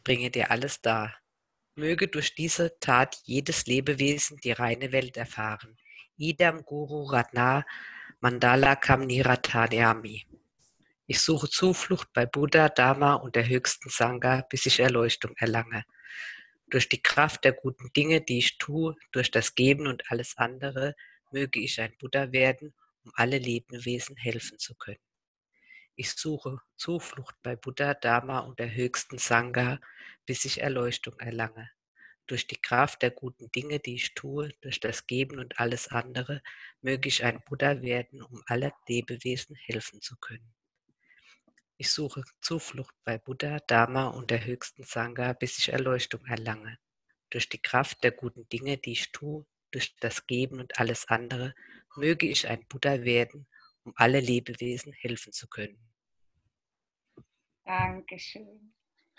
bringe dir alles dar. Möge durch diese Tat jedes Lebewesen die reine Welt erfahren. Idam Guru Ratna Mandalakam Nirathanayami. Ich suche Zuflucht bei Buddha, Dharma und der höchsten Sangha, bis ich Erleuchtung erlange. Durch die Kraft der guten Dinge, die ich tue, durch das Geben und alles andere, möge ich ein Buddha werden, um alle Lebewesen helfen zu können. Ich suche Zuflucht bei Buddha, Dharma und der höchsten Sangha, bis ich Erleuchtung erlange. Durch die Kraft der guten Dinge, die ich tue, durch das Geben und alles andere, möge ich ein Buddha werden, um alle Lebewesen helfen zu können. Ich suche Zuflucht bei Buddha, Dharma und der höchsten Sangha, bis ich Erleuchtung erlange. Durch die Kraft der guten Dinge, die ich tue, durch das Geben und alles andere, möge ich ein Buddha werden, um alle Lebewesen helfen zu können. Dankeschön.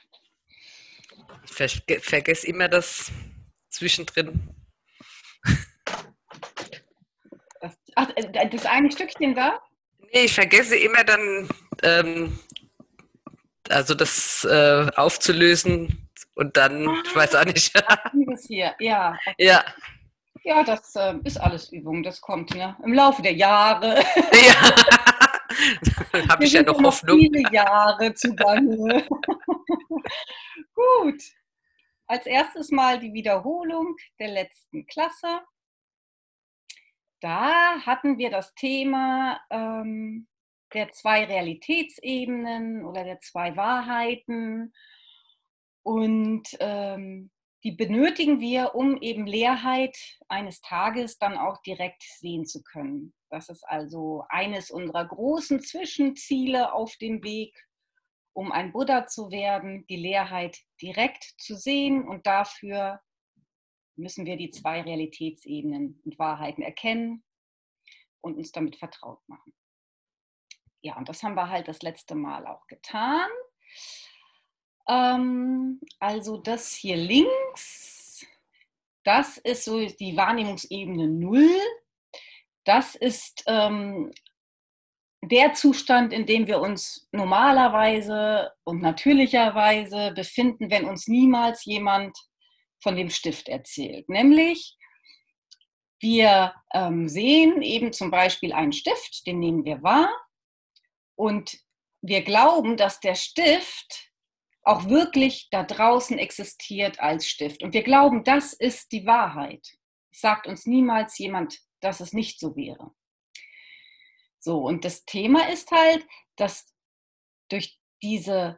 Ich vergesse immer das zwischendrin. Das eine Stückchen da? Nee, ich vergesse immer dann, also das aufzulösen und dann, ich weiß auch nicht. Dieses hier, ja. Okay. Ja. Ja, das ist alles Übung, das kommt im Laufe der Jahre. Ja. Habe Wir ich ja sind noch ja noch Hoffnung. viele Jahre zugange. Gut, als erstes mal die Wiederholung der letzten Klasse. Da hatten wir das Thema der zwei Realitätsebenen oder der zwei Wahrheiten. Und die benötigen wir, um eben Leerheit eines Tages dann auch direkt sehen zu können. Das ist also eines unserer großen Zwischenziele auf dem Weg, um ein Buddha zu werden, die Leerheit direkt zu sehen. Und dafür müssen wir die zwei Realitätsebenen und Wahrheiten erkennen und uns damit vertraut machen. Ja, und das haben wir halt das letzte Mal auch getan. Also das hier links, das ist so die Wahrnehmungsebene 0. Das ist der Zustand, in dem wir uns normalerweise und natürlicherweise befinden, wenn uns niemals jemand von dem Stift erzählt. Nämlich, wir sehen eben zum Beispiel einen Stift, den nehmen wir wahr und wir glauben, dass der Stift auch wirklich da draußen existiert als Stift. Und wir glauben, das ist die Wahrheit. Es sagt uns niemals jemand, dass es nicht so wäre. So, und das Thema ist halt, dass durch diese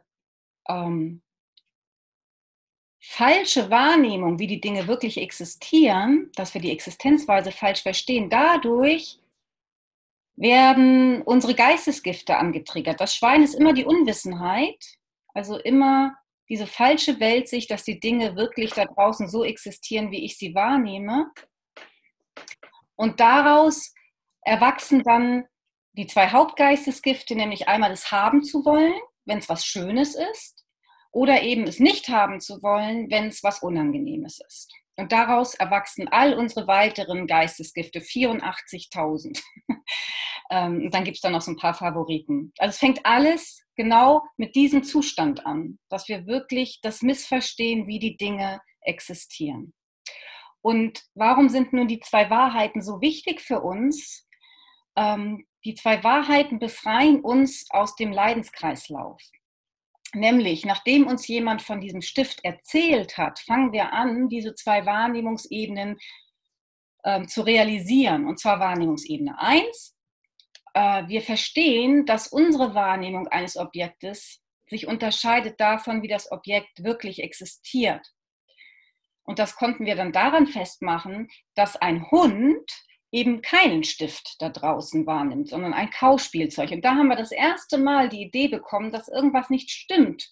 falsche Wahrnehmung, wie die Dinge wirklich existieren, dass wir die Existenzweise falsch verstehen, dadurch werden unsere Geistesgifte angetriggert. Das Schwein ist immer die Unwissenheit, also immer diese falsche Weltsicht, dass die Dinge wirklich da draußen so existieren, wie ich sie wahrnehme. Und daraus erwachsen dann die zwei Hauptgeistesgifte, nämlich einmal das haben zu wollen, wenn es was Schönes ist, oder eben es nicht haben zu wollen, wenn es was Unangenehmes ist. Und daraus erwachsen all unsere weiteren Geistesgifte, 84.000. Und dann gibt es dann noch so ein paar Favoriten. Also es fängt alles genau mit diesem Zustand an, dass wir wirklich das missverstehen, wie die Dinge existieren. Und warum sind nun die zwei Wahrheiten so wichtig für uns? Die zwei Wahrheiten befreien uns aus dem Leidenskreislauf. Nämlich, nachdem uns jemand von diesem Stift erzählt hat, fangen wir an, diese zwei Wahrnehmungsebenen zu realisieren. Und zwar Wahrnehmungsebene 1. Wir verstehen, dass unsere Wahrnehmung eines Objektes sich unterscheidet davon, wie das Objekt wirklich existiert. Und das konnten wir dann daran festmachen, dass ein Hund eben keinen Stift da draußen wahrnimmt, sondern ein Kauspielzeug. Und da haben wir das erste Mal die Idee bekommen, dass irgendwas nicht stimmt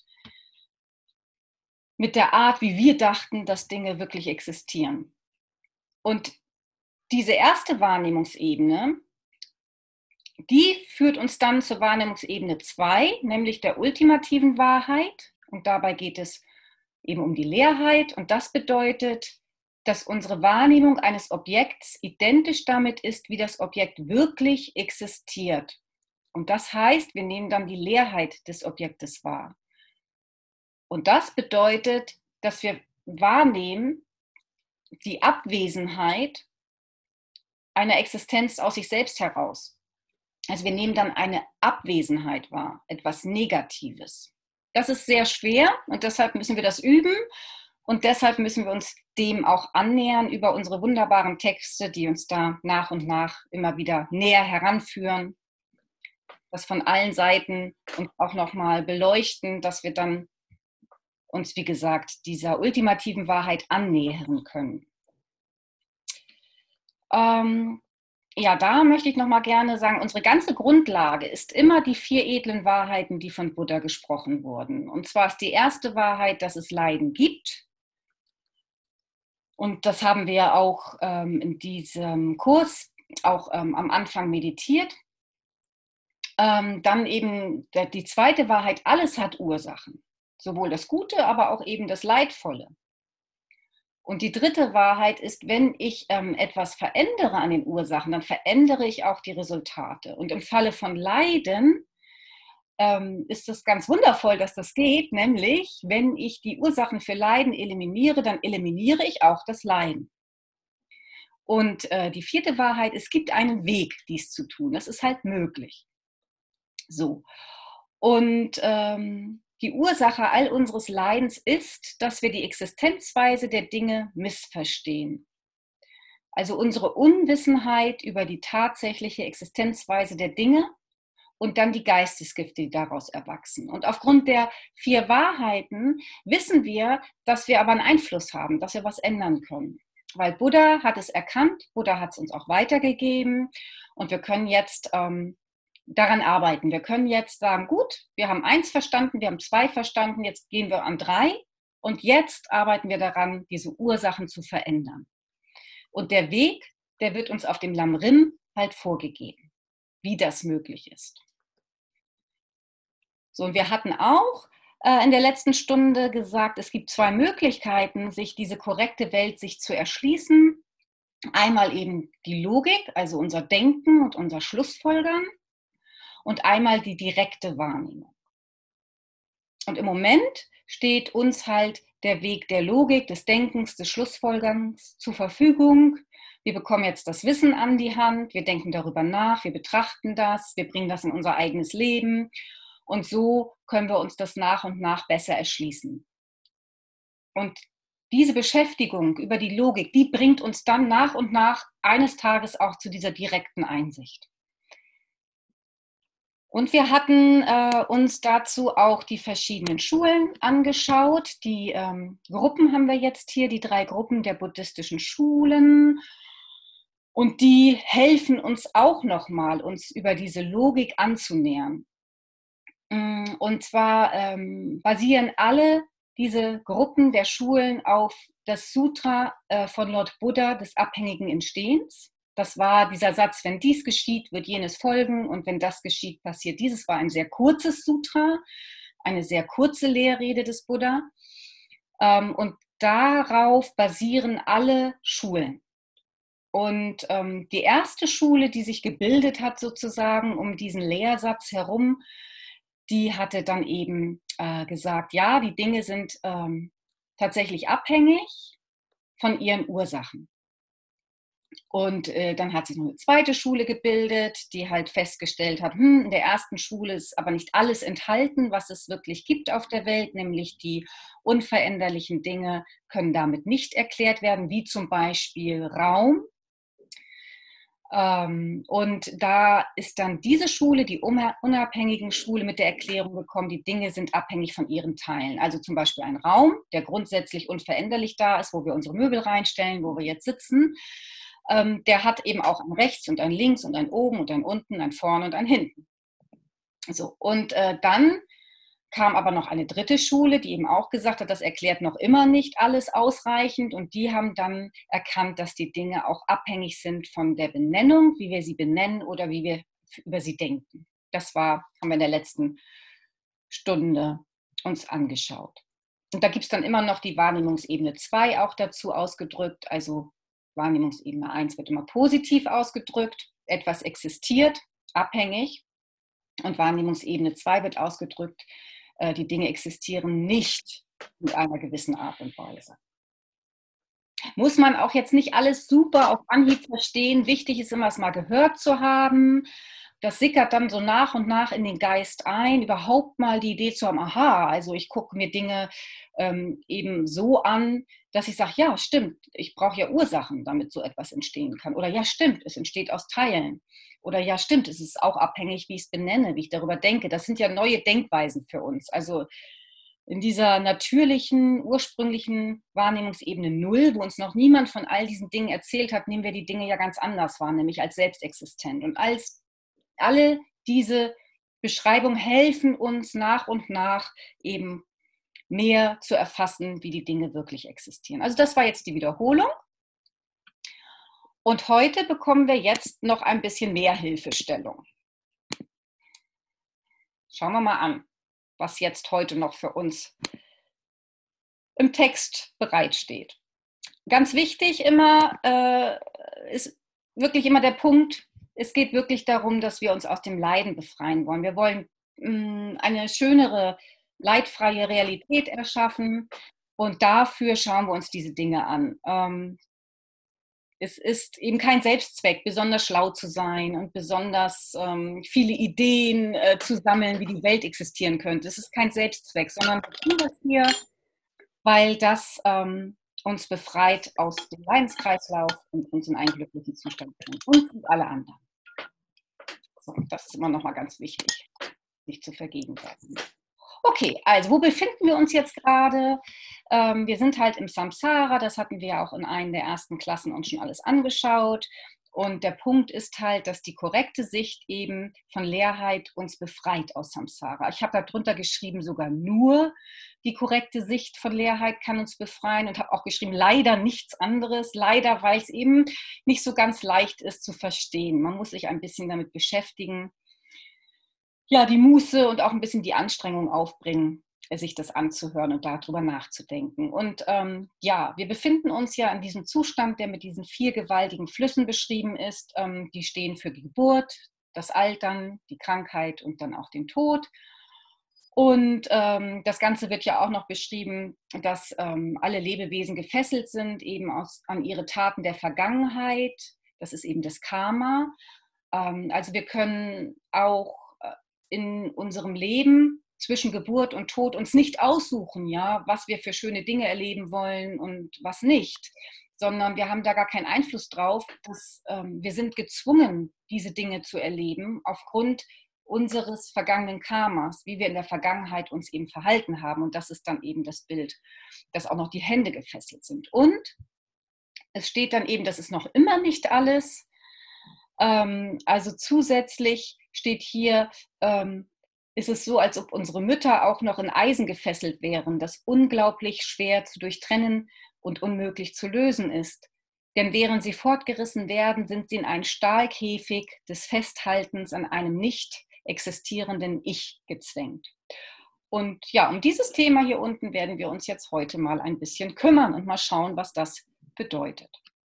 mit der Art, wie wir dachten, dass Dinge wirklich existieren. Und diese erste Wahrnehmungsebene, die führt uns dann zur Wahrnehmungsebene 2, nämlich der ultimativen Wahrheit. Und dabei geht es eben um die Leerheit. Und das bedeutet, dass unsere Wahrnehmung eines Objekts identisch damit ist, wie das Objekt wirklich existiert. Und das heißt, wir nehmen dann die Leerheit des Objektes wahr. Und das bedeutet, dass wir wahrnehmen die Abwesenheit einer Existenz aus sich selbst heraus. Also wir nehmen dann eine Abwesenheit wahr, etwas Negatives. Das ist sehr schwer und deshalb müssen wir das üben und deshalb müssen wir uns dem auch annähern über unsere wunderbaren Texte, die uns da nach und nach immer wieder näher heranführen, das von allen Seiten und auch nochmal beleuchten, dass wir dann uns, wie gesagt, dieser ultimativen Wahrheit annähern können. Ja, da möchte ich nochmal gerne sagen, unsere ganze Grundlage ist immer die 4 edlen Wahrheiten, die von Buddha gesprochen wurden. Und zwar ist die erste Wahrheit, dass es Leiden gibt. Und das haben wir auch in diesem Kurs auch am Anfang meditiert. Dann eben die zweite Wahrheit, alles hat Ursachen. Sowohl das Gute, aber auch eben das Leidvolle. Und die dritte Wahrheit ist, wenn ich etwas verändere an den Ursachen, dann verändere ich auch die Resultate. Und im Falle von Leiden ist es ganz wundervoll, dass das geht, nämlich wenn ich die Ursachen für Leiden eliminiere, dann eliminiere ich auch das Leiden. Und die vierte Wahrheit, es gibt einen Weg, dies zu tun. Das ist halt möglich. So. Und die Ursache all unseres Leidens ist, dass wir die Existenzweise der Dinge missverstehen. Also unsere Unwissenheit über die tatsächliche Existenzweise der Dinge und dann die Geistesgifte, die daraus erwachsen. Und aufgrund der 4 Wahrheiten wissen wir, dass wir aber einen Einfluss haben, dass wir was ändern können. Weil Buddha hat es erkannt, Buddha hat es uns auch weitergegeben und wir können jetzt daran arbeiten. Wir können jetzt sagen, gut, wir haben 1 verstanden, wir haben 2 verstanden, jetzt gehen wir an 3 und jetzt arbeiten wir daran, diese Ursachen zu verändern. Und der Weg, der wird uns auf dem Lamrim halt vorgegeben, wie das möglich ist. So, und wir hatten auch in der letzten Stunde gesagt, es gibt 2 Möglichkeiten, sich diese korrekte Welt sich zu erschließen. Einmal eben die Logik, also unser Denken und unser Schlussfolgern. Und einmal die direkte Wahrnehmung. Und im Moment steht uns halt der Weg der Logik, des Denkens, des Schlussfolgerns zur Verfügung. Wir bekommen jetzt das Wissen an die Hand, wir denken darüber nach, wir betrachten das, wir bringen das in unser eigenes Leben und so können wir uns das nach und nach besser erschließen. Und diese Beschäftigung über die Logik, die bringt uns dann nach und nach eines Tages auch zu dieser direkten Einsicht. Und wir hatten uns dazu auch die verschiedenen Schulen angeschaut. Die Gruppen haben wir jetzt hier, die 3 Gruppen der buddhistischen Schulen. Und die helfen uns auch nochmal, uns über diese Logik anzunähern. Und zwar basieren alle diese Gruppen der Schulen auf das Sutra von Lord Buddha des abhängigen Entstehens. Das war dieser Satz, wenn dies geschieht, wird jenes folgen und wenn das geschieht, passiert dieses. War ein sehr kurzes Sutra, eine sehr kurze Lehrrede des Buddha. Und darauf basieren alle Schulen. Und die erste Schule, die sich gebildet hat sozusagen um diesen Lehrsatz herum, die hatte dann eben gesagt, ja, die Dinge sind tatsächlich abhängig von ihren Ursachen. Und dann hat sich noch eine zweite Schule gebildet, die halt festgestellt hat, in der ersten Schule ist aber nicht alles enthalten, was es wirklich gibt auf der Welt, nämlich die unveränderlichen Dinge können damit nicht erklärt werden, wie zum Beispiel Raum. Und da ist dann diese Schule, die unabhängigen Schule, mit der Erklärung gekommen, die Dinge sind abhängig von ihren Teilen. Also zum Beispiel ein Raum, der grundsätzlich unveränderlich da ist, wo wir unsere Möbel reinstellen, wo wir jetzt sitzen. Der hat eben auch ein Rechts und ein Links und ein Oben und ein Unten, ein Vorne und ein Hinten. So, und dann kam aber noch eine dritte Schule, die eben auch gesagt hat, das erklärt noch immer nicht alles ausreichend. Und die haben dann erkannt, dass die Dinge auch abhängig sind von der Benennung, wie wir sie benennen oder wie wir über sie denken. Das haben wir in der letzten Stunde uns angeschaut. Und da gibt es dann immer noch die Wahrnehmungsebene 2 auch dazu ausgedrückt. Also Wahrnehmungsebene 1 wird immer positiv ausgedrückt. Etwas existiert, abhängig. Und Wahrnehmungsebene 2 wird ausgedrückt, die Dinge existieren nicht in einer gewissen Art und Weise. Muss man auch jetzt nicht alles super auf Anhieb verstehen. Wichtig ist immer, es mal gehört zu haben. Das sickert dann so nach und nach in den Geist ein, überhaupt mal die Idee zu haben, aha, also ich gucke mir Dinge eben so an, dass ich sage, ja, stimmt, ich brauche ja Ursachen, damit so etwas entstehen kann. Oder ja, stimmt, es entsteht aus Teilen. Oder ja, stimmt, es ist auch abhängig, wie ich es benenne, wie ich darüber denke. Das sind ja neue Denkweisen für uns. Also in dieser natürlichen, ursprünglichen Wahrnehmungsebene Null, wo uns noch niemand von all diesen Dingen erzählt hat, nehmen wir die Dinge ja ganz anders wahr, nämlich als selbstexistent. Und alle diese Beschreibungen helfen uns nach und nach eben mehr zu erfassen, wie die Dinge wirklich existieren. Also das war jetzt die Wiederholung. Und heute bekommen wir jetzt noch ein bisschen mehr Hilfestellung. Schauen wir mal an, was jetzt heute noch für uns im Text bereitsteht. Ganz wichtig immer ist wirklich immer der Punkt, es geht wirklich darum, dass wir uns aus dem Leiden befreien wollen. Wir wollen eine schönere, leidfreie Realität erschaffen und dafür schauen wir uns diese Dinge an. Es ist eben kein Selbstzweck, besonders schlau zu sein und besonders viele Ideen zu sammeln, wie die Welt existieren könnte. Es ist kein Selbstzweck, sondern wir tun das hier, weil das uns befreit aus dem Leidenskreislauf und uns in einen glücklichen Zustand bringt. Und alle anderen. So, das ist immer noch mal ganz wichtig, sich zu vergegenwärtigen. Okay, also wo befinden wir uns jetzt gerade? Wir sind halt im Samsara, das hatten wir ja auch in einer der ersten Klassen uns schon alles angeschaut. Und der Punkt ist halt, dass die korrekte Sicht eben von Leerheit uns befreit aus Samsara. Ich habe darunter geschrieben, sogar nur die korrekte Sicht von Leerheit kann uns befreien und habe auch geschrieben, leider nichts anderes. Leider, weil es eben nicht so ganz leicht ist zu verstehen. Man muss sich ein bisschen damit beschäftigen. Ja, die Muße und auch ein bisschen die Anstrengung aufbringen, sich das anzuhören und darüber nachzudenken. Und ja, wir befinden uns ja in diesem Zustand, der mit diesen 4 gewaltigen Flüssen beschrieben ist. Die stehen für die Geburt, das Altern, die Krankheit und dann auch den Tod. Und das Ganze wird ja auch noch beschrieben, dass alle Lebewesen gefesselt sind, eben an ihre Taten der Vergangenheit. Das ist eben das Karma. Also wir können auch in unserem Leben zwischen Geburt und Tod uns nicht aussuchen, ja, was wir für schöne Dinge erleben wollen und was nicht, sondern wir haben da gar keinen Einfluss drauf. Wir sind gezwungen, diese Dinge zu erleben aufgrund unseres vergangenen Karmas, wie wir in der Vergangenheit uns eben verhalten haben. Und das ist dann eben das Bild, dass auch noch die Hände gefesselt sind. Und es steht dann eben, das ist noch immer nicht alles. Also zusätzlich steht hier, ist es so, als ob unsere Mütter auch noch in Eisen gefesselt wären, das unglaublich schwer zu durchtrennen und unmöglich zu lösen ist. Denn während sie fortgerissen werden, sind sie in einen Stahlkäfig des Festhaltens an einem nicht existierenden Ich gezwängt. Und ja, um dieses Thema hier unten werden wir uns jetzt heute mal ein bisschen kümmern und mal schauen, was das bedeutet.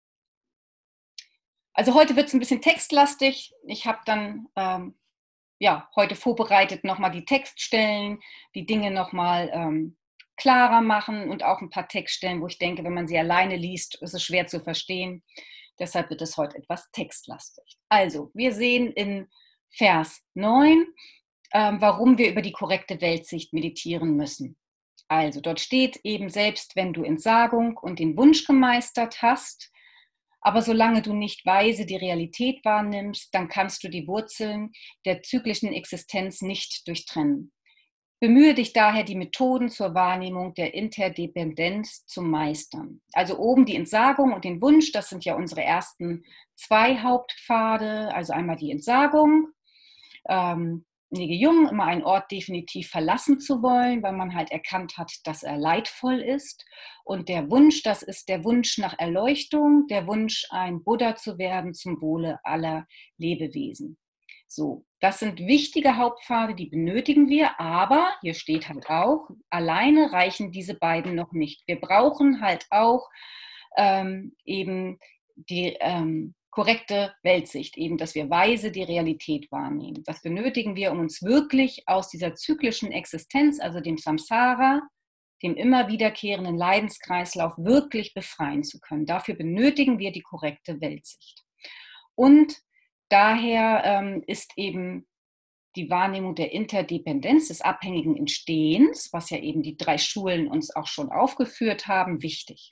Also heute wird es ein bisschen textlastig. Ich habe dann ja, heute vorbereitet nochmal die Textstellen, die Dinge nochmal klarer machen und auch ein paar Textstellen, wo ich denke, wenn man sie alleine liest, ist es schwer zu verstehen. Deshalb wird es heute etwas textlastig. Also, wir sehen in Vers 9, warum wir über die korrekte Weltsicht meditieren müssen. Also, dort steht eben, selbst wenn du Entsagung und den Wunsch gemeistert hast, aber solange du nicht weise die Realität wahrnimmst, dann kannst du die Wurzeln der zyklischen Existenz nicht durchtrennen. Bemühe dich daher, die Methoden zur Wahrnehmung der Interdependenz zu meistern. Also oben die Entsagung und den Wunsch, das sind ja unsere ersten 2 Hauptpfade. Also einmal die Entsagung, Nige Jung, immer einen Ort definitiv verlassen zu wollen, weil man halt erkannt hat, dass er leidvoll ist. Und der Wunsch, das ist der Wunsch nach Erleuchtung, der Wunsch, ein Buddha zu werden zum Wohle aller Lebewesen. So, das sind wichtige Hauptpfade, die benötigen wir, aber hier steht halt auch, alleine reichen diese beiden noch nicht. Wir brauchen halt auch eben die korrekte Weltsicht, eben, dass wir weise die Realität wahrnehmen. Das benötigen wir, um uns wirklich aus dieser zyklischen Existenz, also dem Samsara, dem immer wiederkehrenden Leidenskreislauf, wirklich befreien zu können. Dafür benötigen wir die korrekte Weltsicht. Und daher ist eben die Wahrnehmung der Interdependenz, des abhängigen Entstehens, was ja eben die 3 Schulen uns auch schon aufgeführt haben, wichtig.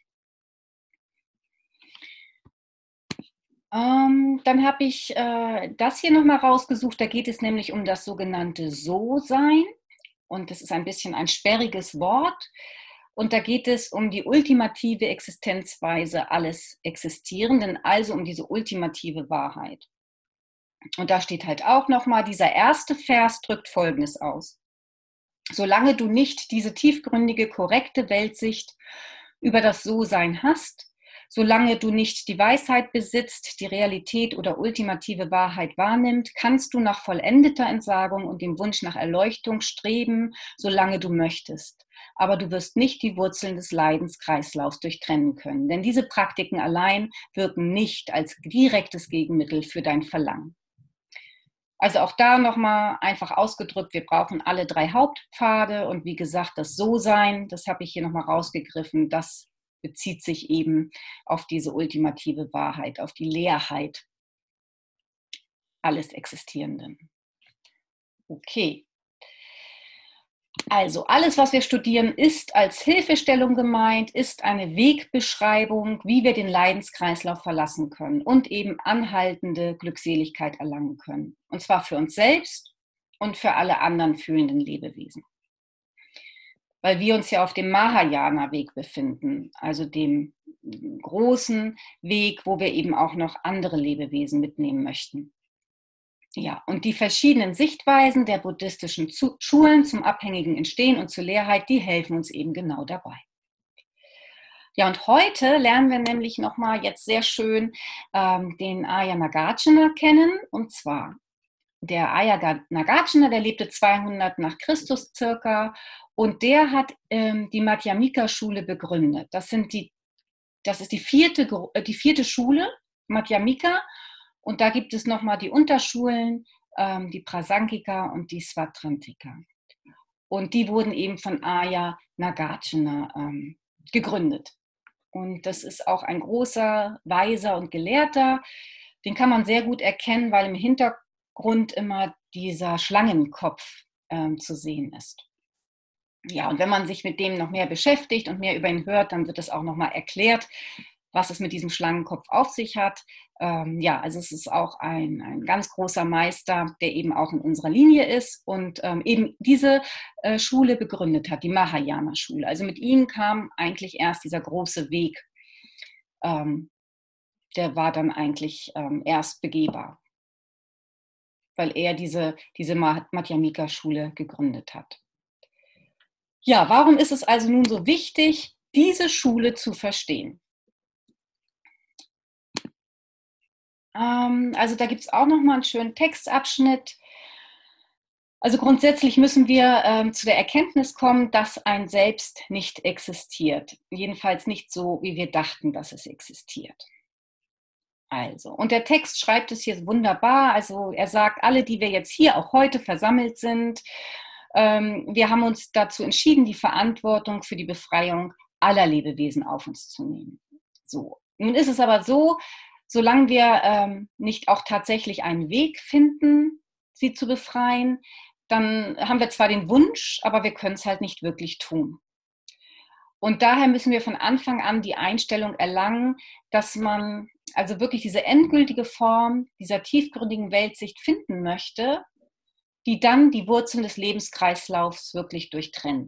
Dann habe ich das hier nochmal rausgesucht. Da geht es nämlich um das sogenannte So-Sein. Und das ist ein bisschen ein sperriges Wort. Und da geht es um die ultimative Existenzweise alles Existierenden, also um diese ultimative Wahrheit. Und da steht halt auch nochmal, dieser erste Vers drückt Folgendes aus. Solange du nicht diese tiefgründige, korrekte Weltsicht über das So-Sein hast, solange du nicht die Weisheit besitzt, die Realität oder ultimative Wahrheit wahrnimmt, kannst du nach vollendeter Entsagung und dem Wunsch nach Erleuchtung streben, solange du möchtest. Aber du wirst nicht die Wurzeln des Leidenskreislaufs durchtrennen können, denn diese Praktiken allein wirken nicht als direktes Gegenmittel für dein Verlangen. Also auch da nochmal einfach ausgedrückt, wir brauchen alle 3 Hauptpfade und wie gesagt, das So-Sein, das habe ich hier nochmal rausgegriffen, das bezieht sich eben auf diese ultimative Wahrheit, auf die Leerheit alles Existierenden. Okay. Also alles, was wir studieren, ist als Hilfestellung gemeint, ist eine Wegbeschreibung, wie wir den Leidenskreislauf verlassen können und eben anhaltende Glückseligkeit erlangen können. Und zwar für uns selbst und für alle anderen fühlenden Lebewesen. Weil wir uns ja auf dem Mahayana-Weg befinden, also dem großen Weg, wo wir eben auch noch andere Lebewesen mitnehmen möchten. Ja, und die verschiedenen Sichtweisen der buddhistischen Schulen zum abhängigen Entstehen und zur Leerheit, die helfen uns eben genau dabei. Ja, und heute lernen wir nämlich nochmal jetzt sehr schön den Ayya Nagarjuna kennen. Und zwar der Ayya Nagarjuna, der lebte 200 nach Christus circa und der hat die Madhyamika-Schule begründet. Das ist die vierte Schule, Madhyamika. Und da gibt es nochmal die Unterschulen, die Prasankika und die Svatrantika. Und die wurden eben von Ayya Nagarjuna gegründet. Und das ist auch ein großer, weiser und Gelehrter. Den kann man sehr gut erkennen, weil im Hintergrund immer dieser Schlangenkopf zu sehen ist. Ja, und wenn man sich mit dem noch mehr beschäftigt und mehr über ihn hört, dann wird es auch nochmal erklärt, was es mit diesem Schlangenkopf auf sich hat. Ja, also es ist auch ein ganz großer Meister, der eben auch in unserer Linie ist und eben diese Schule begründet hat, die Mahayana-Schule. Also mit ihm kam eigentlich erst dieser große Weg. Der war dann eigentlich erst begehbar, weil er diese Madhyamika-Schule gegründet hat. Ja, warum ist es also nun so wichtig, diese Schule zu verstehen? Also da gibt es auch nochmal einen schönen Textabschnitt. Also grundsätzlich müssen wir zu der Erkenntnis kommen, dass ein Selbst nicht existiert. Jedenfalls nicht so, wie wir dachten, dass es existiert. Also, und der Text schreibt es hier wunderbar. Also er sagt, alle, die wir jetzt hier auch heute versammelt sind, wir haben uns dazu entschieden, die Verantwortung für die Befreiung aller Lebewesen auf uns zu nehmen. So. Nun ist es aber so, solange wir nicht auch tatsächlich einen Weg finden, sie zu befreien, dann haben wir zwar den Wunsch, aber wir können es halt nicht wirklich tun. Und daher müssen wir von Anfang an die Einstellung erlangen, dass man also wirklich diese endgültige Form dieser tiefgründigen Weltsicht finden möchte, die dann die Wurzeln des Lebenskreislaufs wirklich durchtrennt.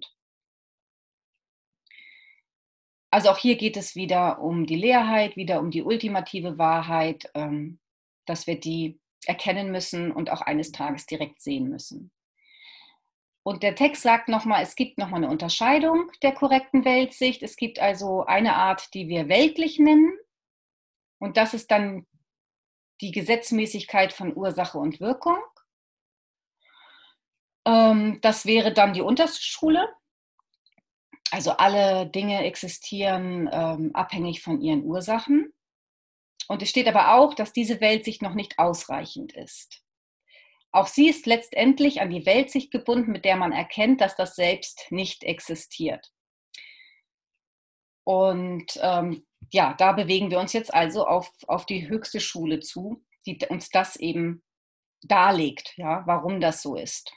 Also auch hier geht es wieder um die Leerheit, wieder um die ultimative Wahrheit, dass wir die erkennen müssen und auch eines Tages direkt sehen müssen. Und der Text sagt nochmal, es gibt nochmal eine Unterscheidung der korrekten Weltsicht. Es gibt also eine Art, die wir weltlich nennen. Und das ist dann die Gesetzmäßigkeit von Ursache und Wirkung. Das wäre dann die unterste Schule. Also alle Dinge existieren abhängig von ihren Ursachen. Und es steht aber auch, dass diese Weltsicht noch nicht ausreichend ist. Auch sie ist letztendlich an die Weltsicht gebunden, mit der man erkennt, dass das Selbst nicht existiert. Und ja, da bewegen wir uns jetzt also auf die höchste Schule zu, die uns das eben darlegt, ja, warum das so ist.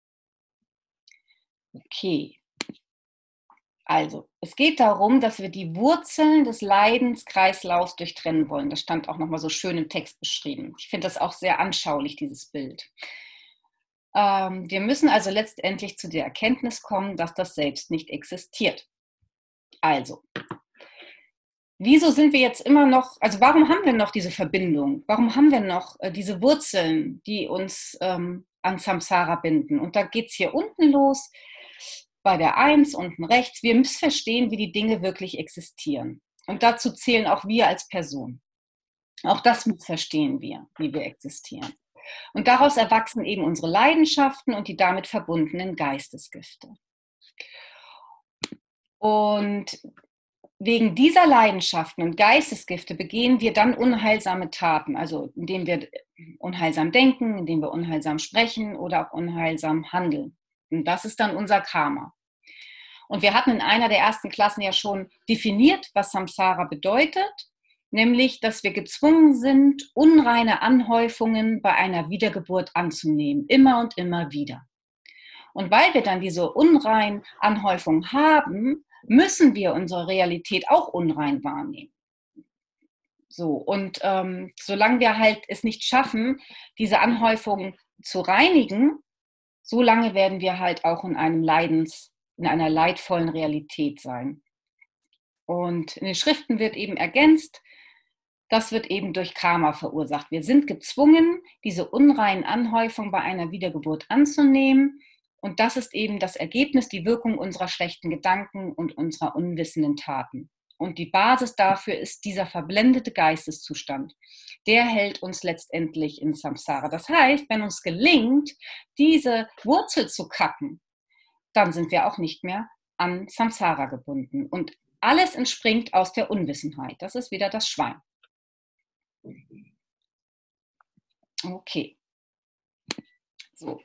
Okay. Also, es geht darum, dass wir die Wurzeln des Leidenskreislaufs durchtrennen wollen. Das stand auch nochmal so schön im Text beschrieben. Ich finde das auch sehr anschaulich, dieses Bild. Wir müssen also letztendlich zu der Erkenntnis kommen, dass das Selbst nicht existiert. Also, wieso sind wir jetzt immer noch, also warum haben wir noch diese Verbindung? Warum haben wir noch diese Wurzeln, die uns an Samsara binden? Und da geht es hier unten los, bei der Eins unten rechts. Wir müssen verstehen, wie die Dinge wirklich existieren. Und dazu zählen auch wir als Person. Auch das verstehen wir, wie wir existieren. Und daraus erwachsen eben unsere Leidenschaften und die damit verbundenen Geistesgifte. Und wegen dieser Leidenschaften und Geistesgifte begehen wir dann unheilsame Taten, also indem wir unheilsam denken, indem wir unheilsam sprechen oder auch unheilsam handeln. Und das ist dann unser Karma. Und wir hatten in einer der ersten Klassen ja schon definiert, was Samsara bedeutet, nämlich, dass wir gezwungen sind, unreine Anhäufungen bei einer Wiedergeburt anzunehmen, immer und immer wieder. Und weil wir dann diese unreinen Anhäufungen haben, müssen wir unsere Realität auch unrein wahrnehmen. So, und solange wir halt es nicht schaffen, diese Anhäufungen zu reinigen, solange werden wir halt auch in einer leidvollen Realität sein. Und in den Schriften wird eben ergänzt, das wird eben durch Karma verursacht. Wir sind gezwungen, diese unreinen Anhäufungen bei einer Wiedergeburt anzunehmen. Und das ist eben das Ergebnis, die Wirkung unserer schlechten Gedanken und unserer unwissenden Taten. Und die Basis dafür ist dieser verblendete Geisteszustand. Der hält uns letztendlich in Samsara. Das heißt, wenn uns gelingt, diese Wurzel zu kappen, dann sind wir auch nicht mehr an Samsara gebunden. Und alles entspringt aus der Unwissenheit. Das ist wieder das Schwein. Okay. So.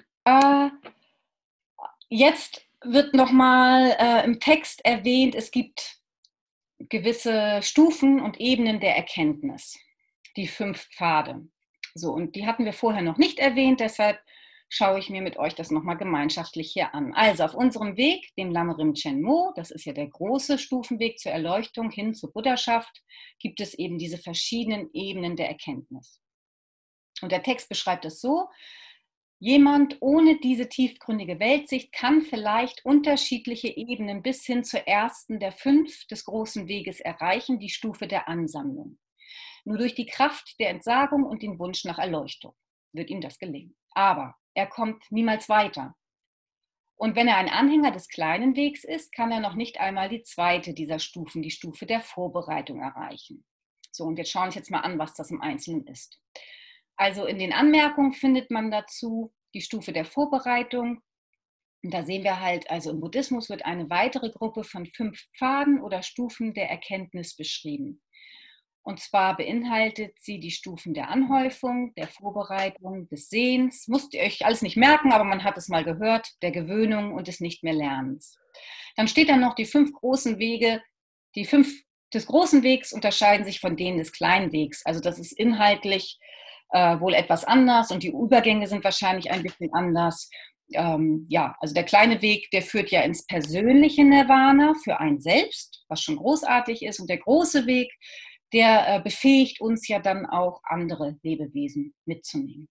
Jetzt wird nochmal im Text erwähnt, es gibt gewisse Stufen und Ebenen der Erkenntnis, die 5 Pfade. So, und die hatten wir vorher noch nicht erwähnt, deshalb schaue ich mir mit euch das nochmal gemeinschaftlich hier an. Also auf unserem Weg, dem Lam Rinchen Mo, das ist ja der große Stufenweg zur Erleuchtung hin zur Buddhaschaft, gibt es eben diese verschiedenen Ebenen der Erkenntnis. Und der Text beschreibt es so: Jemand ohne diese tiefgründige Weltsicht kann vielleicht unterschiedliche Ebenen bis hin zur ersten der 5 des großen Weges erreichen, die Stufe der Ansammlung. Nur durch die Kraft der Entsagung und den Wunsch nach Erleuchtung wird ihm das gelingen. Aber er kommt niemals weiter. Und wenn er ein Anhänger des kleinen Wegs ist, kann er noch nicht einmal die zweite dieser Stufen, die Stufe der Vorbereitung, erreichen. So, und wir schauen uns jetzt mal an, was das im Einzelnen ist. Also in den Anmerkungen findet man dazu die Stufe der Vorbereitung. Und da sehen wir halt, also im Buddhismus wird eine weitere Gruppe von 5 Pfaden oder Stufen der Erkenntnis beschrieben. Und zwar beinhaltet sie die Stufen der Anhäufung, der Vorbereitung, des Sehens. Musst ihr euch alles nicht merken, aber man hat es mal gehört, der Gewöhnung und des Nicht-mehr-Lernens. Dann steht dann noch die 5 großen Wege. Die 5 des großen Wegs unterscheiden sich von denen des kleinen Wegs. Also das ist inhaltlich wohl etwas anders und die Übergänge sind wahrscheinlich ein bisschen anders. Ja, also der kleine Weg, der führt ja ins persönliche Nirvana für einen selbst, was schon großartig ist. Und der große Weg, der befähigt uns ja dann auch, andere Lebewesen mitzunehmen.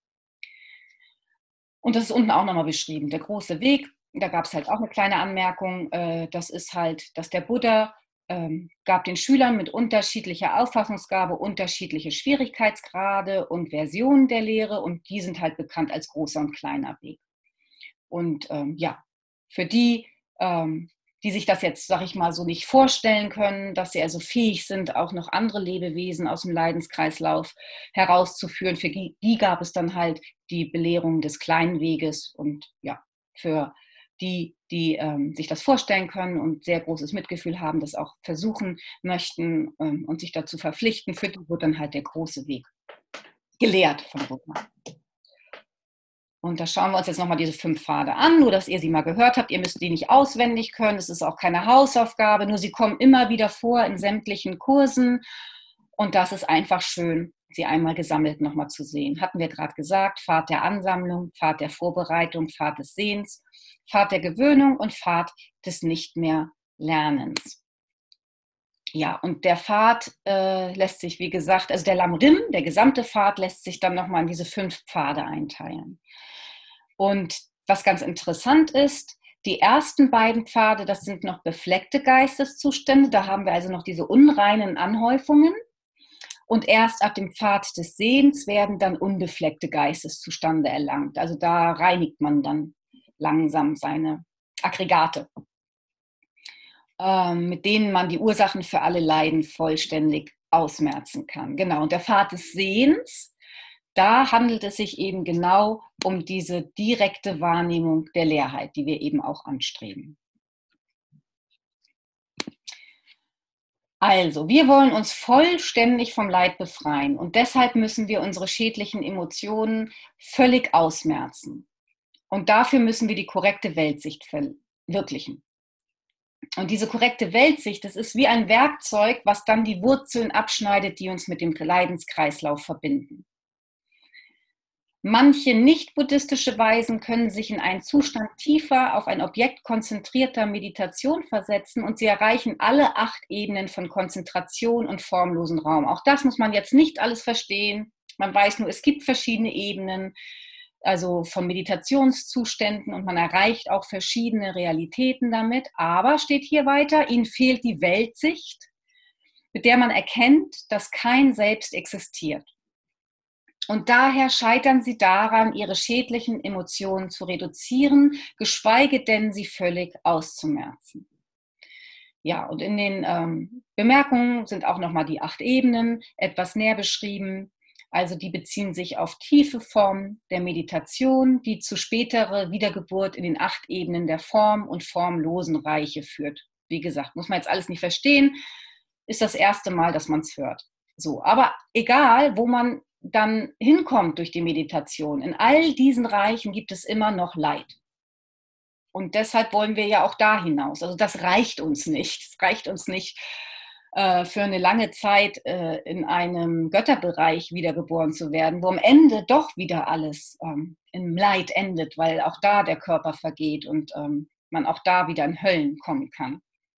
Und das ist unten auch nochmal beschrieben. Der große Weg, da gab es halt auch eine kleine Anmerkung, das ist halt, dass der Buddha gab den Schülern mit unterschiedlicher Auffassungsgabe unterschiedliche Schwierigkeitsgrade und Versionen der Lehre, und die sind halt bekannt als großer und kleiner Weg. Und ja, für die, die sich das jetzt, sag ich mal, so nicht vorstellen können, dass sie also fähig sind, auch noch andere Lebewesen aus dem Leidenskreislauf herauszuführen, für die gab es dann halt die Belehrung des kleinen Weges. Und ja, für die sich das vorstellen können und sehr großes Mitgefühl haben, das auch versuchen möchten und sich dazu verpflichten, für die wird dann halt der große Weg gelehrt von Buddha. Und da schauen wir uns jetzt nochmal diese 5 Pfade an, nur dass ihr sie mal gehört habt. Ihr müsst die nicht auswendig können, es ist auch keine Hausaufgabe, nur sie kommen immer wieder vor in sämtlichen Kursen. Und das ist einfach schön, sie einmal gesammelt nochmal zu sehen. Hatten wir gerade gesagt, Pfad der Ansammlung, Pfad der Vorbereitung, Pfad des Sehens, Pfad der Gewöhnung und Pfad des Nicht mehr Lernens. Ja, und der Pfad lässt sich, wie gesagt, also der Lamrim, der gesamte Pfad lässt sich dann nochmal in diese 5 Pfade einteilen. Und was ganz interessant ist, die ersten beiden Pfade, das sind noch befleckte Geisteszustände, da haben wir also noch diese unreinen Anhäufungen. Und erst ab dem Pfad des Sehens werden dann unbefleckte Geisteszustände erlangt. Also da reinigt man dann langsam seine Aggregate, mit denen man die Ursachen für alle Leiden vollständig ausmerzen kann. Genau, und der Pfad des Sehens, da handelt es sich eben genau um diese direkte Wahrnehmung der Leerheit, die wir eben auch anstreben. Also, wir wollen uns vollständig vom Leid befreien und deshalb müssen wir unsere schädlichen Emotionen völlig ausmerzen. Und dafür müssen wir die korrekte Weltsicht verwirklichen. Und diese korrekte Weltsicht, das ist wie ein Werkzeug, was dann die Wurzeln abschneidet, die uns mit dem Leidenskreislauf verbinden. Manche nicht-buddhistische Weisen können sich in einen Zustand tiefer auf ein Objekt konzentrierter Meditation versetzen und sie erreichen alle 8 Ebenen von Konzentration und formlosen Raum. Auch das muss man jetzt nicht alles verstehen. Man weiß nur, es gibt verschiedene Ebenen, also von Meditationszuständen und man erreicht auch verschiedene Realitäten damit. Aber steht hier weiter, ihnen fehlt die Weltsicht, mit der man erkennt, dass kein Selbst existiert. Und daher scheitern sie daran, ihre schädlichen Emotionen zu reduzieren, geschweige denn sie völlig auszumerzen. Ja, und in den Bemerkungen sind auch nochmal die 8 Ebenen etwas näher beschrieben. Also die beziehen sich auf tiefe Formen der Meditation, die zu späterer Wiedergeburt in den 8 Ebenen der Form- und formlosen Reiche führt. Wie gesagt, muss man jetzt alles nicht verstehen, ist das erste Mal, dass man es hört. So, aber egal, wo man dann hinkommt durch die Meditation, in all diesen Reichen gibt es immer noch Leid. Und deshalb wollen wir ja auch da hinaus. Also das reicht uns nicht. Es reicht uns nicht, für eine lange Zeit in einem Götterbereich wiedergeboren zu werden, wo am Ende doch wieder alles im Leid endet, weil auch da der Körper vergeht und man auch da wieder in Höllen kommen kann.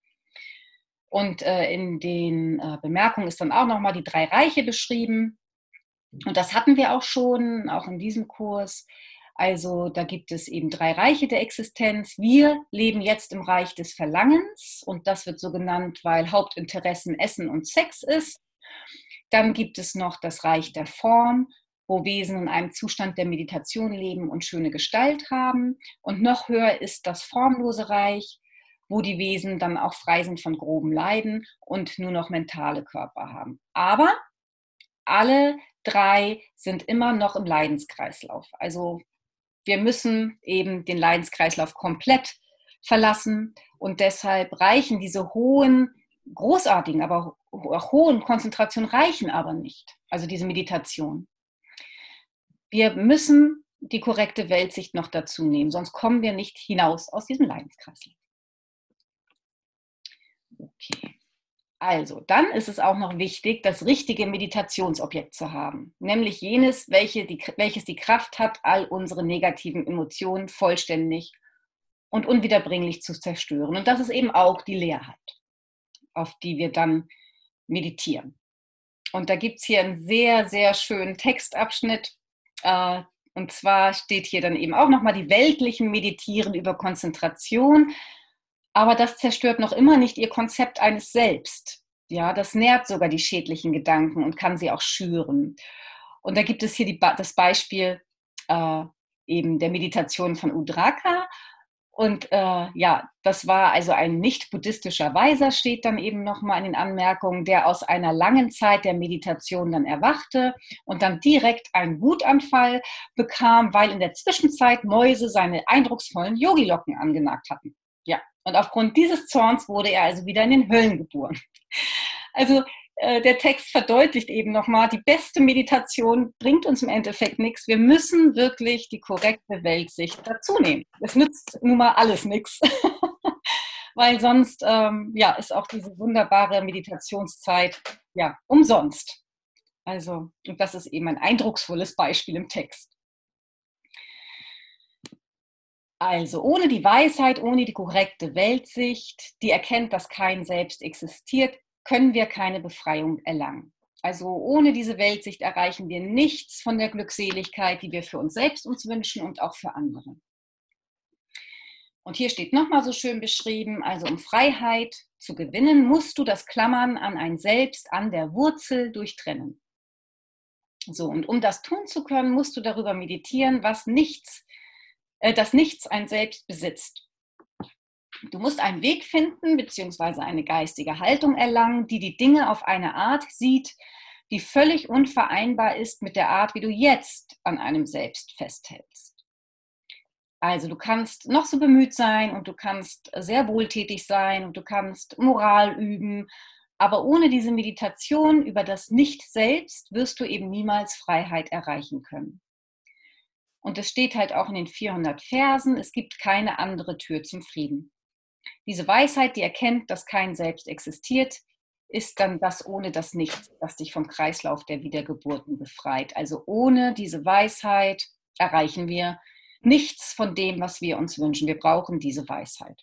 Und in den Bemerkungen ist dann auch nochmal die 3 Reiche beschrieben. Und das hatten wir auch schon, auch in diesem Kurs. Also da gibt es eben 3 Reiche der Existenz. Wir leben jetzt im Reich des Verlangens und das wird so genannt, weil Hauptinteressen Essen und Sex ist. Dann gibt es noch das Reich der Form, wo Wesen in einem Zustand der Meditation leben und schöne Gestalt haben. Und noch höher ist das formlose Reich, wo die Wesen dann auch frei sind von groben Leiden und nur noch mentale Körper haben. Aber alle 3 sind immer noch im Leidenskreislauf. Also wir müssen eben den Leidenskreislauf komplett verlassen und deshalb reichen diese hohen, großartigen, aber auch hohen Konzentrationen reichen aber nicht. Also diese Meditation. Wir müssen die korrekte Weltsicht noch dazu nehmen, sonst kommen wir nicht hinaus aus diesem Leidenskreislauf. Okay. Also, dann ist es auch noch wichtig, das richtige Meditationsobjekt zu haben, nämlich jenes, welches die Kraft hat, all unsere negativen Emotionen vollständig und unwiederbringlich zu zerstören. Und das ist eben auch die Leerheit, auf die wir dann meditieren. Und da gibt es hier einen sehr, sehr schönen Textabschnitt. Und zwar steht hier dann eben auch nochmal die weltlichen Meditieren über Konzentration. Aber das zerstört noch immer nicht ihr Konzept eines Selbst. Ja, das nährt sogar die schädlichen Gedanken und kann sie auch schüren. Und da gibt es hier das Beispiel eben der Meditation von Udraka. Und ja, das war also ein nicht-buddhistischer Weiser, steht dann eben nochmal in den Anmerkungen, der aus einer langen Zeit der Meditation dann erwachte und dann direkt einen Wutanfall bekam, weil in der Zwischenzeit Mäuse seine eindrucksvollen Yogilocken angenagt hatten. Ja, und aufgrund dieses Zorns wurde er also wieder in den Höllen geboren. Also der Text verdeutlicht eben nochmal, die beste Meditation bringt uns im Endeffekt nichts. Wir müssen wirklich die korrekte Weltsicht dazu nehmen. Es nützt nun mal alles nichts, weil sonst ja, ist auch diese wunderbare Meditationszeit ja umsonst. Also, und das ist eben ein eindrucksvolles Beispiel im Text. Also ohne die Weisheit, ohne die korrekte Weltsicht, die erkennt, dass kein Selbst existiert, können wir keine Befreiung erlangen. Also ohne diese Weltsicht erreichen wir nichts von der Glückseligkeit, die wir für uns selbst uns wünschen und auch für andere. Und hier steht nochmal so schön beschrieben, also um Freiheit zu gewinnen, musst du das Klammern an ein Selbst an der Wurzel durchtrennen. So, und um das tun zu können, musst du darüber meditieren, dass nichts ein Selbst besitzt. Du musst einen Weg finden, beziehungsweise eine geistige Haltung erlangen, die die Dinge auf eine Art sieht, die völlig unvereinbar ist mit der Art, wie du jetzt an einem Selbst festhältst. Also du kannst noch so bemüht sein und du kannst sehr wohltätig sein und du kannst Moral üben, aber ohne diese Meditation über das Nicht-Selbst wirst du eben niemals Freiheit erreichen können. Und es steht halt auch in den 400 Versen, es gibt keine andere Tür zum Frieden. Diese Weisheit, die erkennt, dass kein Selbst existiert, ist dann das ohne das Nichts, das dich vom Kreislauf der Wiedergeburten befreit. Also ohne diese Weisheit erreichen wir nichts von dem, was wir uns wünschen. Wir brauchen diese Weisheit.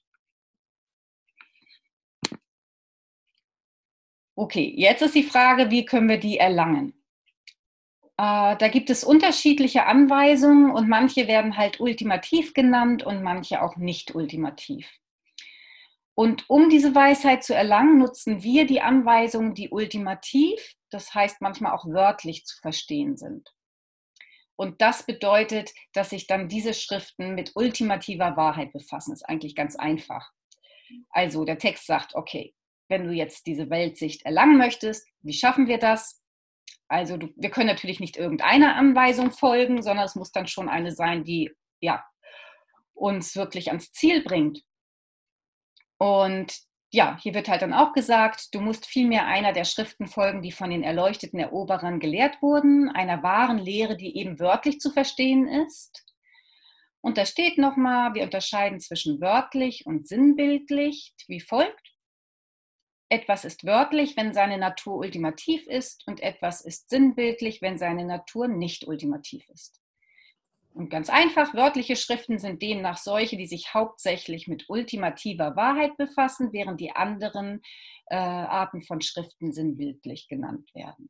Okay, jetzt ist die Frage, wie können wir die erlangen? Da gibt es unterschiedliche Anweisungen und manche werden halt ultimativ genannt und manche auch nicht ultimativ. Und um diese Weisheit zu erlangen, nutzen wir die Anweisungen, die ultimativ, das heißt manchmal auch wörtlich zu verstehen sind. Und das bedeutet, dass sich dann diese Schriften mit ultimativer Wahrheit befassen. Das ist eigentlich ganz einfach. Also der Text sagt, okay, wenn du jetzt diese Weltsicht erlangen möchtest, wie schaffen wir das? Also wir können natürlich nicht irgendeiner Anweisung folgen, sondern es muss dann schon eine sein, die ja, uns wirklich ans Ziel bringt. Und ja, hier wird halt dann auch gesagt, du musst vielmehr einer der Schriften folgen, die von den erleuchteten Eroberern gelehrt wurden, einer wahren Lehre, die eben wörtlich zu verstehen ist. Und da steht nochmal, wir unterscheiden zwischen wörtlich und sinnbildlich wie folgt. Etwas ist wörtlich, wenn seine Natur ultimativ ist, und etwas ist sinnbildlich, wenn seine Natur nicht ultimativ ist. Und ganz einfach, wörtliche Schriften sind demnach solche, die sich hauptsächlich mit ultimativer Wahrheit befassen, während die anderen Arten von Schriften sinnbildlich genannt werden.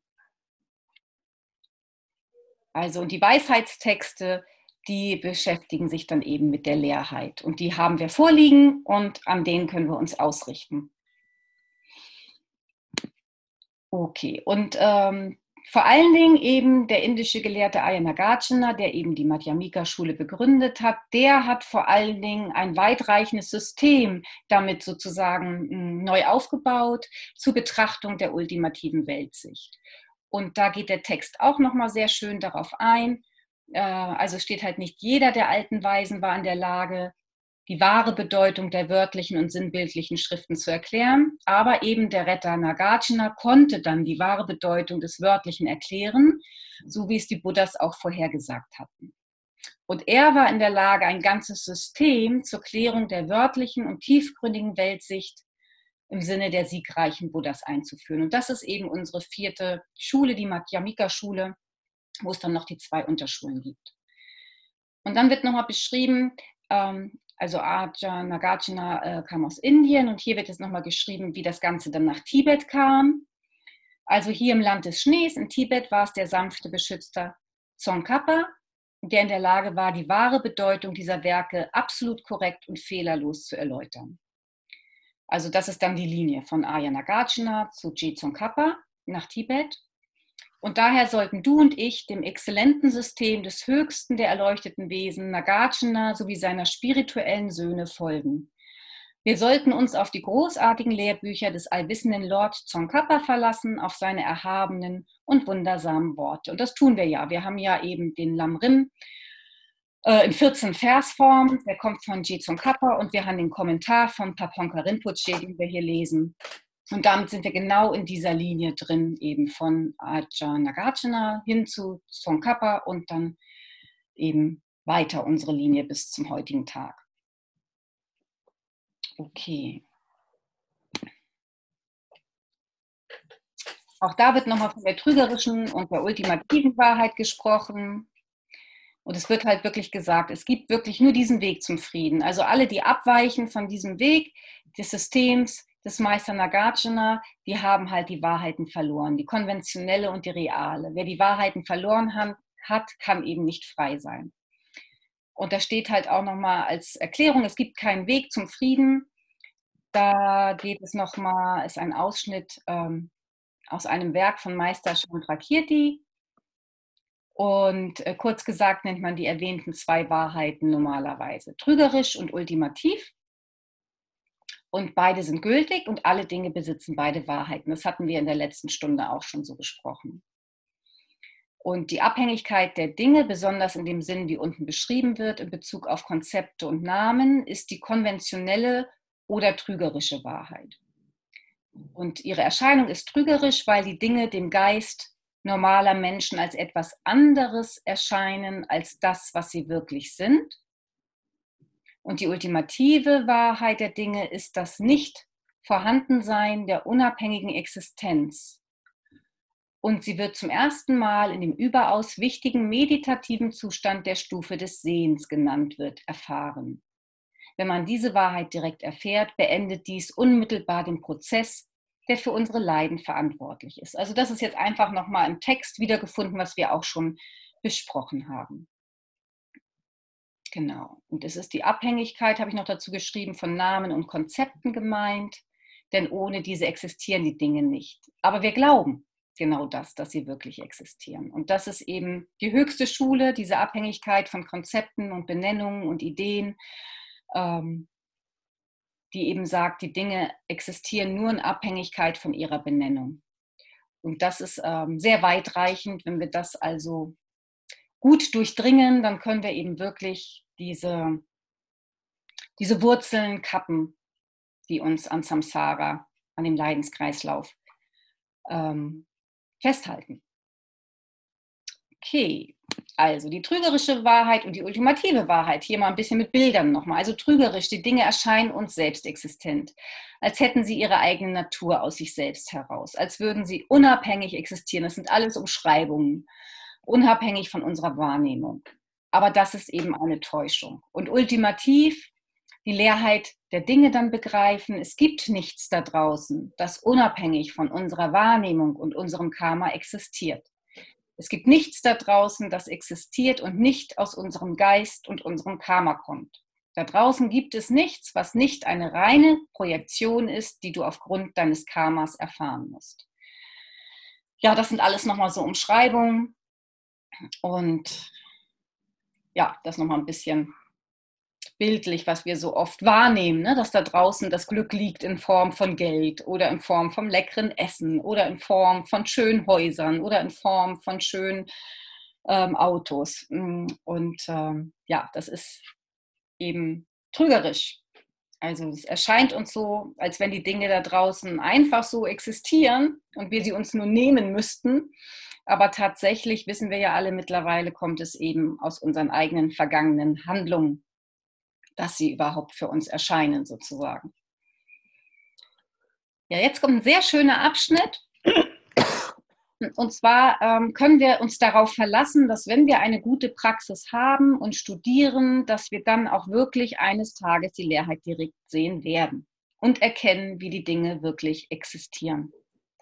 Also, und die Weisheitstexte, die beschäftigen sich dann eben mit der Leerheit. Und die haben wir vorliegen und an denen können wir uns ausrichten. Okay, und vor allen Dingen eben der indische Gelehrte Aya Nagarjuna, der eben die Madhyamika-Schule begründet hat, der hat vor allen Dingen ein weitreichendes System damit sozusagen neu aufgebaut zur Betrachtung der ultimativen Weltsicht. Und da geht der Text auch nochmal sehr schön darauf ein. Also steht halt nicht jeder der alten Weisen war in der Lage, die wahre Bedeutung der wörtlichen und sinnbildlichen Schriften zu erklären. Aber eben der Retter Nagarjuna konnte dann die wahre Bedeutung des Wörtlichen erklären, so wie es die Buddhas auch vorhergesagt hatten. Und er war in der Lage, ein ganzes System zur Klärung der wörtlichen und tiefgründigen Weltsicht im Sinne der siegreichen Buddhas einzuführen. Und das ist eben unsere 4. Schule, die Madhyamika-Schule, wo es dann noch die 2 Unterschulen gibt. Und dann wird nochmal beschrieben, also Aya Nagarjuna kam aus Indien und hier wird jetzt nochmal geschrieben, wie das Ganze dann nach Tibet kam. Also hier im Land des Schnees, in Tibet, war es der sanfte Beschützer Tsongkhapa, der in der Lage war, die wahre Bedeutung dieser Werke absolut korrekt und fehlerlos zu erläutern. Also das ist dann die Linie von Aya Nagarjuna zu Je Tsongkhapa nach Tibet. Und daher sollten du und ich dem exzellenten System des höchsten der erleuchteten Wesen, Nagarjuna, sowie seiner spirituellen Söhne folgen. Wir sollten uns auf die großartigen Lehrbücher des allwissenden Lord Tsongkhapa verlassen, auf seine erhabenen und wundersamen Worte. Und das tun wir ja. Wir haben ja eben den Lamrim in 14 Versform, der kommt von Je Tsongkhapa, und wir haben den Kommentar von Paponka Rinpoche, den wir hier lesen. Und damit sind wir genau in dieser Linie drin, eben von Ajahn Nagarjuna hin zu Tsongkhapa und dann eben weiter unsere Linie bis zum heutigen Tag. Okay. Auch da wird nochmal von der trügerischen und der ultimativen Wahrheit gesprochen. Und es wird halt wirklich gesagt, es gibt wirklich nur diesen Weg zum Frieden. Also alle, die abweichen von diesem Weg des Systems des Meister Nagarjuna, die haben halt die Wahrheiten verloren, die konventionelle und die reale. Wer die Wahrheiten verloren hat, kann eben nicht frei sein. Und da steht halt auch nochmal als Erklärung, es gibt keinen Weg zum Frieden. Da geht es nochmal, ist ein Ausschnitt aus einem Werk von Meister Chandrakirti. Und kurz gesagt nennt man die erwähnten zwei Wahrheiten normalerweise trügerisch und ultimativ. Und beide sind gültig und alle Dinge besitzen beide Wahrheiten. Das hatten wir in der letzten Stunde auch schon so besprochen. Und die Abhängigkeit der Dinge, besonders in dem Sinn, wie unten beschrieben wird, in Bezug auf Konzepte und Namen, ist die konventionelle oder trügerische Wahrheit. Und ihre Erscheinung ist trügerisch, weil die Dinge dem Geist normaler Menschen als etwas anderes erscheinen als das, was sie wirklich sind. Und die ultimative Wahrheit der Dinge ist das Nicht-Vorhandensein der unabhängigen Existenz. Und sie wird zum ersten Mal in dem überaus wichtigen meditativen Zustand der Stufe des Sehens genannt wird, erfahren. Wenn man diese Wahrheit direkt erfährt, beendet dies unmittelbar den Prozess, der für unsere Leiden verantwortlich ist. Also das ist jetzt einfach nochmal im Text wiedergefunden, was wir auch schon besprochen haben. Genau. Und es ist die Abhängigkeit, habe ich noch dazu geschrieben, von Namen und Konzepten gemeint, denn ohne diese existieren die Dinge nicht. Aber wir glauben genau das, dass sie wirklich existieren. Und das ist eben die höchste Schule, diese Abhängigkeit von Konzepten und Benennungen und Ideen, die eben sagt, die Dinge existieren nur in Abhängigkeit von ihrer Benennung. Und das ist sehr weitreichend. Wenn wir das also gut durchdringen, dann können wir eben wirklich diese Wurzeln kappen, die uns an Samsara, an dem Leidenskreislauf festhalten. Okay, also die trügerische Wahrheit und die ultimative Wahrheit. Hier mal ein bisschen mit Bildern nochmal. Also trügerisch, die Dinge erscheinen uns selbst existent, als hätten sie ihre eigene Natur aus sich selbst heraus, als würden sie unabhängig existieren. Das sind alles Umschreibungen, unabhängig von unserer Wahrnehmung. Aber das ist eben eine Täuschung. Und ultimativ die Leerheit der Dinge dann begreifen, es gibt nichts da draußen, das unabhängig von unserer Wahrnehmung und unserem Karma existiert. Es gibt nichts da draußen, das existiert und nicht aus unserem Geist und unserem Karma kommt. Da draußen gibt es nichts, was nicht eine reine Projektion ist, die du aufgrund deines Karmas erfahren musst. Ja, das sind alles nochmal so Umschreibungen. Und ja, das nochmal ein bisschen bildlich, was wir so oft wahrnehmen, ne? Dass da draußen das Glück liegt in Form von Geld oder in Form von leckeren Essen oder in Form von schönen Häusern oder in Form von schönen Autos. Und ja, das ist eben trügerisch. Also es erscheint uns so, als wenn die Dinge da draußen einfach so existieren und wir sie uns nur nehmen müssten. Aber tatsächlich wissen wir ja alle mittlerweile, kommt es eben aus unseren eigenen vergangenen Handlungen, dass sie überhaupt für uns erscheinen sozusagen. Ja, jetzt kommt ein sehr schöner Abschnitt. Und zwar können wir uns darauf verlassen, dass wenn wir eine gute Praxis haben und studieren, dass wir dann auch wirklich eines Tages die Leerheit direkt sehen werden und erkennen, wie die Dinge wirklich existieren.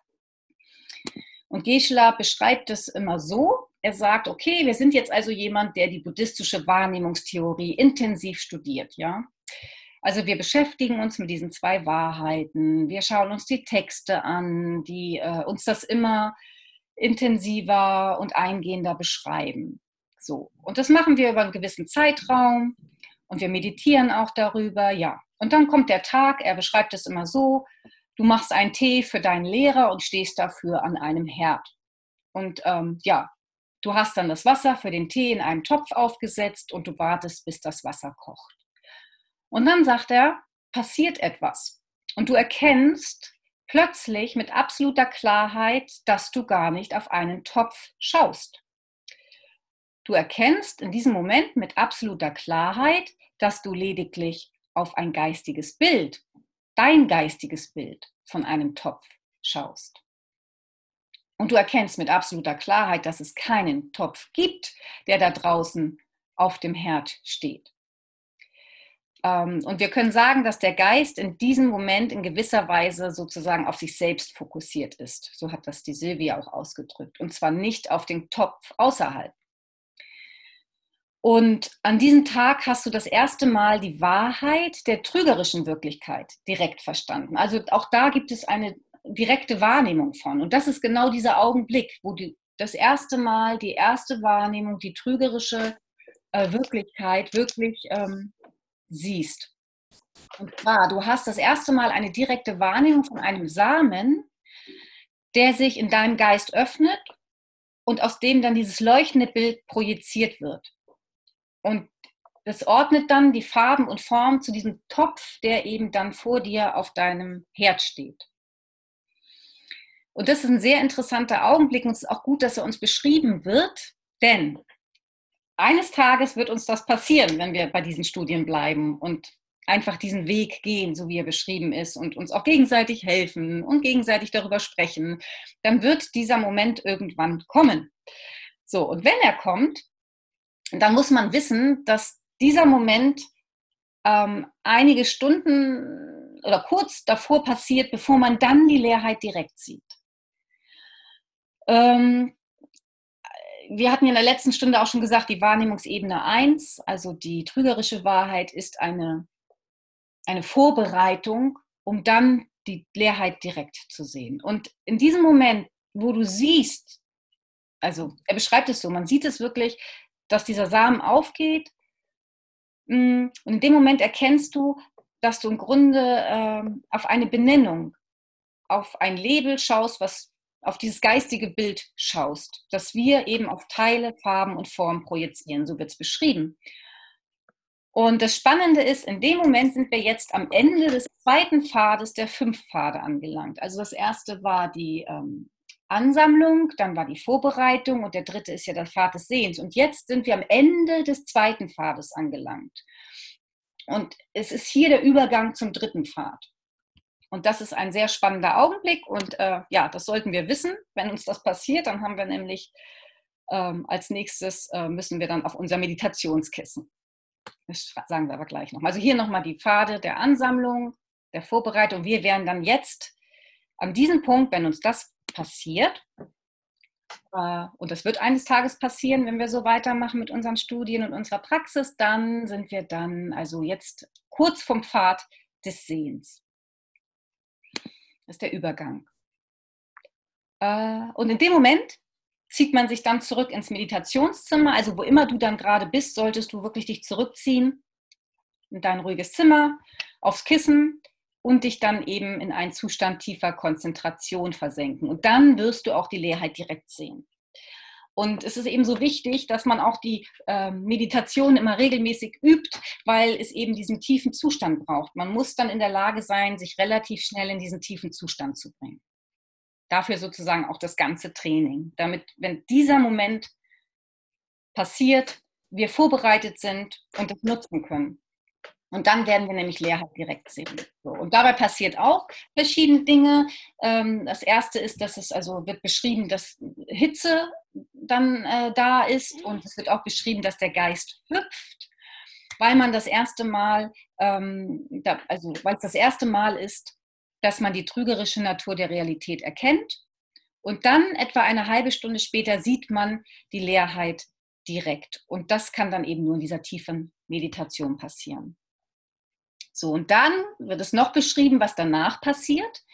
Und Geshe-la beschreibt es immer so, er sagt, okay, wir sind jetzt also jemand, der die buddhistische Wahrnehmungstheorie intensiv studiert, ja. Also wir beschäftigen uns mit diesen zwei Wahrheiten, wir schauen uns die Texte an, die uns das immer intensiver und eingehender beschreiben. So. Und das machen wir über einen gewissen Zeitraum und wir meditieren auch darüber, ja. Und dann kommt der Tag, er beschreibt es immer so, du machst einen Tee für deinen Lehrer und stehst dafür an einem Herd. Und ja, du hast dann das Wasser für den Tee in einem Topf aufgesetzt und du wartest, bis das Wasser kocht. Und dann sagt er, passiert etwas. Und du erkennst plötzlich mit absoluter Klarheit, dass du gar nicht auf einen Topf schaust. Du erkennst in diesem Moment mit absoluter Klarheit, dass du lediglich auf ein geistiges Bild, dein geistiges Bild von einem Topf schaust. Und du erkennst mit absoluter Klarheit, dass es keinen Topf gibt, der da draußen auf dem Herd steht. Und wir können sagen, dass der Geist in diesem Moment in gewisser Weise sozusagen auf sich selbst fokussiert ist. So hat das die Silvia auch ausgedrückt. Und zwar nicht auf den Topf außerhalb. Und an diesem Tag hast du das erste Mal die Wahrheit der trügerischen Wirklichkeit direkt verstanden. Also auch da gibt es eine direkte Wahrnehmung von. Und das ist genau dieser Augenblick, wo du das erste Mal die erste Wahrnehmung, die trügerische Wirklichkeit wirklich siehst. Und zwar, du hast das erste Mal eine direkte Wahrnehmung von einem Samen, der sich in deinem Geist öffnet und aus dem dann dieses leuchtende Bild projiziert wird. Und das ordnet dann die Farben und Formen zu diesem Topf, der eben dann vor dir auf deinem Herd steht. Und das ist ein sehr interessanter Augenblick und es ist auch gut, dass er uns beschrieben wird, denn eines Tages wird uns das passieren, wenn wir bei diesen Studien bleiben und einfach diesen Weg gehen, so wie er beschrieben ist und uns auch gegenseitig helfen und gegenseitig darüber sprechen. Dann wird dieser Moment irgendwann kommen. So, und wenn er kommt, dann muss man wissen, dass dieser Moment einige Stunden oder kurz davor passiert, bevor man dann die Leerheit direkt sieht. Wir hatten ja in der letzten Stunde auch schon gesagt, die Wahrnehmungsebene 1, also die trügerische Wahrheit, ist eine Vorbereitung, um dann die Leerheit direkt zu sehen. Und in diesem Moment, wo du siehst, also er beschreibt es so, man sieht es wirklich, dass dieser Samen aufgeht und in dem Moment erkennst du, dass du im Grunde auf eine Benennung, auf ein Label schaust, was auf dieses geistige Bild schaust, dass wir eben auf Teile, Farben und Formen projizieren, so wird es beschrieben. Und das Spannende ist, in dem Moment sind wir jetzt am Ende des zweiten Pfades der 5 Pfade angelangt. Also das erste war die Ansammlung, dann war die Vorbereitung und der dritte ist ja der Pfad des Sehens. Und jetzt sind wir am Ende des zweiten Pfades angelangt. Und es ist hier der Übergang zum dritten Pfad. Und das ist ein sehr spannender Augenblick und ja, das sollten wir wissen. Wenn uns das passiert, dann haben wir nämlich als nächstes müssen wir dann auf unser Meditationskissen. Das sagen wir aber gleich noch. Also hier nochmal die Pfade der Ansammlung, der Vorbereitung. Wir werden dann jetzt an diesem Punkt, wenn uns das passiert, und das wird eines Tages passieren, wenn wir so weitermachen mit unseren Studien und unserer Praxis, dann sind wir dann also jetzt kurz vom Pfad des Sehens. Das ist der Übergang. Und in dem Moment zieht man sich dann zurück ins Meditationszimmer. Also wo immer du dann gerade bist, solltest du wirklich dich zurückziehen in dein ruhiges Zimmer, aufs Kissen und dich dann eben in einen Zustand tiefer Konzentration versenken. Und dann wirst du auch die Leerheit direkt sehen. Und es ist eben so wichtig, dass man auch die Meditation immer regelmäßig übt, weil es eben diesen tiefen Zustand braucht. Man muss dann in der Lage sein, sich relativ schnell in diesen tiefen Zustand zu bringen. Dafür sozusagen auch das ganze Training, damit, wenn dieser Moment passiert, wir vorbereitet sind und das nutzen können. Und dann werden wir nämlich Leerheit direkt sehen. So, und dabei passiert auch verschiedene Dinge. Das erste ist, dass es also wird beschrieben, dass Hitze dann da ist und es wird auch beschrieben, dass der Geist hüpft, weil man das erste Mal, weil es das erste Mal ist, dass man die trügerische Natur der Realität erkennt. Und dann etwa eine halbe Stunde später sieht man die Leerheit direkt. Und das kann dann eben nur in dieser tiefen Meditation passieren. So, und dann wird es noch beschrieben, was danach passiert.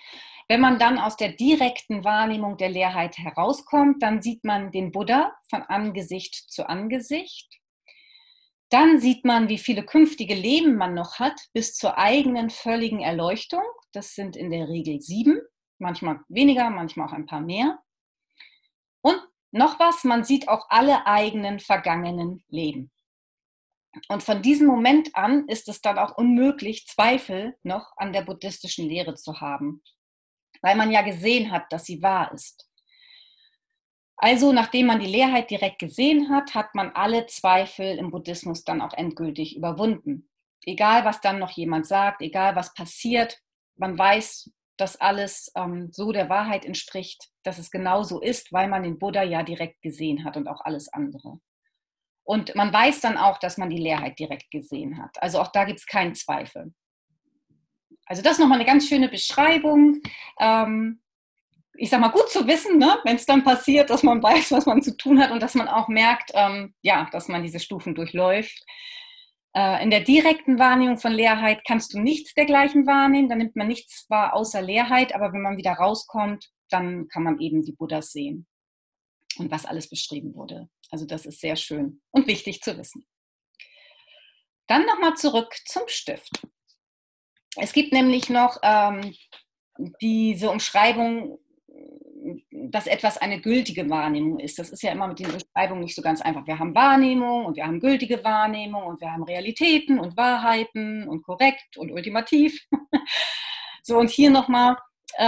Wenn man dann aus der direkten Wahrnehmung der Leerheit herauskommt, dann sieht man den Buddha von Angesicht zu Angesicht. Dann sieht man, wie viele künftige Leben man noch hat, bis zur eigenen völligen Erleuchtung. Das sind in der Regel 7, manchmal weniger, manchmal auch ein paar mehr. Und noch was, man sieht auch alle eigenen vergangenen Leben. Und von diesem Moment an ist es dann auch unmöglich, Zweifel noch an der buddhistischen Lehre zu haben, weil man ja gesehen hat, dass sie wahr ist. Also, nachdem man die Leerheit direkt gesehen hat, hat man alle Zweifel im Buddhismus dann auch endgültig überwunden. Egal, was dann noch jemand sagt, egal, was passiert, man weiß, dass alles so der Wahrheit entspricht, dass es genau so ist, weil man den Buddha ja direkt gesehen hat und auch alles andere. Und man weiß dann auch, dass man die Leerheit direkt gesehen hat. Also auch da gibt es keinen Zweifel. Also das ist nochmal eine ganz schöne Beschreibung. Ich sag mal, gut zu wissen, ne? Wenn es dann passiert, dass man weiß, was man zu tun hat und dass man auch merkt, dass man diese Stufen durchläuft. In der direkten Wahrnehmung von Leerheit kannst du nichts dergleichen wahrnehmen, dann nimmt man nichts wahr außer Leerheit, aber wenn man wieder rauskommt, dann kann man eben die Buddhas sehen und was alles beschrieben wurde. Also das ist sehr schön und wichtig zu wissen. Dann nochmal zurück zum Stift. Es gibt nämlich noch diese Umschreibung, dass etwas eine gültige Wahrnehmung ist. Das ist ja immer mit den Beschreibungen nicht so ganz einfach. Wir haben Wahrnehmung und wir haben gültige Wahrnehmung und wir haben Realitäten und Wahrheiten und korrekt und ultimativ. So, und hier nochmal,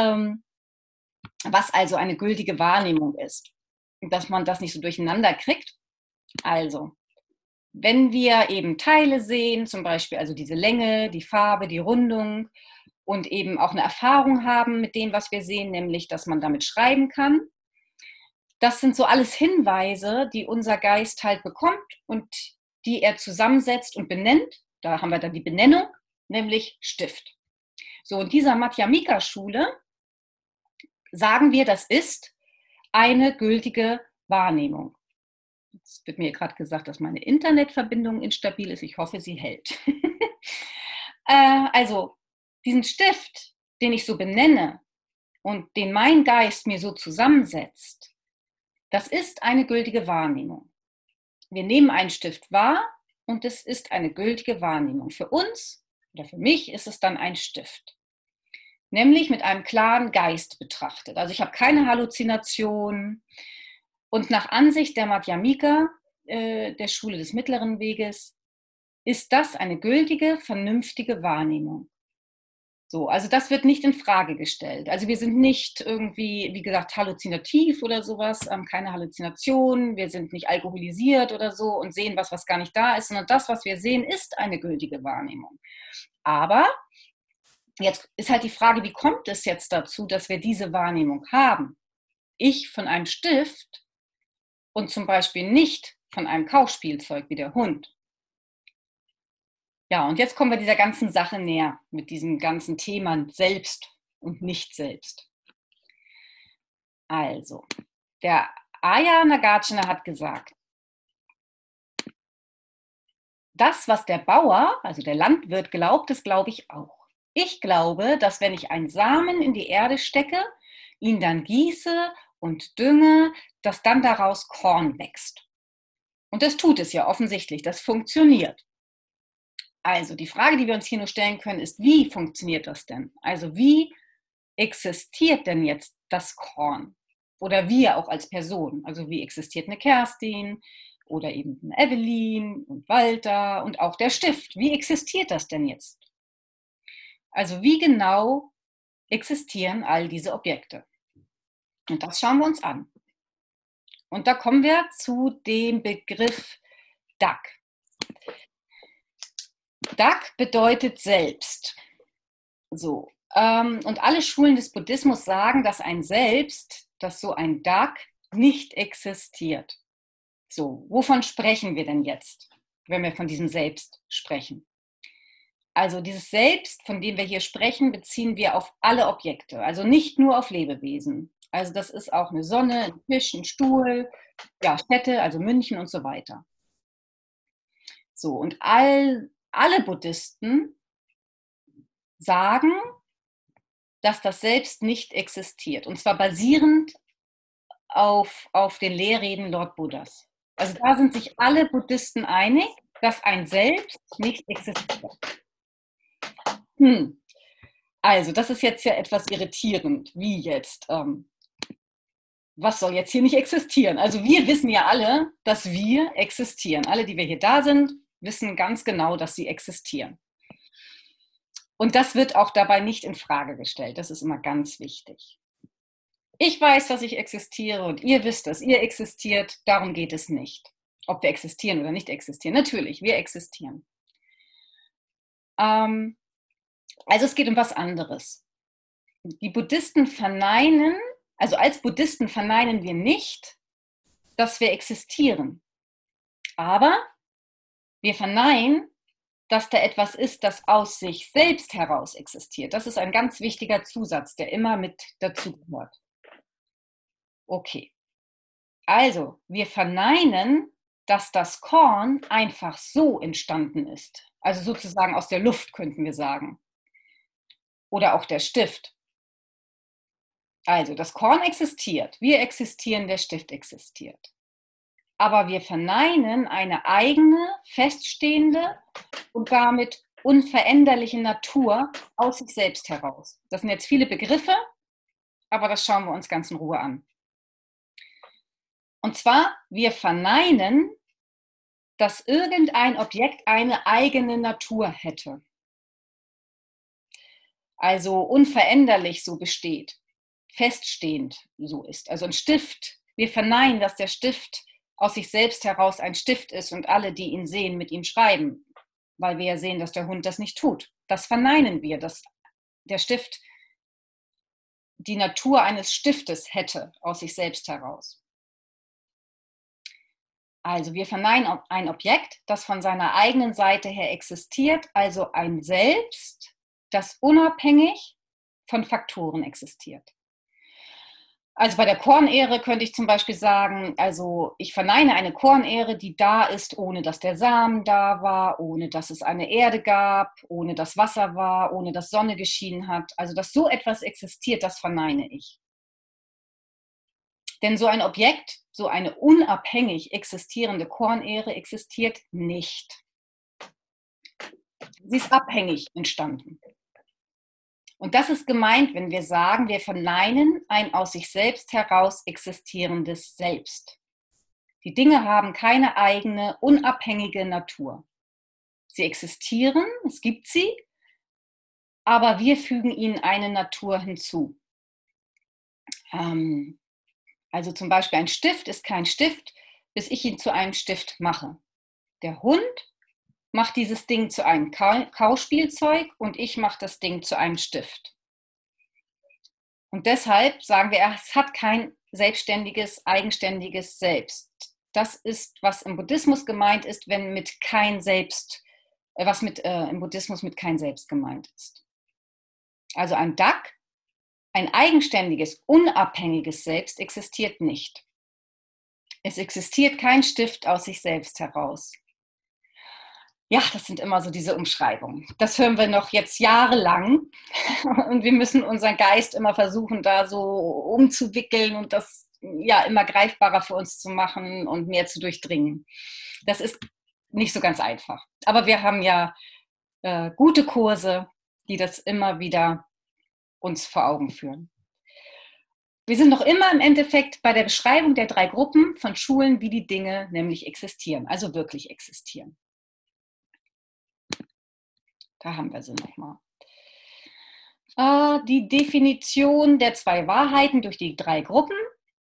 was also eine gültige Wahrnehmung ist. Dass man das nicht so durcheinander kriegt. Also, wenn wir eben Teile sehen, zum Beispiel also diese Länge, die Farbe, die Rundung, und eben auch eine Erfahrung haben mit dem, was wir sehen, nämlich, dass man damit schreiben kann. Das sind so alles Hinweise, die unser Geist halt bekommt und die er zusammensetzt und benennt. Da haben wir dann die Benennung, nämlich Stift. So, in dieser Madhyamika-Schule sagen wir, das ist eine gültige Wahrnehmung. Jetzt wird mir gerade gesagt, dass meine Internetverbindung instabil ist. Ich hoffe, sie hält. Also, diesen Stift, den ich so benenne und den mein Geist mir so zusammensetzt, das ist eine gültige Wahrnehmung. Wir nehmen einen Stift wahr und es ist eine gültige Wahrnehmung. Für uns oder für mich ist es dann ein Stift. Nämlich mit einem klaren Geist betrachtet. Also ich habe keine Halluzinationen. Und nach Ansicht der Madhyamika, der Schule des mittleren Weges, ist das eine gültige, vernünftige Wahrnehmung. So, also das wird nicht in Frage gestellt. Also wir sind nicht irgendwie, wie gesagt, halluzinativ oder sowas, keine Halluzinationen, wir sind nicht alkoholisiert oder so und sehen was gar nicht da ist, sondern das, was wir sehen, ist eine gültige Wahrnehmung. Aber jetzt ist halt die Frage, wie kommt es jetzt dazu, dass wir diese Wahrnehmung haben? Ich von einem Stift und zum Beispiel nicht von einem Kauspielzeug wie der Hund. Ja, und jetzt kommen wir dieser ganzen Sache näher mit diesem ganzen Thema selbst und nicht selbst. Also, der Aya Nagarjuna hat gesagt, das, was der Bauer, also der Landwirt glaubt, das glaube ich auch. Ich glaube, dass wenn ich einen Samen in die Erde stecke, ihn dann gieße und dünge, dass dann daraus Korn wächst. Und das tut es ja offensichtlich, das funktioniert. Also die Frage, die wir uns hier nur stellen können, ist, wie funktioniert das denn? Also wie existiert denn jetzt das Korn? Oder wir auch als Person? Also wie existiert eine Kerstin oder eben eine Evelyn und Walter und auch der Stift? Wie existiert das denn jetzt? Also wie genau existieren all diese Objekte? Und das schauen wir uns an. Und da kommen wir zu dem Begriff Dak. Dak bedeutet selbst. So. Und alle Schulen des Buddhismus sagen, dass ein Selbst, dass so ein Dak nicht existiert. So, wovon sprechen wir denn jetzt, wenn wir von diesem Selbst sprechen? Also dieses Selbst, von dem wir hier sprechen, beziehen wir auf alle Objekte, also nicht nur auf Lebewesen. Also das ist auch eine Sonne, ein Tisch, ein Stuhl, ja, Städte, also München und so weiter. So, und alle Buddhisten sagen, dass das Selbst nicht existiert. Und zwar basierend auf den Lehrreden Lord Buddhas. Also da sind sich alle Buddhisten einig, dass ein Selbst nicht existiert. Also, das ist jetzt ja etwas irritierend. Wie jetzt? Was soll jetzt hier nicht existieren? Also wir wissen ja alle, dass wir existieren. Alle, die wir hier da sind, wissen ganz genau, dass sie existieren. Und das wird auch dabei nicht in Frage gestellt. Das ist immer ganz wichtig. Ich weiß, dass ich existiere und ihr wisst, dass ihr existiert. Darum geht es nicht. Ob wir existieren oder nicht existieren. Natürlich, wir existieren. Also es geht um was anderes. Die Buddhisten verneinen, also als Buddhisten verneinen wir nicht, dass wir existieren. Aber wir verneinen, dass da etwas ist, das aus sich selbst heraus existiert. Das ist ein ganz wichtiger Zusatz, der immer mit dazugehört. Okay. Also, wir verneinen, dass das Korn einfach so entstanden ist. Also sozusagen aus der Luft, könnten wir sagen. Oder auch der Stift. Also, das Korn existiert, wir existieren, der Stift existiert. Aber wir verneinen eine eigene, feststehende und damit unveränderliche Natur aus sich selbst heraus. Das sind jetzt viele Begriffe, aber das schauen wir uns ganz in Ruhe an. Und zwar, wir verneinen, dass irgendein Objekt eine eigene Natur hätte. Also unveränderlich so besteht, feststehend so ist. Also ein Stift, wir verneinen, dass der Stift aus sich selbst heraus ein Stift ist und alle, die ihn sehen, mit ihm schreiben, weil wir ja sehen, dass der Hund das nicht tut. Das verneinen wir, dass der Stift die Natur eines Stiftes hätte aus sich selbst heraus. Also wir verneinen ein Objekt, das von seiner eigenen Seite her existiert, also ein Selbst, das unabhängig von Faktoren existiert. Also bei der Kornähre könnte ich zum Beispiel sagen, also ich verneine eine Kornähre, die da ist, ohne dass der Samen da war, ohne dass es eine Erde gab, ohne dass Wasser war, ohne dass Sonne geschienen hat. Also dass so etwas existiert, das verneine ich. Denn so ein Objekt, so eine unabhängig existierende Kornähre existiert nicht. Sie ist abhängig entstanden. Und das ist gemeint, wenn wir sagen, wir verneinen ein aus sich selbst heraus existierendes Selbst. Die Dinge haben keine eigene, unabhängige Natur. Sie existieren, es gibt sie, aber wir fügen ihnen eine Natur hinzu. Also zum Beispiel ein Stift ist kein Stift, bis ich ihn zu einem Stift mache. Der Hund macht dieses Ding zu einem Kauspielzeug und ich mache das Ding zu einem Stift. Und deshalb sagen wir, es hat kein selbstständiges, eigenständiges Selbst. Das ist, was im Buddhismus gemeint ist, wenn mit kein Selbst, was im Buddhismus mit kein Selbst gemeint ist. Also ein Duck, ein eigenständiges, unabhängiges Selbst existiert nicht. Es existiert kein Stift aus sich selbst heraus. Ja, das sind immer so diese Umschreibungen. Das hören wir noch jetzt jahrelang und wir müssen unseren Geist immer versuchen, da so umzuwickeln und das ja immer greifbarer für uns zu machen und mehr zu durchdringen. Das ist nicht so ganz einfach. Aber wir haben ja gute Kurse, die das immer wieder uns vor Augen führen. Wir sind noch immer im Endeffekt bei der Beschreibung der 3 Gruppen von Schulen, wie die Dinge nämlich existieren, also wirklich existieren. Da haben wir sie nochmal. Die Definition der 2 Wahrheiten durch die 3 Gruppen.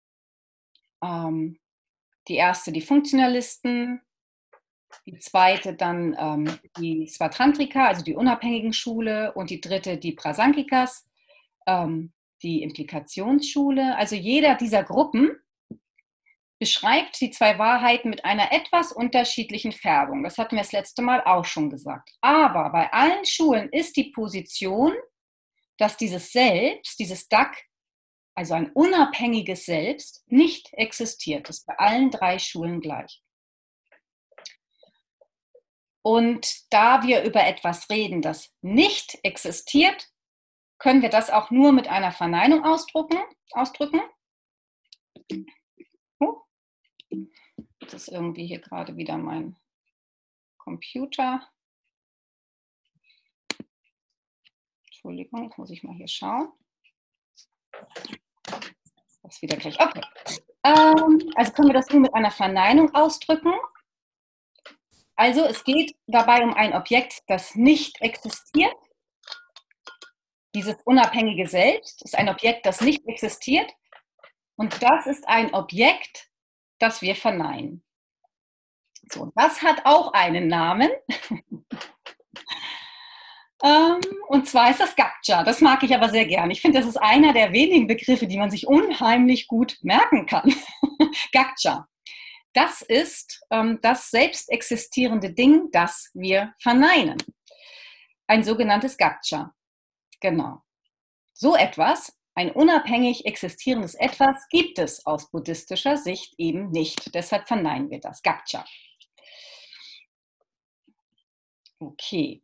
Die erste die Funktionalisten, die zweite dann die Svatantrika, also die unabhängigen Schule, und die dritte die Prasangikas, die Implikationsschule. Also jeder dieser Gruppen beschreibt die 2 Wahrheiten mit einer etwas unterschiedlichen Färbung. Das hatten wir das letzte Mal auch schon gesagt. Aber bei allen Schulen ist die Position, dass dieses Selbst, dieses Duck, also ein unabhängiges Selbst, nicht existiert. Das ist bei allen 3 Schulen gleich. Und da wir über etwas reden, das nicht existiert, können wir das auch nur mit einer Verneinung ausdrücken. Das ist irgendwie hier gerade wieder mein Computer. Entschuldigung, jetzt muss ich mal hier schauen. Das ist wieder gleich. Okay. Also können wir das nur mit einer Verneinung ausdrücken. Also es geht dabei um ein Objekt, das nicht existiert. Dieses unabhängige Selbst ist ein Objekt, das nicht existiert. Und das ist ein Objekt, das wir verneinen. So, das hat auch einen Namen. Und zwar ist das Gaktja. Das mag ich aber sehr gern. Ich finde, das ist einer der wenigen Begriffe, die man sich unheimlich gut merken kann. Gaktja. Das ist das selbst existierende Ding, das wir verneinen. Ein sogenanntes Gaktja. Genau. So etwas, ein unabhängig existierendes Etwas, gibt es aus buddhistischer Sicht eben nicht. Deshalb verneinen wir das Gaktja. Okay.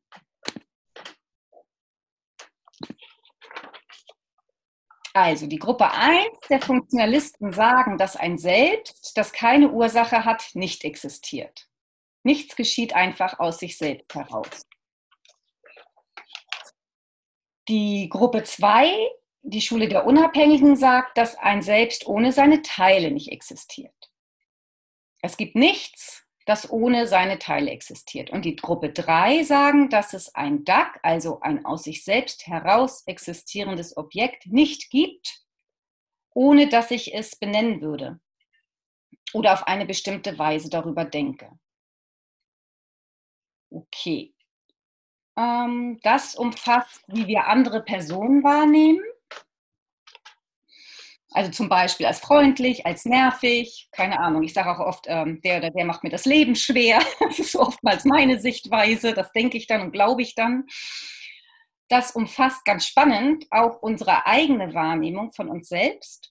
Also die Gruppe 1 der Funktionalisten sagen, dass ein Selbst, das keine Ursache hat, nicht existiert. Nichts geschieht einfach aus sich selbst heraus. Die Gruppe 2, die Schule der Unabhängigen, sagt, dass ein Selbst ohne seine Teile nicht existiert. Es gibt nichts, das ohne seine Teile existiert. Und die Gruppe 3 sagen, dass es ein Dak, also ein aus sich selbst heraus existierendes Objekt, nicht gibt, ohne dass ich es benennen würde oder auf eine bestimmte Weise darüber denke. Okay. Das umfasst, wie wir andere Personen wahrnehmen. Also zum Beispiel als freundlich, als nervig, keine Ahnung. Ich sage auch oft, der oder der macht mir das Leben schwer. Das ist oftmals meine Sichtweise, das denke ich dann und glaube ich dann. Das umfasst ganz spannend auch unsere eigene Wahrnehmung von uns selbst.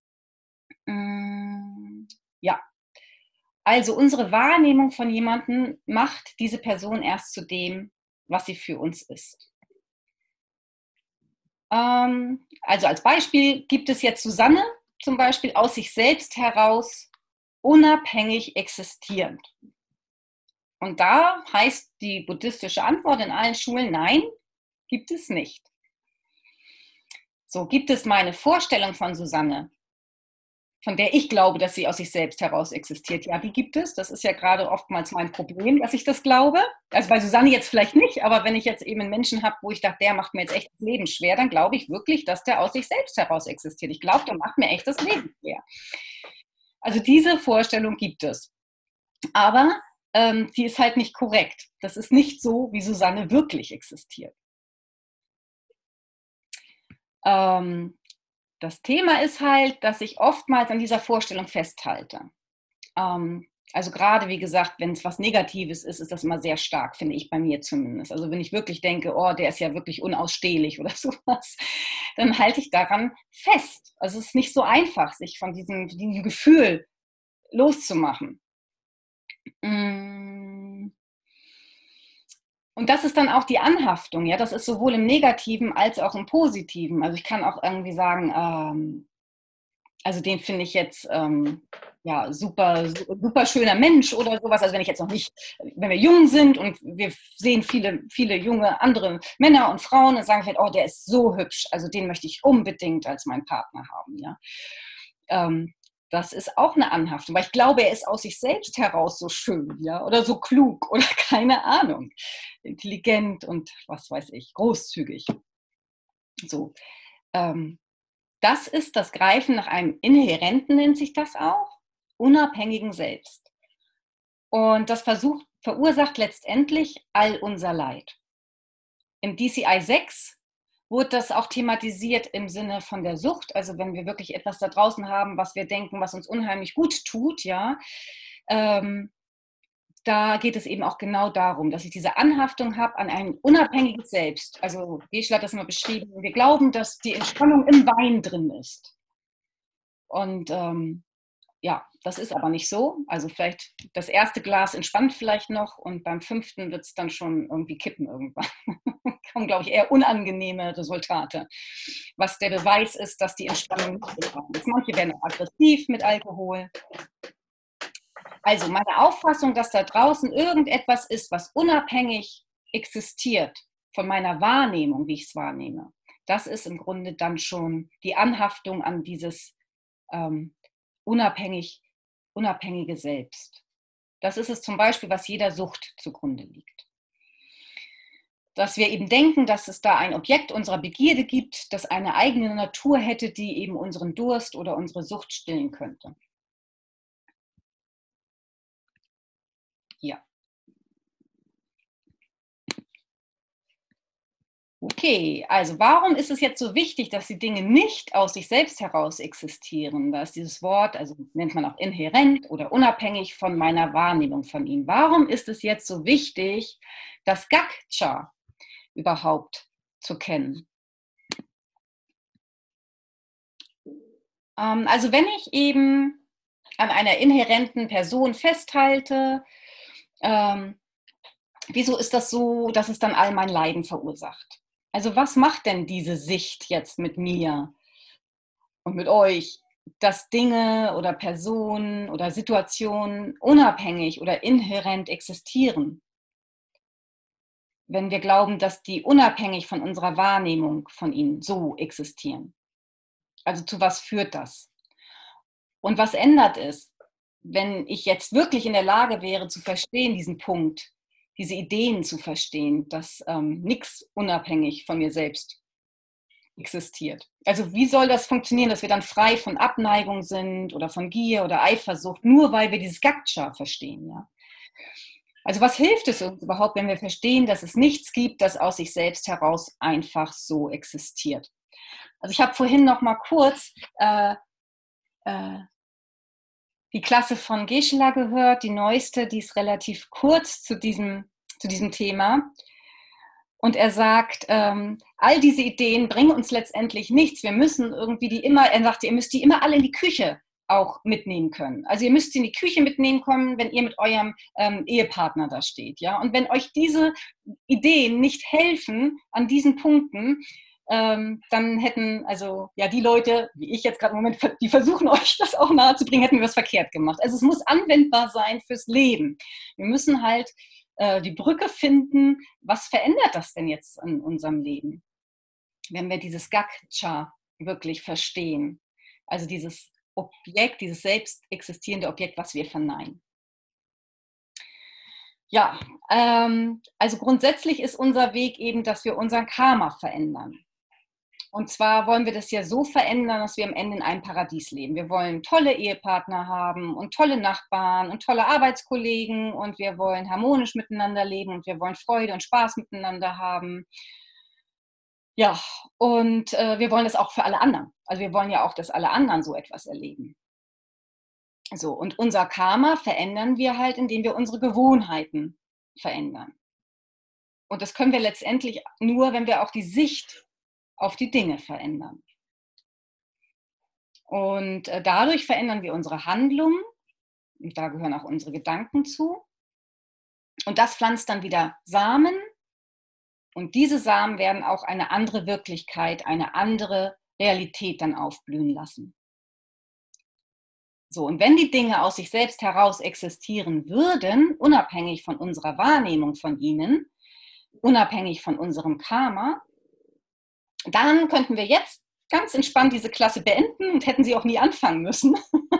Ja, also unsere Wahrnehmung von jemandem macht diese Person erst zu dem, was sie für uns ist. Also als Beispiel gibt es jetzt Susanne zum Beispiel aus sich selbst heraus unabhängig existierend. Und da heißt die buddhistische Antwort in allen Schulen, nein, gibt es nicht. So, gibt es meine Vorstellung von Susanne, von der ich glaube, dass sie aus sich selbst heraus existiert? Ja, die gibt es. Das ist ja gerade oftmals mein Problem, dass ich das glaube. Also bei Susanne jetzt vielleicht nicht, aber wenn ich jetzt eben einen Menschen habe, wo ich dachte, der macht mir jetzt echt das Leben schwer, dann glaube ich wirklich, dass der aus sich selbst heraus existiert. Ich glaube, der macht mir echt das Leben schwer. Also diese Vorstellung gibt es. Aber die ist halt nicht korrekt. Das ist nicht so, wie Susanne wirklich existiert. Das Thema ist halt, dass ich oftmals an dieser Vorstellung festhalte. Also gerade, wie gesagt, wenn es was Negatives ist, ist das immer sehr stark, finde ich, bei mir zumindest. Also wenn ich wirklich denke, oh, der ist ja wirklich unausstehlich oder sowas, dann halte ich daran fest. Also es ist nicht so einfach, sich von diesem Gefühl loszumachen. Und das ist dann auch die Anhaftung, ja, das ist sowohl im Negativen als auch im Positiven. Also ich kann auch irgendwie sagen, also den finde ich jetzt ja super, super schöner Mensch oder sowas. Also wenn ich jetzt noch nicht, wenn wir jung sind und wir sehen viele junge andere Männer und Frauen, dann sagen wir, oh, der ist so hübsch, also den möchte ich unbedingt als meinen Partner haben, ja. Das ist auch eine Anhaftung, weil ich glaube, er ist aus sich selbst heraus so schön, ja, oder so klug oder keine Ahnung, intelligent und was weiß ich, großzügig. So, das ist das Greifen nach einem inhärenten, nennt sich das auch, unabhängigen Selbst. Und das verursacht letztendlich all unser Leid. Im DCI 6 wurde das auch thematisiert im Sinne von der Sucht. Also wenn wir wirklich etwas da draußen haben, was wir denken, was uns unheimlich gut tut, ja, da geht es eben auch genau darum, dass ich diese Anhaftung habe an ein unabhängiges Selbst. Also Geshe hat das immer beschrieben. Wir glauben, dass die Entspannung im Wein drin ist. Und ja, das ist aber nicht so. Also vielleicht das erste Glas entspannt vielleicht noch und beim 5. wird es dann schon irgendwie kippen irgendwann. Kommen, glaube ich, eher unangenehme Resultate. Was der Beweis ist, dass die Entspannung nicht gelaufen ist. Manche werden auch aggressiv mit Alkohol. Also meine Auffassung, dass da draußen irgendetwas ist, was unabhängig existiert von meiner Wahrnehmung, wie ich es wahrnehme, das ist im Grunde dann schon die Anhaftung an dieses unabhängige Selbst. Das ist es zum Beispiel, was jeder Sucht zugrunde liegt. Dass wir eben denken, dass es da ein Objekt unserer Begierde gibt, das eine eigene Natur hätte, die eben unseren Durst oder unsere Sucht stillen könnte. Ja. Okay, also warum ist es jetzt so wichtig, dass die Dinge nicht aus sich selbst heraus existieren? Da ist dieses Wort, also nennt man auch inhärent oder unabhängig von meiner Wahrnehmung von ihm. Warum ist es jetzt so wichtig, das Gaksha überhaupt zu kennen? Also wenn ich eben an einer inhärenten Person festhalte, wieso ist das so, dass es dann all mein Leiden verursacht? Also was macht denn diese Sicht jetzt mit mir und mit euch, dass Dinge oder Personen oder Situationen unabhängig oder inhärent existieren, wenn wir glauben, dass die unabhängig von unserer Wahrnehmung von ihnen so existieren? Also zu was führt das? Und was ändert es, wenn ich jetzt wirklich in der Lage wäre zu verstehen, diesen Punkt, diese Ideen zu verstehen, dass nichts unabhängig von mir selbst existiert. Also wie soll das funktionieren, dass wir dann frei von Abneigung sind oder von Gier oder Eifersucht, nur weil wir dieses Gaksha verstehen, ja? Also was hilft es uns überhaupt, wenn wir verstehen, dass es nichts gibt, das aus sich selbst heraus einfach so existiert? Also ich habe vorhin noch mal kurz die Klasse von Geshe-la gehört, die neueste, die ist relativ kurz zu diesem Thema. Und er sagt, all diese Ideen bringen uns letztendlich nichts. Wir müssen irgendwie er sagte, ihr müsst die immer alle in die Küche auch mitnehmen können. Also ihr müsst sie in die Küche mitnehmen können, wenn ihr mit eurem Ehepartner da steht. Ja? Und wenn euch diese Ideen nicht helfen an diesen Punkten, dann hätten also ja die Leute, wie ich jetzt gerade im Moment, die versuchen euch das auch nahezubringen, hätten wir was verkehrt gemacht. Also es muss anwendbar sein fürs Leben. Wir müssen halt die Brücke finden, was verändert das denn jetzt in unserem Leben, wenn wir dieses Gaksha wirklich verstehen. Also dieses Objekt, dieses selbst existierende Objekt, was wir verneinen. Ja, also grundsätzlich ist unser Weg eben, dass wir unser Karma verändern. Und zwar wollen wir das ja so verändern, dass wir am Ende in einem Paradies leben. Wir wollen tolle Ehepartner haben und tolle Nachbarn und tolle Arbeitskollegen und wir wollen harmonisch miteinander leben und wir wollen Freude und Spaß miteinander haben. Ja, und wir wollen das auch für alle anderen. Also wir wollen ja auch, dass alle anderen so etwas erleben. So, und unser Karma verändern wir halt, indem wir unsere Gewohnheiten verändern. Und das können wir letztendlich nur, wenn wir auch die Sicht auf die Dinge verändern. Und dadurch verändern wir unsere Handlungen, und da gehören auch unsere Gedanken zu. Und das pflanzt dann wieder Samen. Und diese Samen werden auch eine andere Wirklichkeit, eine andere Realität dann aufblühen lassen. So, und wenn die Dinge aus sich selbst heraus existieren würden, unabhängig von unserer Wahrnehmung von ihnen, unabhängig von unserem Karma, dann könnten wir jetzt ganz entspannt diese Klasse beenden und hätten sie auch nie anfangen müssen,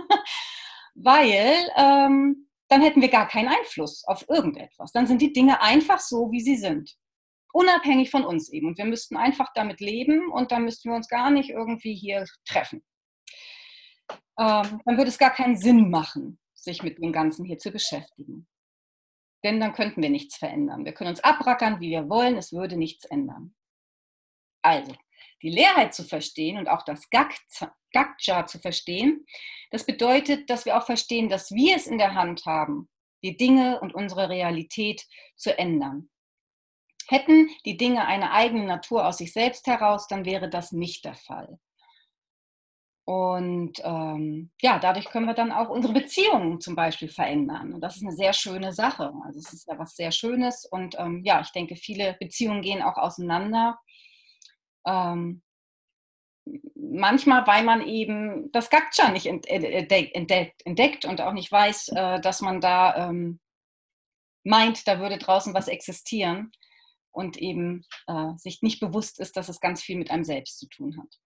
weil dann hätten wir gar keinen Einfluss auf irgendetwas. Dann sind die Dinge einfach so, wie sie sind, unabhängig von uns eben. Und wir müssten einfach damit leben und dann müssten wir uns gar nicht irgendwie hier treffen. Dann würde es gar keinen Sinn machen, sich mit dem Ganzen hier zu beschäftigen. Denn dann könnten wir nichts verändern. Wir können uns abrackern, wie wir wollen, es würde nichts ändern. Also, die Leerheit zu verstehen und auch das Gaksha zu verstehen, das bedeutet, dass wir auch verstehen, dass wir es in der Hand haben, die Dinge und unsere Realität zu ändern. Hätten die Dinge eine eigene Natur aus sich selbst heraus, dann wäre das nicht der Fall. Und ja, dadurch können wir dann auch unsere Beziehungen zum Beispiel verändern. Und das ist eine sehr schöne Sache. Also es ist ja was sehr Schönes. Und ja, ich denke, viele Beziehungen gehen auch auseinander. Ähm, Manchmal, weil man eben das Gaksha nicht entdeckt und auch nicht weiß, dass man da meint, da würde draußen was existieren und eben sich nicht bewusst ist, dass es ganz viel mit einem selbst zu tun hat.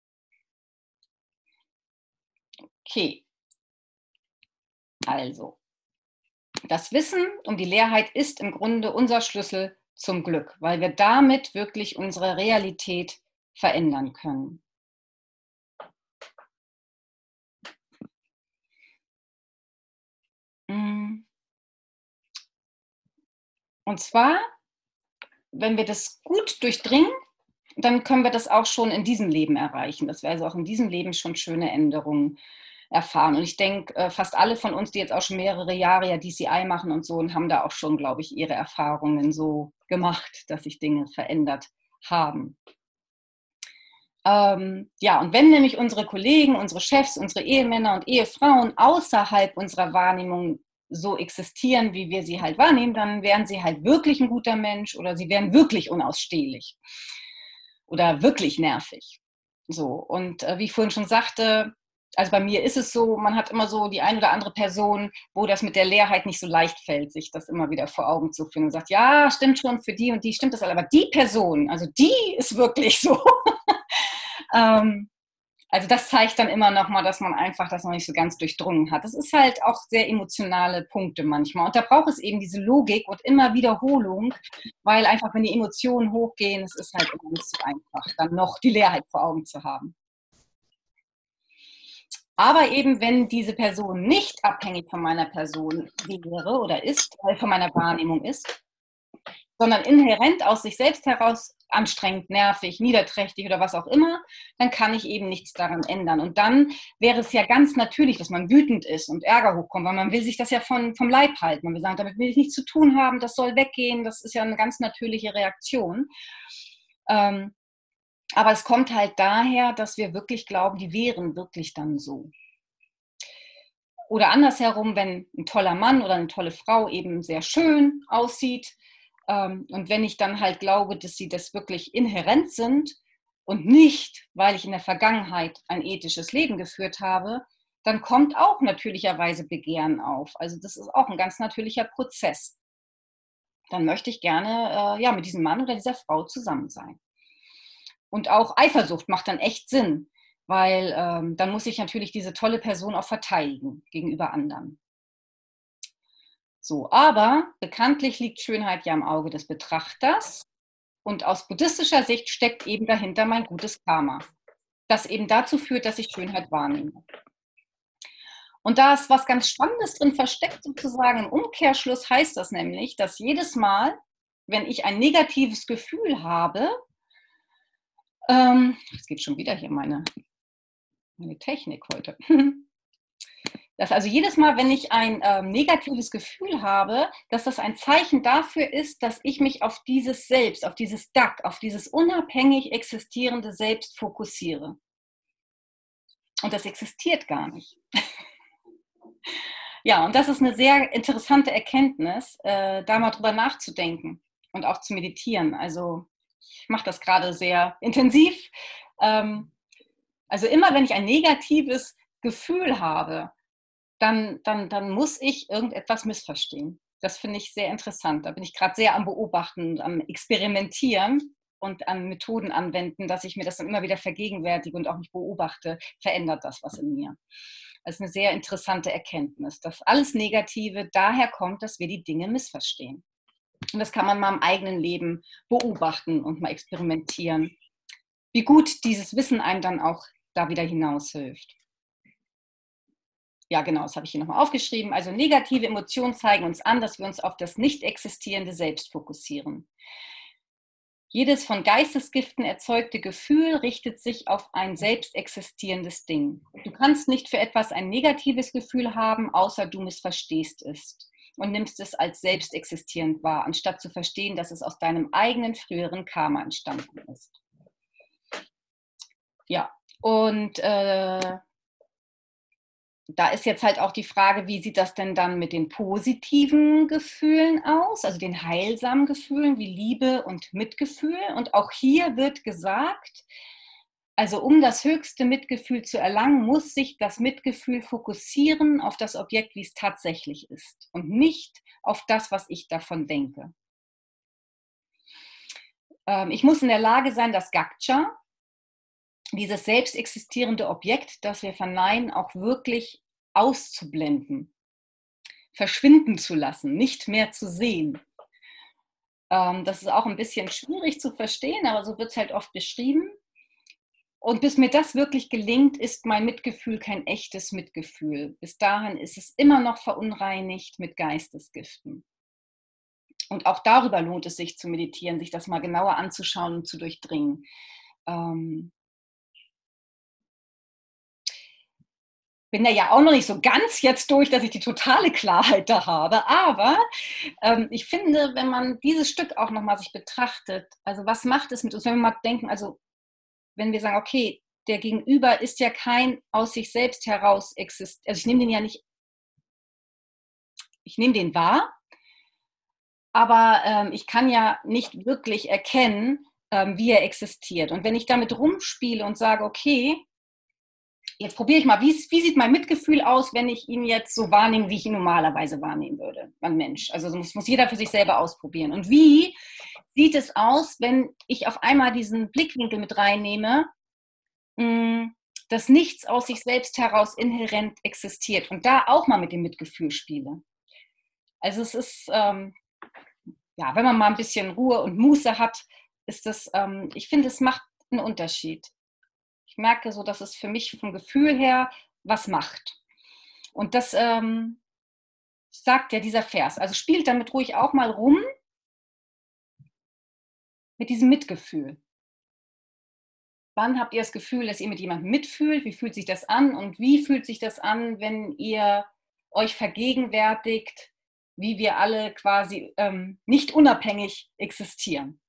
Okay, also das Wissen um die Leerheit ist im Grunde unser Schlüssel zum Glück, weil wir damit wirklich unsere Realität verändern können. Und zwar, wenn wir das gut durchdringen, dann können wir das auch schon in diesem Leben erreichen, dass wir also auch in diesem Leben schon schöne Änderungen erfahren. Und ich denke, fast alle von uns, die jetzt auch schon mehrere Jahre ja DCI machen und so, und haben da auch schon, glaube ich, ihre Erfahrungen so gemacht, dass sich Dinge verändert haben. Ja, und wenn nämlich unsere Kollegen, unsere Chefs, unsere Ehemänner und Ehefrauen außerhalb unserer Wahrnehmung so existieren, wie wir sie halt wahrnehmen, dann wären sie halt wirklich ein guter Mensch oder sie wären wirklich unausstehlich oder wirklich nervig. So, und wie ich vorhin schon sagte, also bei mir ist es so, man hat immer so die ein oder andere Person, wo das mit der Leerheit nicht so leicht fällt, sich das immer wieder vor Augen zu finden und sagt, ja, stimmt schon, für die und die stimmt das, aber die Person, also die ist wirklich so. Also das zeigt dann immer noch mal, dass man einfach das noch nicht so ganz durchdrungen hat. Das ist halt auch sehr emotionale Punkte manchmal. Und da braucht es eben diese Logik und immer Wiederholung, weil einfach, wenn die Emotionen hochgehen, es ist halt immer nicht so einfach, dann noch die Leerheit vor Augen zu haben. Aber eben, wenn diese Person nicht abhängig von meiner Person wäre oder ist, von meiner Wahrnehmung ist, sondern inhärent aus sich selbst heraus anstrengend, nervig, niederträchtig oder was auch immer, dann kann ich eben nichts daran ändern. Und dann wäre es ja ganz natürlich, dass man wütend ist und Ärger hochkommt, weil man will sich das ja vom Leib halten. Man will sagen, damit will ich nichts zu tun haben, das soll weggehen, das ist ja eine ganz natürliche Reaktion. Aber es kommt halt daher, dass wir wirklich glauben, die wären wirklich dann so. Oder andersherum, wenn ein toller Mann oder eine tolle Frau eben sehr schön aussieht, und wenn ich dann halt glaube, dass sie das wirklich inhärent sind und nicht, weil ich in der Vergangenheit ein ethisches Leben geführt habe, dann kommt auch natürlicherweise Begehren auf. Also das ist auch ein ganz natürlicher Prozess. Dann möchte ich gerne ja, mit diesem Mann oder dieser Frau zusammen sein. Und auch Eifersucht macht dann echt Sinn, weil dann muss ich natürlich diese tolle Person auch verteidigen gegenüber anderen. So, aber bekanntlich liegt Schönheit ja im Auge des Betrachters und aus buddhistischer Sicht steckt eben dahinter mein gutes Karma, das eben dazu führt, dass ich Schönheit wahrnehme. Und da ist was ganz Spannendes drin versteckt, sozusagen im Umkehrschluss heißt das nämlich, dass jedes Mal, wenn ich ein negatives Gefühl habe, es geht schon wieder hier meine Technik heute. Dass also jedes Mal, wenn ich ein negatives Gefühl habe, dass das ein Zeichen dafür ist, dass ich mich auf dieses Selbst, auf dieses DAC, auf dieses unabhängig existierende Selbst fokussiere. Und das existiert gar nicht. Ja, und das ist eine sehr interessante Erkenntnis, da mal drüber nachzudenken und auch zu meditieren. Also ich mache das gerade sehr intensiv. Also immer, wenn ich ein negatives Gefühl habe, dann muss ich irgendetwas missverstehen. Das finde ich sehr interessant. Da bin ich gerade sehr am Beobachten und am Experimentieren und an Methoden anwenden, dass ich mir das dann immer wieder vergegenwärtige und auch mich beobachte, verändert das was in mir. Das ist eine sehr interessante Erkenntnis, dass alles Negative daher kommt, dass wir die Dinge missverstehen. Und das kann man mal im eigenen Leben beobachten und mal experimentieren, wie gut dieses Wissen einem dann auch da wieder hinaushilft. Ja, genau, das habe ich hier nochmal aufgeschrieben. Also negative Emotionen zeigen uns an, dass wir uns auf das nicht existierende Selbst fokussieren. Jedes von Geistesgiften erzeugte Gefühl richtet sich auf ein selbst existierendes Ding. Du kannst nicht für etwas ein negatives Gefühl haben, außer du missverstehst es und nimmst es als selbst existierend wahr, anstatt zu verstehen, dass es aus deinem eigenen früheren Karma entstanden ist. Ja, Und da ist jetzt halt auch die Frage, wie sieht das denn dann mit den positiven Gefühlen aus, also den heilsamen Gefühlen wie Liebe und Mitgefühl. Und auch hier wird gesagt, also um das höchste Mitgefühl zu erlangen, muss sich das Mitgefühl fokussieren auf das Objekt, wie es tatsächlich ist und nicht auf das, was ich davon denke. Ich muss in der Lage sein, das Gaksha, dieses selbst existierende Objekt, das wir verneinen, auch wirklich auszublenden, verschwinden zu lassen, nicht mehr zu sehen. Das ist auch ein bisschen schwierig zu verstehen, aber so wird es halt oft beschrieben. Und bis mir das wirklich gelingt, ist mein Mitgefühl kein echtes Mitgefühl. Bis dahin ist es immer noch verunreinigt mit Geistesgiften. Und auch darüber lohnt es sich zu meditieren, sich das mal genauer anzuschauen und zu durchdringen. Bin da ja auch noch nicht so ganz jetzt durch, dass ich die totale Klarheit da habe, aber ich finde, wenn man dieses Stück auch nochmal sich betrachtet, also was macht es mit uns, wenn wir mal denken, also wenn wir sagen, okay, der Gegenüber ist ja kein aus sich selbst heraus existent, also ich nehme den ja nicht, ich nehme den wahr, aber ich kann ja nicht wirklich erkennen, wie er existiert. Und wenn ich damit rumspiele und sage, okay, jetzt probiere ich mal, wie sieht mein Mitgefühl aus, wenn ich ihn jetzt so wahrnehme, wie ich ihn normalerweise wahrnehmen würde, ein Mensch. Also das muss jeder für sich selber ausprobieren. Und wie sieht es aus, wenn ich auf einmal diesen Blickwinkel mit reinnehme, dass nichts aus sich selbst heraus inhärent existiert und da auch mal mit dem Mitgefühl spiele. Also es ist, ja, wenn man mal ein bisschen Ruhe und Muße hat, ist das, ich finde, es macht einen Unterschied. Ich merke so, dass es für mich vom Gefühl her was macht. Und das sagt ja dieser Vers. Also spielt damit ruhig auch mal rum mit diesem Mitgefühl. Wann habt ihr das Gefühl, dass ihr mit jemandem mitfühlt? Wie fühlt sich das an? Und wie fühlt sich das an, wenn ihr euch vergegenwärtigt, wie wir alle quasi nicht unabhängig existieren?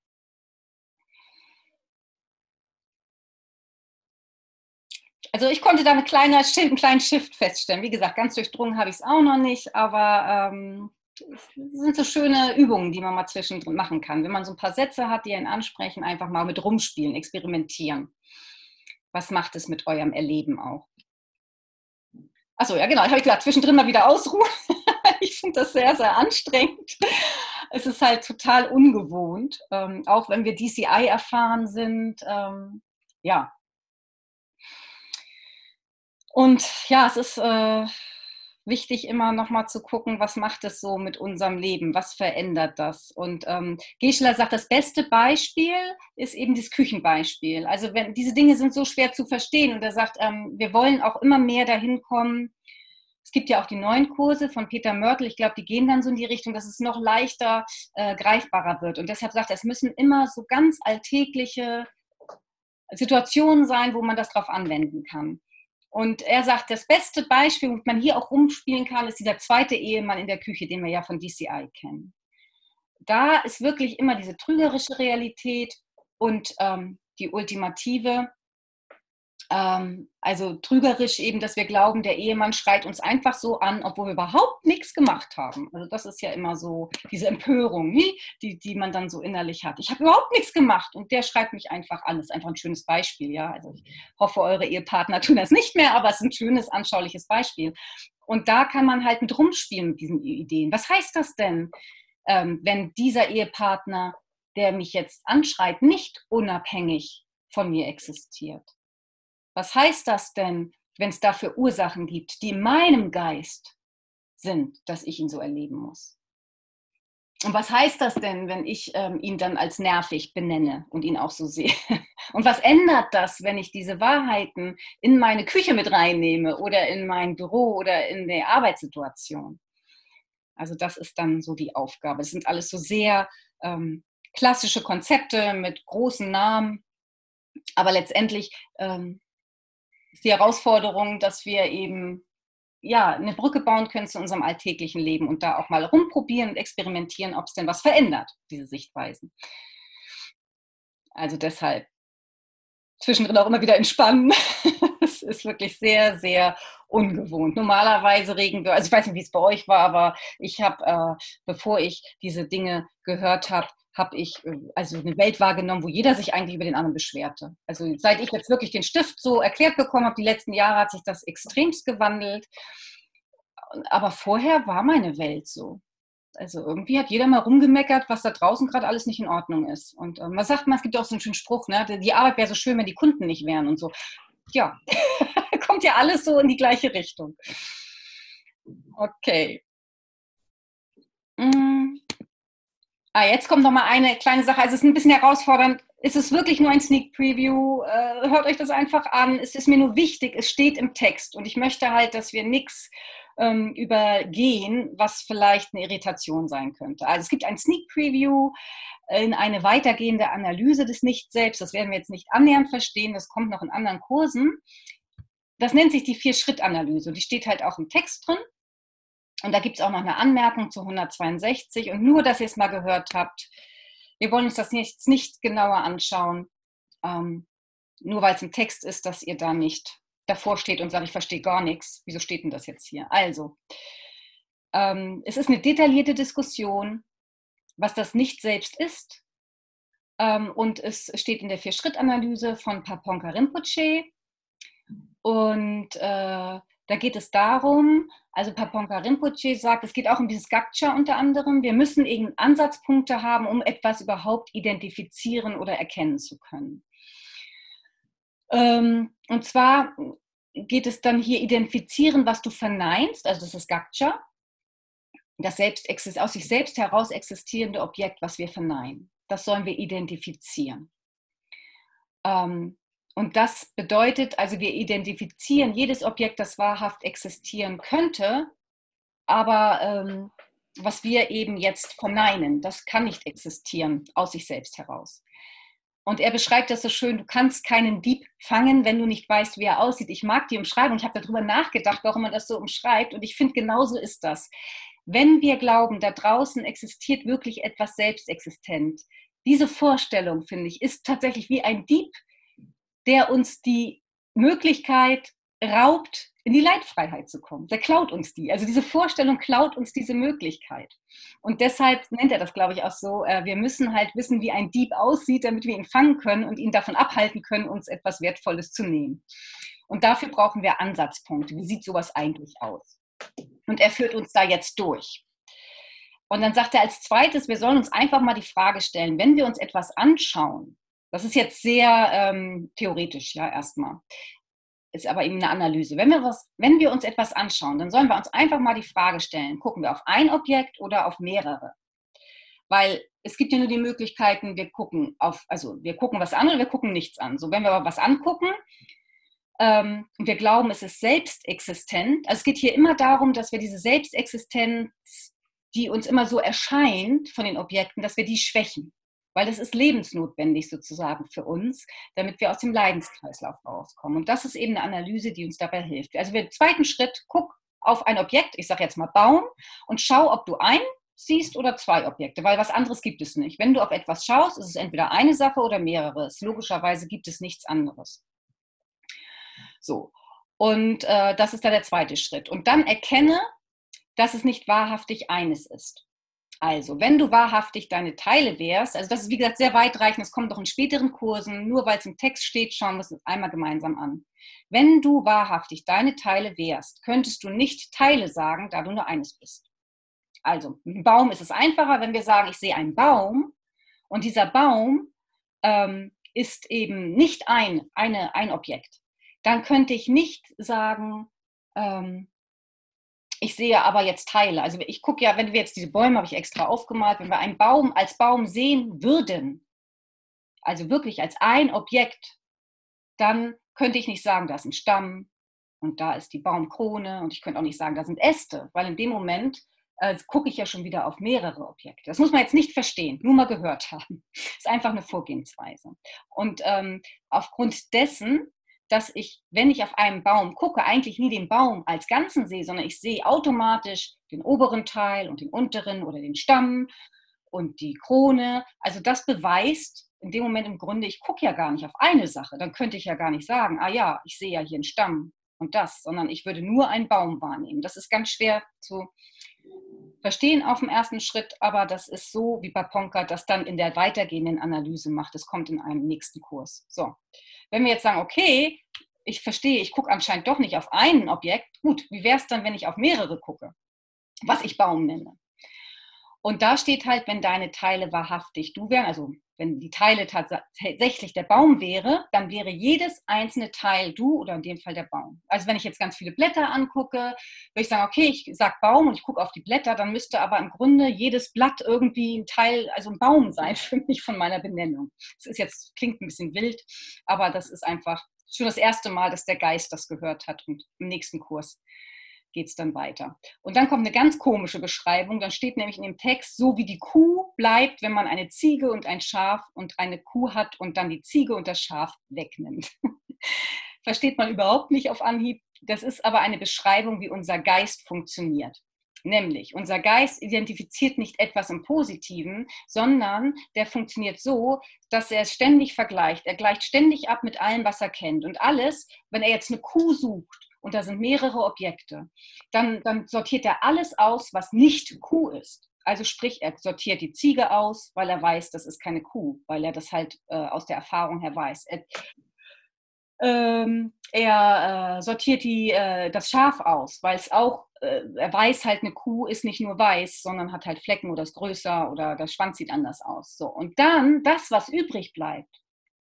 Also ich konnte da einen kleinen Shift feststellen. Wie gesagt, ganz durchdrungen habe ich es auch noch nicht, aber es sind so schöne Übungen, die man mal zwischendrin machen kann. Wenn man so ein paar Sätze hat, die einen ansprechen, einfach mal mit rumspielen, experimentieren. Was macht es mit eurem Erleben auch? Achso, ja genau, ich habe gesagt, zwischendrin mal wieder ausruhen. Ich finde das sehr, sehr anstrengend. Es ist halt total ungewohnt, auch wenn wir DCI erfahren sind. Ja, und ja, es ist wichtig, immer noch mal zu gucken, was macht es so mit unserem Leben, was verändert das? Und Geshe-la sagt, das beste Beispiel ist eben das Küchenbeispiel. Also wenn diese Dinge sind so schwer zu verstehen und er sagt, wir wollen auch immer mehr dahin kommen. Es gibt ja auch die neuen Kurse von Peter Mörtel. Ich glaube, die gehen dann so in die Richtung, dass es noch leichter greifbarer wird. Und deshalb sagt er, es müssen immer so ganz alltägliche Situationen sein, wo man das drauf anwenden kann. Und er sagt, das beste Beispiel, wo man hier auch rumspielen kann, ist dieser zweite Ehemann in der Küche, den wir ja von DCI kennen. Da ist wirklich immer diese trügerische Realität und die ultimative, also trügerisch eben, dass wir glauben, der Ehemann schreit uns einfach so an, obwohl wir überhaupt nichts gemacht haben. Also das ist ja immer so diese Empörung, die man dann so innerlich hat. Ich habe überhaupt nichts gemacht und der schreit mich einfach an. Das ist einfach ein schönes Beispiel, ja. Also ich hoffe, eure Ehepartner tun das nicht mehr, aber es ist ein schönes, anschauliches Beispiel. Und da kann man halt mit rumspielen mit diesen Ideen. Was heißt das denn, wenn dieser Ehepartner, der mich jetzt anschreit, nicht unabhängig von mir existiert? Was heißt das denn, wenn es dafür Ursachen gibt, die in meinem Geist sind, dass ich ihn so erleben muss? Und was heißt das denn, wenn ich ihn dann als nervig benenne und ihn auch so sehe? Und was ändert das, wenn ich diese Wahrheiten in meine Küche mit reinnehme oder in mein Büro oder in der Arbeitssituation? Also das ist dann so die Aufgabe. Das sind alles so sehr klassische Konzepte mit großen Namen, aber letztendlich ist die Herausforderung, dass wir eben ja, eine Brücke bauen können zu unserem alltäglichen Leben und da auch mal rumprobieren und experimentieren, ob es denn was verändert, diese Sichtweisen. Also deshalb zwischendrin auch immer wieder entspannen. Es ist wirklich sehr, sehr ungewohnt. Normalerweise regen wir, also ich weiß nicht, wie es bei euch war, aber ich habe, bevor ich diese Dinge gehört habe ich also eine Welt wahrgenommen, wo jeder sich eigentlich über den anderen beschwerte. Also seit ich jetzt wirklich den Stift so erklärt bekommen habe, die letzten Jahre hat sich das extremst gewandelt. Aber vorher war meine Welt so. Also irgendwie hat jeder mal rumgemeckert, was da draußen gerade alles nicht in Ordnung ist. Und man sagt mal, es gibt auch so einen schönen Spruch, ne? Die Arbeit wäre so schön, wenn die Kunden nicht wären und so. Ja, kommt ja alles so in die gleiche Richtung. Okay. Jetzt kommt noch mal eine kleine Sache. Also es ist ein bisschen herausfordernd. Ist es wirklich nur ein Sneak Preview? Hört euch das einfach an. Es ist mir nur wichtig, es steht im Text. Und ich möchte halt, dass wir nichts übergehen, was vielleicht eine Irritation sein könnte. Also es gibt ein Sneak Preview in eine weitergehende Analyse des Nicht-Selbst. Das werden wir jetzt nicht annähernd verstehen. Das kommt noch in anderen Kursen. Das nennt sich die 4-Schritt-Analyse. Die steht halt auch im Text drin. Und da gibt es auch noch eine Anmerkung zu 162. Und nur, dass ihr es mal gehört habt, wir wollen uns das nicht genauer anschauen, nur weil es im Text ist, dass ihr da nicht davor steht und sagt, ich verstehe gar nichts. Wieso steht denn das jetzt hier? Also, es ist eine detaillierte Diskussion, was das Nicht-Selbst ist. Und es steht in der 4-Schritt-Analyse von Paponka Rinpoche. Und da geht es darum, also Paponka Rinpoche sagt, es geht auch um dieses Gaksha unter anderem, wir müssen eben Ansatzpunkte haben, um etwas überhaupt identifizieren oder erkennen zu können. Und zwar geht es dann hier identifizieren, was du verneinst, also das ist Gaksha, das aus sich selbst heraus existierende Objekt, was wir verneinen. Das sollen wir identifizieren. Und das bedeutet, also wir identifizieren jedes Objekt, das wahrhaft existieren könnte, aber was wir eben jetzt verneinen, das kann nicht existieren aus sich selbst heraus. Und er beschreibt das so schön, du kannst keinen Dieb fangen, wenn du nicht weißt, wie er aussieht. Ich mag die Umschreibung, ich habe darüber nachgedacht, warum man das so umschreibt und ich finde, genauso ist das. Wenn wir glauben, da draußen existiert wirklich etwas selbstexistent, diese Vorstellung, finde ich, ist tatsächlich wie ein Dieb, der uns die Möglichkeit raubt, in die Leitfreiheit zu kommen. Der klaut uns die. Also diese Vorstellung klaut uns diese Möglichkeit. Und deshalb nennt er das, glaube ich, auch so, wir müssen halt wissen, wie ein Dieb aussieht, damit wir ihn fangen können und ihn davon abhalten können, uns etwas Wertvolles zu nehmen. Und dafür brauchen wir Ansatzpunkte. Wie sieht sowas eigentlich aus? Und er führt uns da jetzt durch. Und dann sagt er als zweites, wir sollen uns einfach mal die Frage stellen, wenn wir uns etwas anschauen, das ist jetzt sehr theoretisch, ja, erstmal. Ist aber eben eine Analyse. Wenn wir uns etwas anschauen, dann sollen wir uns einfach mal die Frage stellen, gucken wir auf ein Objekt oder auf mehrere? Weil es gibt ja nur die Möglichkeiten, wir gucken was an oder wir gucken nichts an. So, wenn wir aber was angucken und wir glauben, es ist selbstexistent, also es geht hier immer darum, dass wir diese Selbstexistenz, die uns immer so erscheint von den Objekten, dass wir die schwächen. Weil das ist lebensnotwendig sozusagen für uns, damit wir aus dem Leidenskreislauf rauskommen. Und das ist eben eine Analyse, die uns dabei hilft. Also im zweiten Schritt, guck auf ein Objekt, ich sage jetzt mal Baum, und schau, ob du ein siehst oder zwei Objekte, weil was anderes gibt es nicht. Wenn du auf etwas schaust, ist es entweder eine Sache oder mehrere. Logischerweise gibt es nichts anderes. So, und das ist dann der zweite Schritt. Und dann erkenne, dass es nicht wahrhaftig eines ist. Also, wenn du wahrhaftig deine Teile wärst, also das ist wie gesagt sehr weitreichend, das kommt doch in späteren Kursen, nur weil es im Text steht, schauen wir es uns einmal gemeinsam an. Wenn du wahrhaftig deine Teile wärst, könntest du nicht Teile sagen, da du nur eines bist. Also, mit einem Baum ist es einfacher, wenn wir sagen, ich sehe einen Baum und dieser Baum ist eben nicht ein Objekt. Dann könnte ich nicht sagen, ich sehe aber jetzt Teile. Also ich gucke ja, wenn wir jetzt diese Bäume, habe ich extra aufgemalt, wenn wir einen Baum als Baum sehen würden, also wirklich als ein Objekt, dann könnte ich nicht sagen, da ist ein Stamm und da ist die Baumkrone und ich könnte auch nicht sagen, da sind Äste, weil in dem Moment gucke ich ja schon wieder auf mehrere Objekte. Das muss man jetzt nicht verstehen, nur mal gehört haben. Das ist einfach eine Vorgehensweise. Und aufgrund dessen, dass ich, wenn ich auf einen Baum gucke, eigentlich nie den Baum als Ganzen sehe, sondern ich sehe automatisch den oberen Teil und den unteren oder den Stamm und die Krone. Also das beweist, in dem Moment im Grunde, ich gucke ja gar nicht auf eine Sache. Dann könnte ich ja gar nicht sagen, ah ja, ich sehe ja hier einen Stamm und das, sondern ich würde nur einen Baum wahrnehmen. Das ist ganz schwer zu verstehen auf den ersten Schritt, aber das ist so, wie bei Ponker das dann in der weitergehenden Analyse macht. Das kommt in einem nächsten Kurs. So, wenn wir jetzt sagen, okay, ich verstehe, ich gucke anscheinend doch nicht auf ein Objekt. Gut, wie wäre es dann, wenn ich auf mehrere gucke, was ich Baum nenne? Und da steht halt, wenn deine Teile wahrhaftig du wären, also wenn die Teile tatsächlich der Baum wäre, dann wäre jedes einzelne Teil du oder in dem Fall der Baum. Also wenn ich jetzt ganz viele Blätter angucke, würde ich sagen, okay, ich sage Baum und ich gucke auf die Blätter, dann müsste aber im Grunde jedes Blatt irgendwie ein Teil, also ein Baum sein für mich von meiner Benennung. Das ist jetzt, klingt ein bisschen wild, aber das ist einfach schon das erste Mal, dass der Geist das gehört hat und im nächsten Kurs geht es dann weiter. Und dann kommt eine ganz komische Beschreibung. Dann steht nämlich in dem Text, so wie die Kuh bleibt, wenn man eine Ziege und ein Schaf und eine Kuh hat und dann die Ziege und das Schaf wegnimmt. Versteht man überhaupt nicht auf Anhieb. Das ist aber eine Beschreibung, wie unser Geist funktioniert. Nämlich, unser Geist identifiziert nicht etwas im Positiven, sondern der funktioniert so, dass er es ständig vergleicht. Er gleicht ständig ab mit allem, was er kennt. Und alles, wenn er jetzt eine Kuh sucht, und da sind mehrere Objekte, dann sortiert er alles aus, was nicht Kuh ist. Also sprich, er sortiert die Ziege aus, weil er weiß, das ist keine Kuh, weil er das halt aus der Erfahrung her weiß. Er sortiert das Schaf aus, weil es auch, er weiß halt, eine Kuh ist nicht nur weiß, sondern hat halt Flecken oder ist größer oder der Schwanz sieht anders aus. So. Und dann das, was übrig bleibt,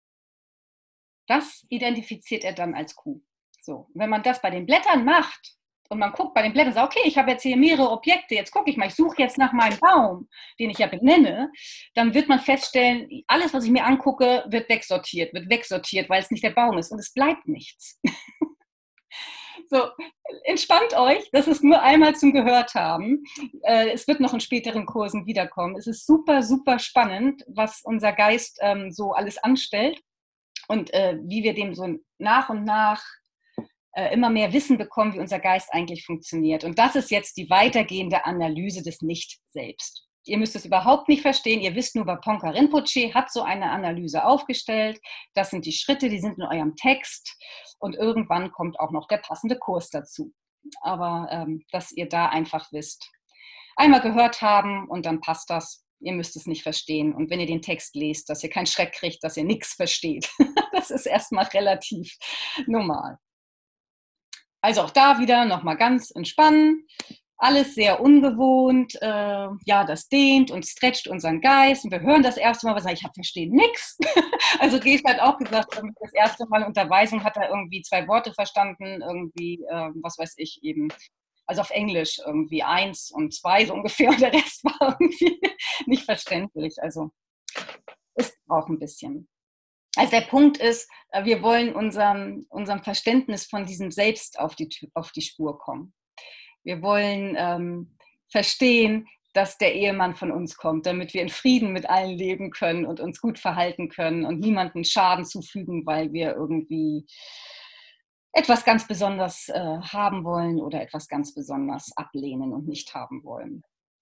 das identifiziert er dann als Kuh. So, wenn man das bei den Blättern macht und man guckt bei den Blättern und sagt, okay, ich habe jetzt hier mehrere Objekte, jetzt gucke ich mal, ich suche jetzt nach meinem Baum, den ich ja benenne, dann wird man feststellen, alles, was ich mir angucke, wird wegsortiert, weil es nicht der Baum ist und es bleibt nichts. So, entspannt euch, das ist nur einmal zum Gehört haben. Es wird noch in späteren Kursen wiederkommen. Es ist super, super spannend, was unser Geist so alles anstellt und wie wir dem so nach und nach immer mehr Wissen bekommen, wie unser Geist eigentlich funktioniert. Und das ist jetzt die weitergehende Analyse des Nicht-Selbst. Ihr müsst es überhaupt nicht verstehen. Ihr wisst nur, Ponka Rinpoche hat so eine Analyse aufgestellt. Das sind die Schritte, die sind in eurem Text. Und irgendwann kommt auch noch der passende Kurs dazu. Aber dass ihr da einfach wisst. Einmal gehört haben und dann passt das. Ihr müsst es nicht verstehen. Und wenn ihr den Text lest, dass ihr keinen Schreck kriegt, dass ihr nichts versteht. Das ist erstmal relativ normal. Also auch da wieder nochmal ganz entspannen. Alles sehr ungewohnt. Ja, das dehnt und stretcht unseren Geist. Und wir hören das erste Mal, was ich verstehe nichts. Also Geef hat auch gesagt, das erste Mal Unterweisung hat er irgendwie 2 Worte verstanden, irgendwie, was weiß ich, eben, also auf Englisch irgendwie 1 und 2 so ungefähr und der Rest war irgendwie nicht verständlich. Also ist auch ein bisschen. Also der Punkt ist, wir wollen unserem Verständnis von diesem Selbst auf die Spur kommen. Wir wollen verstehen, dass der Ehemann von uns kommt, damit wir in Frieden mit allen leben können und uns gut verhalten können und niemanden Schaden zufügen, weil wir irgendwie etwas ganz besonders haben wollen oder etwas ganz besonders ablehnen und nicht haben wollen.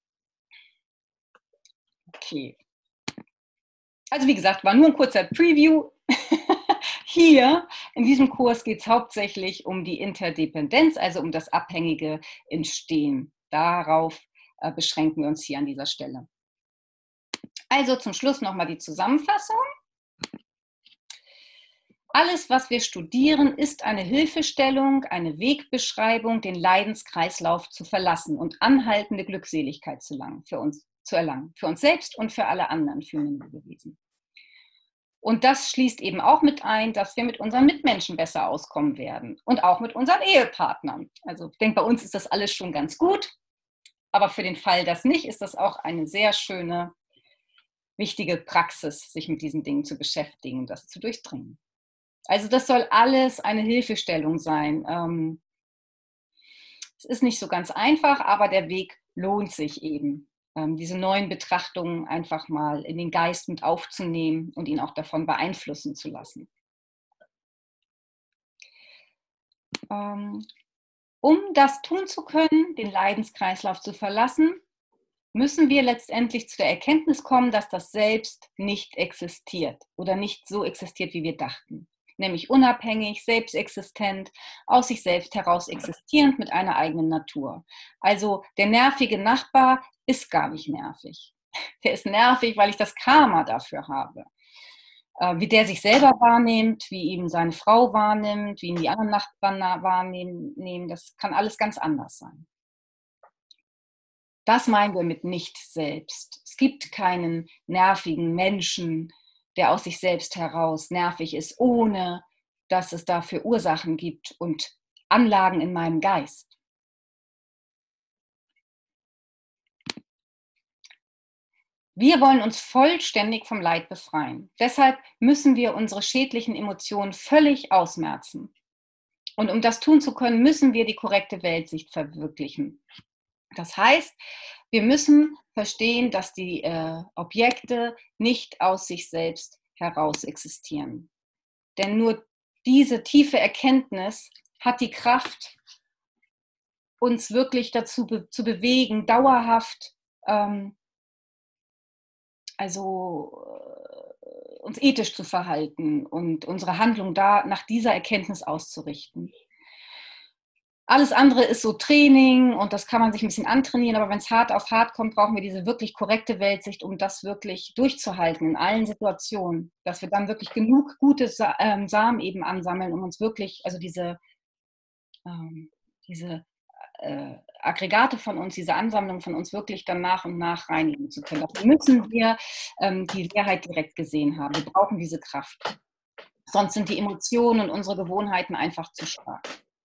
Okay. Also wie gesagt, war nur ein kurzer Preview. Hier in diesem Kurs geht es hauptsächlich um die Interdependenz, also um das abhängige Entstehen. Darauf beschränken wir uns hier an dieser Stelle. Also zum Schluss nochmal die Zusammenfassung. Alles, was wir studieren, ist eine Hilfestellung, eine Wegbeschreibung, den Leidenskreislauf zu verlassen und anhaltende Glückseligkeit zu erlangen. Für uns selbst und für alle anderen fühlenden Lebewesen. Und das schließt eben auch mit ein, dass wir mit unseren Mitmenschen besser auskommen werden und auch mit unseren Ehepartnern. Also ich denke, bei uns ist das alles schon ganz gut, aber für den Fall, dass nicht, ist das auch eine sehr schöne, wichtige Praxis, sich mit diesen Dingen zu beschäftigen, das zu durchdringen. Also das soll alles eine Hilfestellung sein. Es ist nicht so ganz einfach, aber der Weg lohnt sich eben. Diese neuen Betrachtungen einfach mal in den Geist mit aufzunehmen und ihn auch davon beeinflussen zu lassen. Um das tun zu können, den Leidenskreislauf zu verlassen, müssen wir letztendlich zu der Erkenntnis kommen, dass das Selbst nicht existiert oder nicht so existiert, wie wir dachten. Nämlich unabhängig, selbstexistent, aus sich selbst heraus existierend mit einer eigenen Natur. Also der nervige Nachbar ist gar nicht nervig. Der ist nervig, weil ich das Karma dafür habe. Wie der sich selber wahrnimmt, wie ihn seine Frau wahrnimmt, wie ihn die anderen Nachbarn wahrnehmen, das kann alles ganz anders sein. Das meinen wir mit Nicht-Selbst. Es gibt keinen nervigen Menschen, der aus sich selbst heraus nervig ist, ohne dass es dafür Ursachen gibt und Anlagen in meinem Geist. Wir wollen uns vollständig vom Leid befreien. Deshalb müssen wir unsere schädlichen Emotionen völlig ausmerzen. Und um das tun zu können, müssen wir die korrekte Weltsicht verwirklichen. Das heißt, wir müssen verstehen, dass die Objekte nicht aus sich selbst heraus existieren. Denn nur diese tiefe Erkenntnis hat die Kraft, uns wirklich dazu zu bewegen, dauerhaft uns ethisch zu verhalten und unsere Handlung da nach dieser Erkenntnis auszurichten. Alles andere ist so Training und das kann man sich ein bisschen antrainieren, aber wenn es hart auf hart kommt, brauchen wir diese wirklich korrekte Weltsicht, um das wirklich durchzuhalten in allen Situationen, dass wir dann wirklich genug gute Samen eben ansammeln, um uns wirklich, also diese Aggregate von uns, diese Ansammlung von uns wirklich dann nach und nach reinigen zu können. Dafür müssen wir die Leerheit direkt gesehen haben. Wir brauchen diese Kraft. Sonst sind die Emotionen und unsere Gewohnheiten einfach zu stark.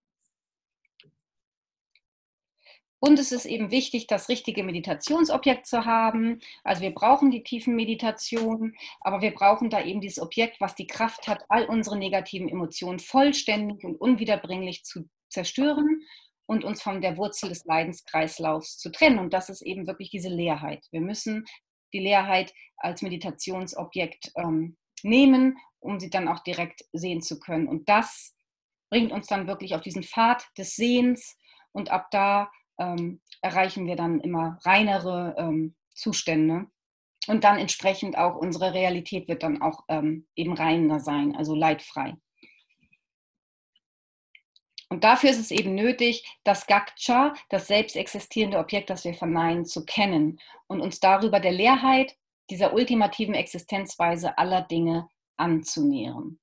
Und es ist eben wichtig, das richtige Meditationsobjekt zu haben. Also wir brauchen die tiefen Meditationen, aber wir brauchen da eben dieses Objekt, was die Kraft hat, all unsere negativen Emotionen vollständig und unwiederbringlich zu zerstören und uns von der Wurzel des Leidenskreislaufs zu trennen. Und das ist eben wirklich diese Leerheit. Wir müssen die Leerheit als Meditationsobjekt nehmen, um sie dann auch direkt sehen zu können. Und das bringt uns dann wirklich auf diesen Pfad des Sehens und ab da erreichen wir dann immer reinere Zustände und dann entsprechend auch unsere Realität wird dann auch eben reiner sein, also leidfrei. Und dafür ist es eben nötig, das Gaksha, das selbst existierende Objekt, das wir verneinen, zu kennen und uns darüber der Leerheit, dieser ultimativen Existenzweise aller Dinge anzunähern.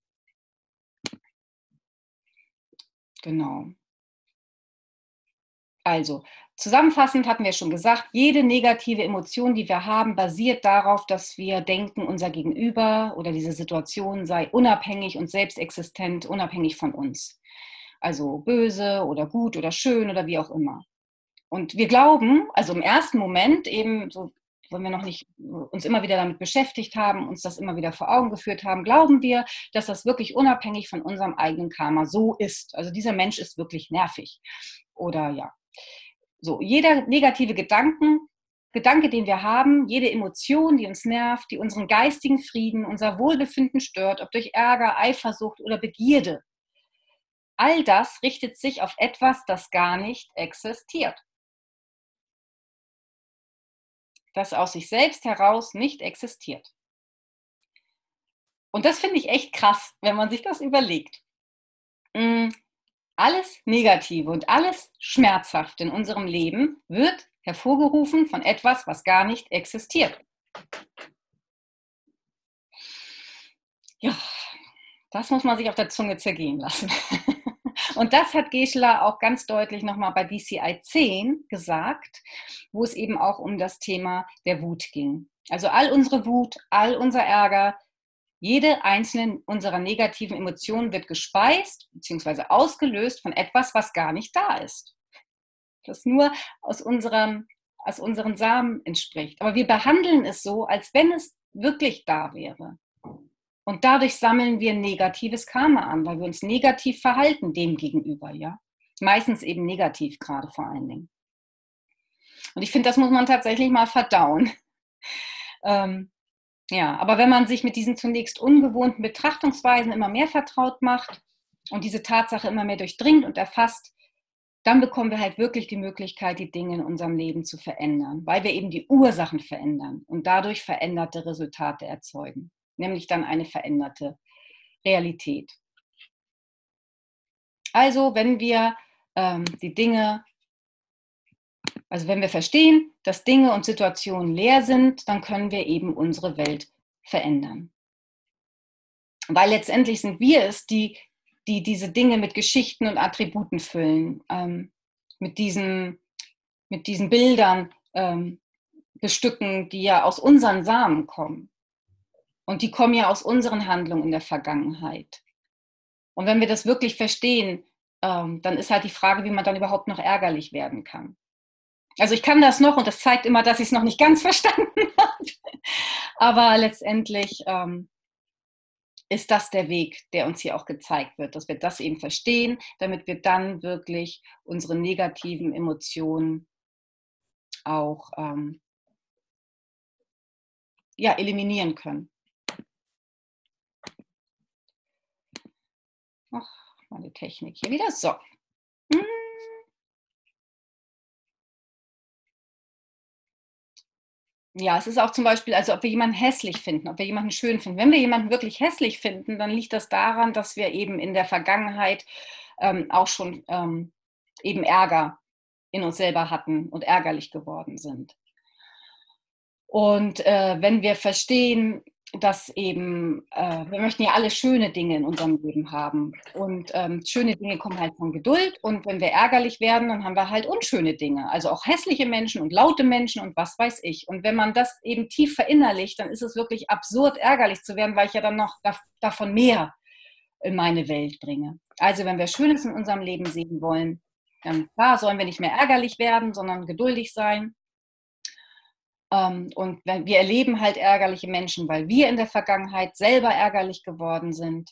Genau. Also, zusammenfassend hatten wir schon gesagt, jede negative Emotion, die wir haben, basiert darauf, dass wir denken, unser Gegenüber oder diese Situation sei unabhängig und selbstexistent, unabhängig von uns. Also böse oder gut oder schön oder wie auch immer. Und wir glauben, also im ersten Moment eben, so, wenn wir noch nicht uns immer wieder damit beschäftigt haben, uns das immer wieder vor Augen geführt haben, glauben wir, dass das wirklich unabhängig von unserem eigenen Karma so ist. Also dieser Mensch ist wirklich nervig. Oder ja. So, jeder negative Gedanke, den wir haben, jede Emotion, die uns nervt, die unseren geistigen Frieden, unser Wohlbefinden stört, ob durch Ärger, Eifersucht oder Begierde, all das richtet sich auf etwas, das gar nicht existiert. Das aus sich selbst heraus nicht existiert. Und das finde ich echt krass, wenn man sich das überlegt. Alles Negative und alles Schmerzhafte in unserem Leben wird hervorgerufen von etwas, was gar nicht existiert. Ja, das muss man sich auf der Zunge zergehen lassen. Und das hat Geshe-la auch ganz deutlich nochmal bei DCI 10 gesagt, wo es eben auch um das Thema der Wut ging. Also all unsere Wut, all unser Ärger, jede einzelne unserer negativen Emotionen wird gespeist bzw. ausgelöst von etwas, was gar nicht da ist. Das nur aus unseren Samen entspricht. Aber wir behandeln es so, als wenn es wirklich da wäre. Und dadurch sammeln wir negatives Karma an, weil wir uns negativ verhalten dem gegenüber, ja. Meistens eben negativ gerade vor allen Dingen. Und ich finde, das muss man tatsächlich mal verdauen. Ja, aber wenn man sich mit diesen zunächst ungewohnten Betrachtungsweisen immer mehr vertraut macht und diese Tatsache immer mehr durchdringt und erfasst, dann bekommen wir halt wirklich die Möglichkeit, die Dinge in unserem Leben zu verändern, weil wir eben die Ursachen verändern und dadurch veränderte Resultate erzeugen, nämlich dann eine veränderte Realität. Also wenn wir die Dinge, also wenn wir verstehen, dass Dinge und Situationen leer sind, dann können wir eben unsere Welt verändern. Weil letztendlich sind wir es, die diese Dinge mit Geschichten und Attributen füllen, mit diesen Bildern bestücken, die ja aus unseren Samen kommen. Und die kommen ja aus unseren Handlungen in der Vergangenheit. Und wenn wir das wirklich verstehen, dann ist halt die Frage, wie man dann überhaupt noch ärgerlich werden kann. Also ich kann das noch und das zeigt immer, dass ich es noch nicht ganz verstanden habe. Aber letztendlich ist das der Weg, der uns hier auch gezeigt wird, dass wir das eben verstehen, damit wir dann wirklich unsere negativen Emotionen auch eliminieren können. Ach, meine Technik hier wieder. So. Ja, es ist auch zum Beispiel, also ob wir jemanden hässlich finden, ob wir jemanden schön finden. Wenn wir jemanden wirklich hässlich finden, dann liegt das daran, dass wir eben in der Vergangenheit auch schon eben Ärger in uns selber hatten und ärgerlich geworden sind. Und wenn wir verstehen, dass eben, wir möchten ja alle schöne Dinge in unserem Leben haben. Und schöne Dinge kommen halt von Geduld. Und wenn wir ärgerlich werden, dann haben wir halt unschöne Dinge. Also auch hässliche Menschen und laute Menschen und was weiß ich. Und wenn man das eben tief verinnerlicht, dann ist es wirklich absurd, ärgerlich zu werden, weil ich ja dann noch davon mehr in meine Welt bringe. Also wenn wir Schönes in unserem Leben sehen wollen, dann klar, sollen wir nicht mehr ärgerlich werden, sondern geduldig sein. Und wir erleben halt ärgerliche Menschen, weil wir in der Vergangenheit selber ärgerlich geworden sind.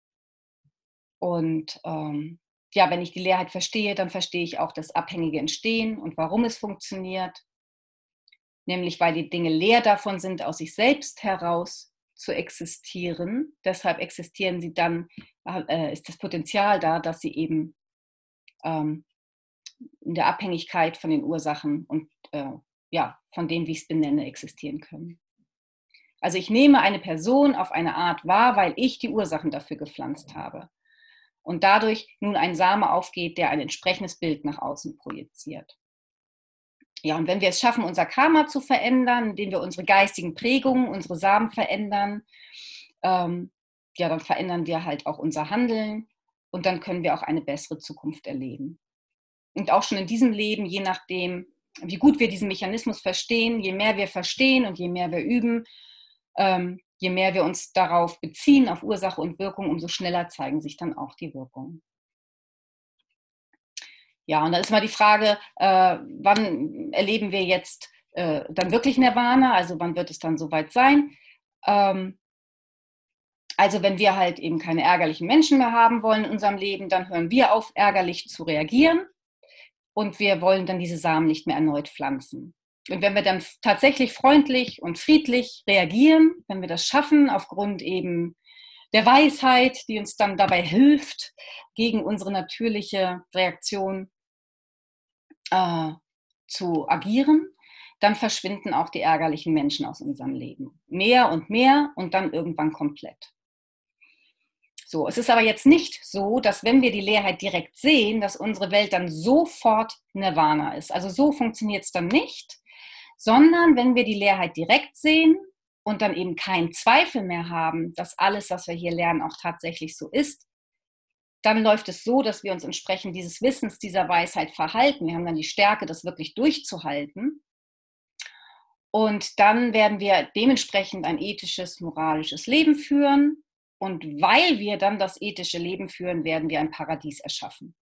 Und wenn ich die Leerheit verstehe, dann verstehe ich auch das abhängige Entstehen und warum es funktioniert. Nämlich, weil die Dinge leer davon sind, aus sich selbst heraus zu existieren. Deshalb existieren sie dann, ist das Potenzial da, dass sie eben in der Abhängigkeit von den Ursachen und von dem, wie ich es benenne, existieren können. Also ich nehme eine Person auf eine Art wahr, weil ich die Ursachen dafür gepflanzt habe. Und dadurch nun ein Same aufgeht, der ein entsprechendes Bild nach außen projiziert. Ja, und wenn wir es schaffen, unser Karma zu verändern, indem wir unsere geistigen Prägungen, unsere Samen verändern, dann verändern wir halt auch unser Handeln und dann können wir auch eine bessere Zukunft erleben. Und auch schon in diesem Leben, je nachdem, wie gut wir diesen Mechanismus verstehen, je mehr wir verstehen und je mehr wir üben, je mehr wir uns darauf beziehen, auf Ursache und Wirkung, umso schneller zeigen sich dann auch die Wirkungen. Ja, und dann ist mal die Frage, wann erleben wir jetzt dann wirklich Nirvana? Also wann wird es dann soweit sein? Also wenn wir halt eben keine ärgerlichen Menschen mehr haben wollen in unserem Leben, dann hören wir auf, ärgerlich zu reagieren. Und wir wollen dann diese Samen nicht mehr erneut pflanzen. Und wenn wir dann tatsächlich freundlich und friedlich reagieren, wenn wir das schaffen, aufgrund eben der Weisheit, die uns dann dabei hilft, gegen unsere natürliche Reaktion zu agieren, dann verschwinden auch die ärgerlichen Menschen aus unserem Leben. Mehr und dann irgendwann komplett. So, es ist aber jetzt nicht so, dass wenn wir die Leerheit direkt sehen, dass unsere Welt dann sofort Nirvana ist. Also so funktioniert es dann nicht, sondern wenn wir die Leerheit direkt sehen und dann eben keinen Zweifel mehr haben, dass alles, was wir hier lernen, auch tatsächlich so ist, dann läuft es so, dass wir uns entsprechend dieses Wissens, dieser Weisheit verhalten. Wir haben dann die Stärke, das wirklich durchzuhalten. Und dann werden wir dementsprechend ein ethisches, moralisches Leben führen. Und weil wir dann das ethische Leben führen, werden wir ein Paradies erschaffen.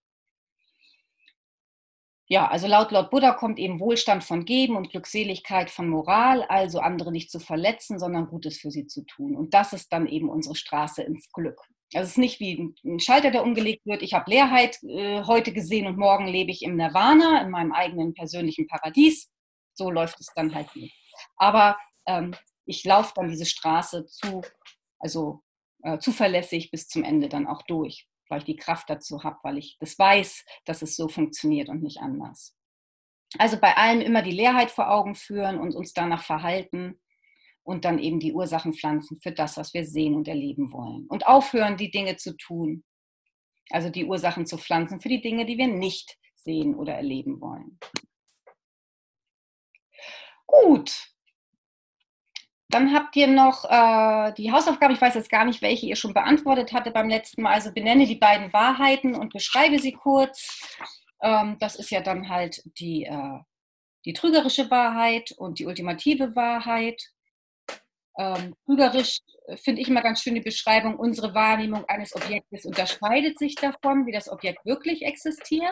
Ja, also laut Buddha kommt eben Wohlstand von Geben und Glückseligkeit von Moral, also andere nicht zu verletzen, sondern Gutes für sie zu tun. Und das ist dann eben unsere Straße ins Glück. Also es ist nicht wie ein Schalter, der umgelegt wird. Ich habe Leerheit heute gesehen und morgen lebe ich im Nirvana, in meinem eigenen persönlichen Paradies. So läuft es dann halt nicht. Aber ich laufe dann diese Straße zuverlässig bis zum Ende dann auch durch. weil ich die Kraft dazu habe, weil ich das weiß, dass es so funktioniert und nicht anders. Also bei allem immer die Leerheit vor Augen führen und uns danach verhalten und dann eben die Ursachen pflanzen für das, was wir sehen und erleben wollen. Und aufhören, die Dinge zu tun, also die Ursachen zu pflanzen für die Dinge, die wir nicht sehen oder erleben wollen. Gut. Dann habt ihr noch die Hausaufgabe, ich weiß jetzt gar nicht, welche ihr schon beantwortet hatte beim letzten Mal. Also benenne die beiden Wahrheiten und beschreibe sie kurz. Das ist ja dann halt die trügerische Wahrheit und die ultimative Wahrheit. Trügerisch finde ich immer ganz schön die Beschreibung, unsere Wahrnehmung eines Objektes unterscheidet sich davon, wie das Objekt wirklich existiert.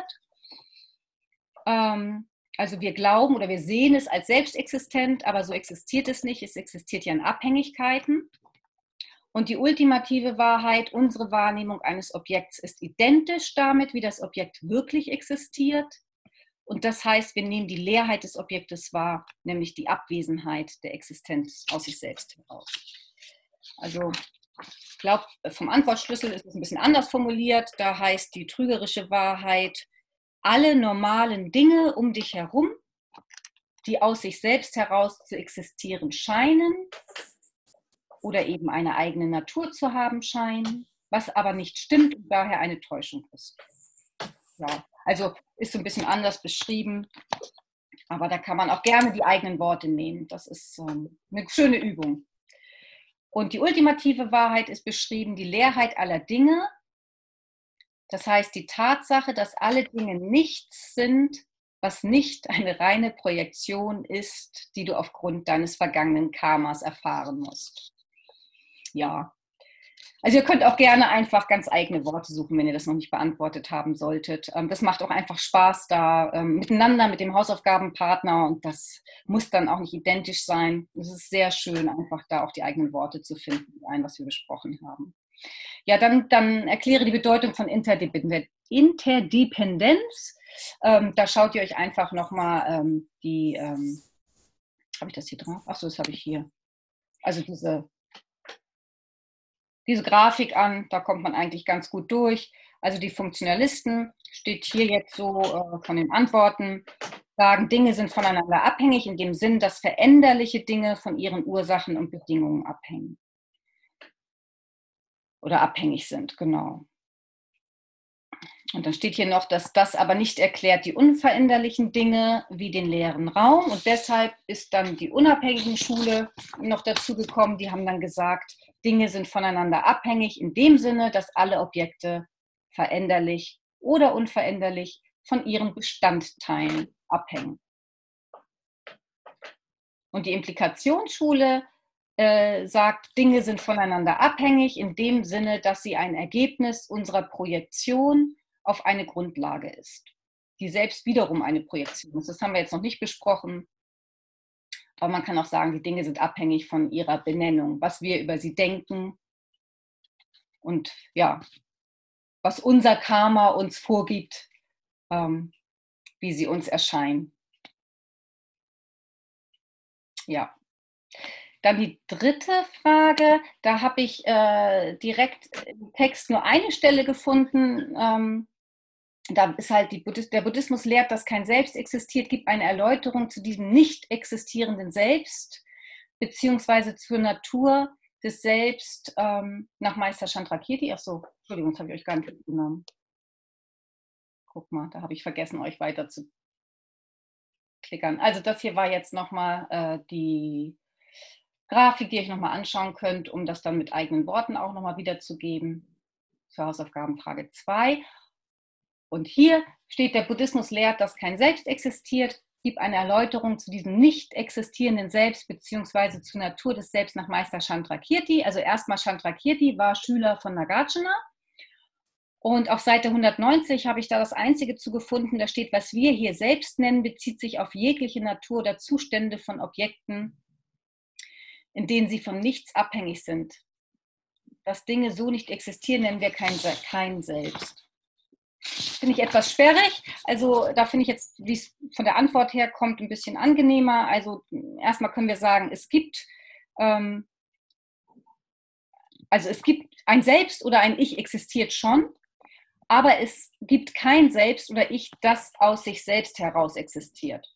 Also wir glauben oder wir sehen es als selbstexistent, aber so existiert es nicht. Es existiert ja in Abhängigkeiten. Und die ultimative Wahrheit, unsere Wahrnehmung eines Objekts ist identisch damit, wie das Objekt wirklich existiert. Und das heißt, wir nehmen die Leerheit des Objektes wahr, nämlich die Abwesenheit der Existenz aus sich selbst heraus. Also ich glaube, vom Antwortschlüssel ist es ein bisschen anders formuliert. Da heißt die trügerische Wahrheit, alle normalen Dinge um dich herum, die aus sich selbst heraus zu existieren scheinen oder eben eine eigene Natur zu haben scheinen, was aber nicht stimmt und daher eine Täuschung ist. Ja, also ist so ein bisschen anders beschrieben, aber da kann man auch gerne die eigenen Worte nehmen. Das ist eine schöne Übung. Und die ultimative Wahrheit ist beschrieben, die Leerheit aller Dinge. Das heißt, die Tatsache, dass alle Dinge nichts sind, was nicht eine reine Projektion ist, die du aufgrund deines vergangenen Karmas erfahren musst. Ja. Also ihr könnt auch gerne einfach ganz eigene Worte suchen, wenn ihr das noch nicht beantwortet haben solltet. Das macht auch einfach Spaß da miteinander mit dem Hausaufgabenpartner und das muss dann auch nicht identisch sein. Es ist sehr schön, einfach da auch die eigenen Worte zu finden, mit allem, was wir besprochen haben. Ja, dann erkläre die Bedeutung von Interdependenz. Da schaut ihr euch einfach nochmal habe ich das hier drauf? Achso, das habe ich hier. Also diese Grafik an, da kommt man eigentlich ganz gut durch. Also die Funktionalisten, steht hier jetzt so von den Antworten, sagen, Dinge sind voneinander abhängig, in dem Sinn, dass veränderliche Dinge von ihren Ursachen und Bedingungen abhängen. Oder abhängig sind, genau. Und dann steht hier noch, dass das aber nicht erklärt die unveränderlichen Dinge wie den leeren Raum. Und deshalb ist dann die unabhängigen Schule noch dazu gekommen. Die haben dann gesagt, Dinge sind voneinander abhängig in dem Sinne, dass alle Objekte veränderlich oder unveränderlich von ihren Bestandteilen abhängen. Und die Implikationsschule sagt, Dinge sind voneinander abhängig in dem Sinne, dass sie ein Ergebnis unserer Projektion auf eine Grundlage ist, die selbst wiederum eine Projektion ist. Das haben wir jetzt noch nicht besprochen, aber man kann auch sagen, die Dinge sind abhängig von ihrer Benennung, was wir über sie denken und ja, was unser Karma uns vorgibt, wie sie uns erscheinen. Ja. Dann die dritte Frage, da habe ich direkt im Text nur eine Stelle gefunden. Da ist halt der Buddhismus lehrt, dass kein Selbst existiert, gibt eine Erläuterung zu diesem nicht existierenden Selbst, beziehungsweise zur Natur des Selbst nach Meister Chandrakirti. Achso, Entschuldigung, das habe ich euch gar nicht mitgenommen. Guck mal, da habe ich vergessen, euch weiter zu klickern. Also das hier war jetzt nochmal die Grafik, die ihr euch nochmal anschauen könnt, um das dann mit eigenen Worten auch nochmal wiederzugeben. Zur Hausaufgabenfrage 2. Und hier steht, der Buddhismus lehrt, dass kein Selbst existiert, gibt eine Erläuterung zu diesem nicht existierenden Selbst beziehungsweise zur Natur des Selbst nach Meister Chandrakirti. Also erstmal Chandrakirti war Schüler von Nagarjuna. Und auf Seite 190 habe ich da das Einzige zu gefunden, da steht, was wir hier selbst nennen, bezieht sich auf jegliche Natur oder Zustände von Objekten, in denen sie von nichts abhängig sind. Dass Dinge so nicht existieren, nennen wir kein Selbst. Finde ich etwas sperrig. Also da finde ich jetzt, wie es von der Antwort her kommt, ein bisschen angenehmer. Also erstmal können wir sagen, es gibt ein Selbst oder ein Ich existiert schon. aber es gibt kein Selbst oder Ich, das aus sich selbst heraus existiert.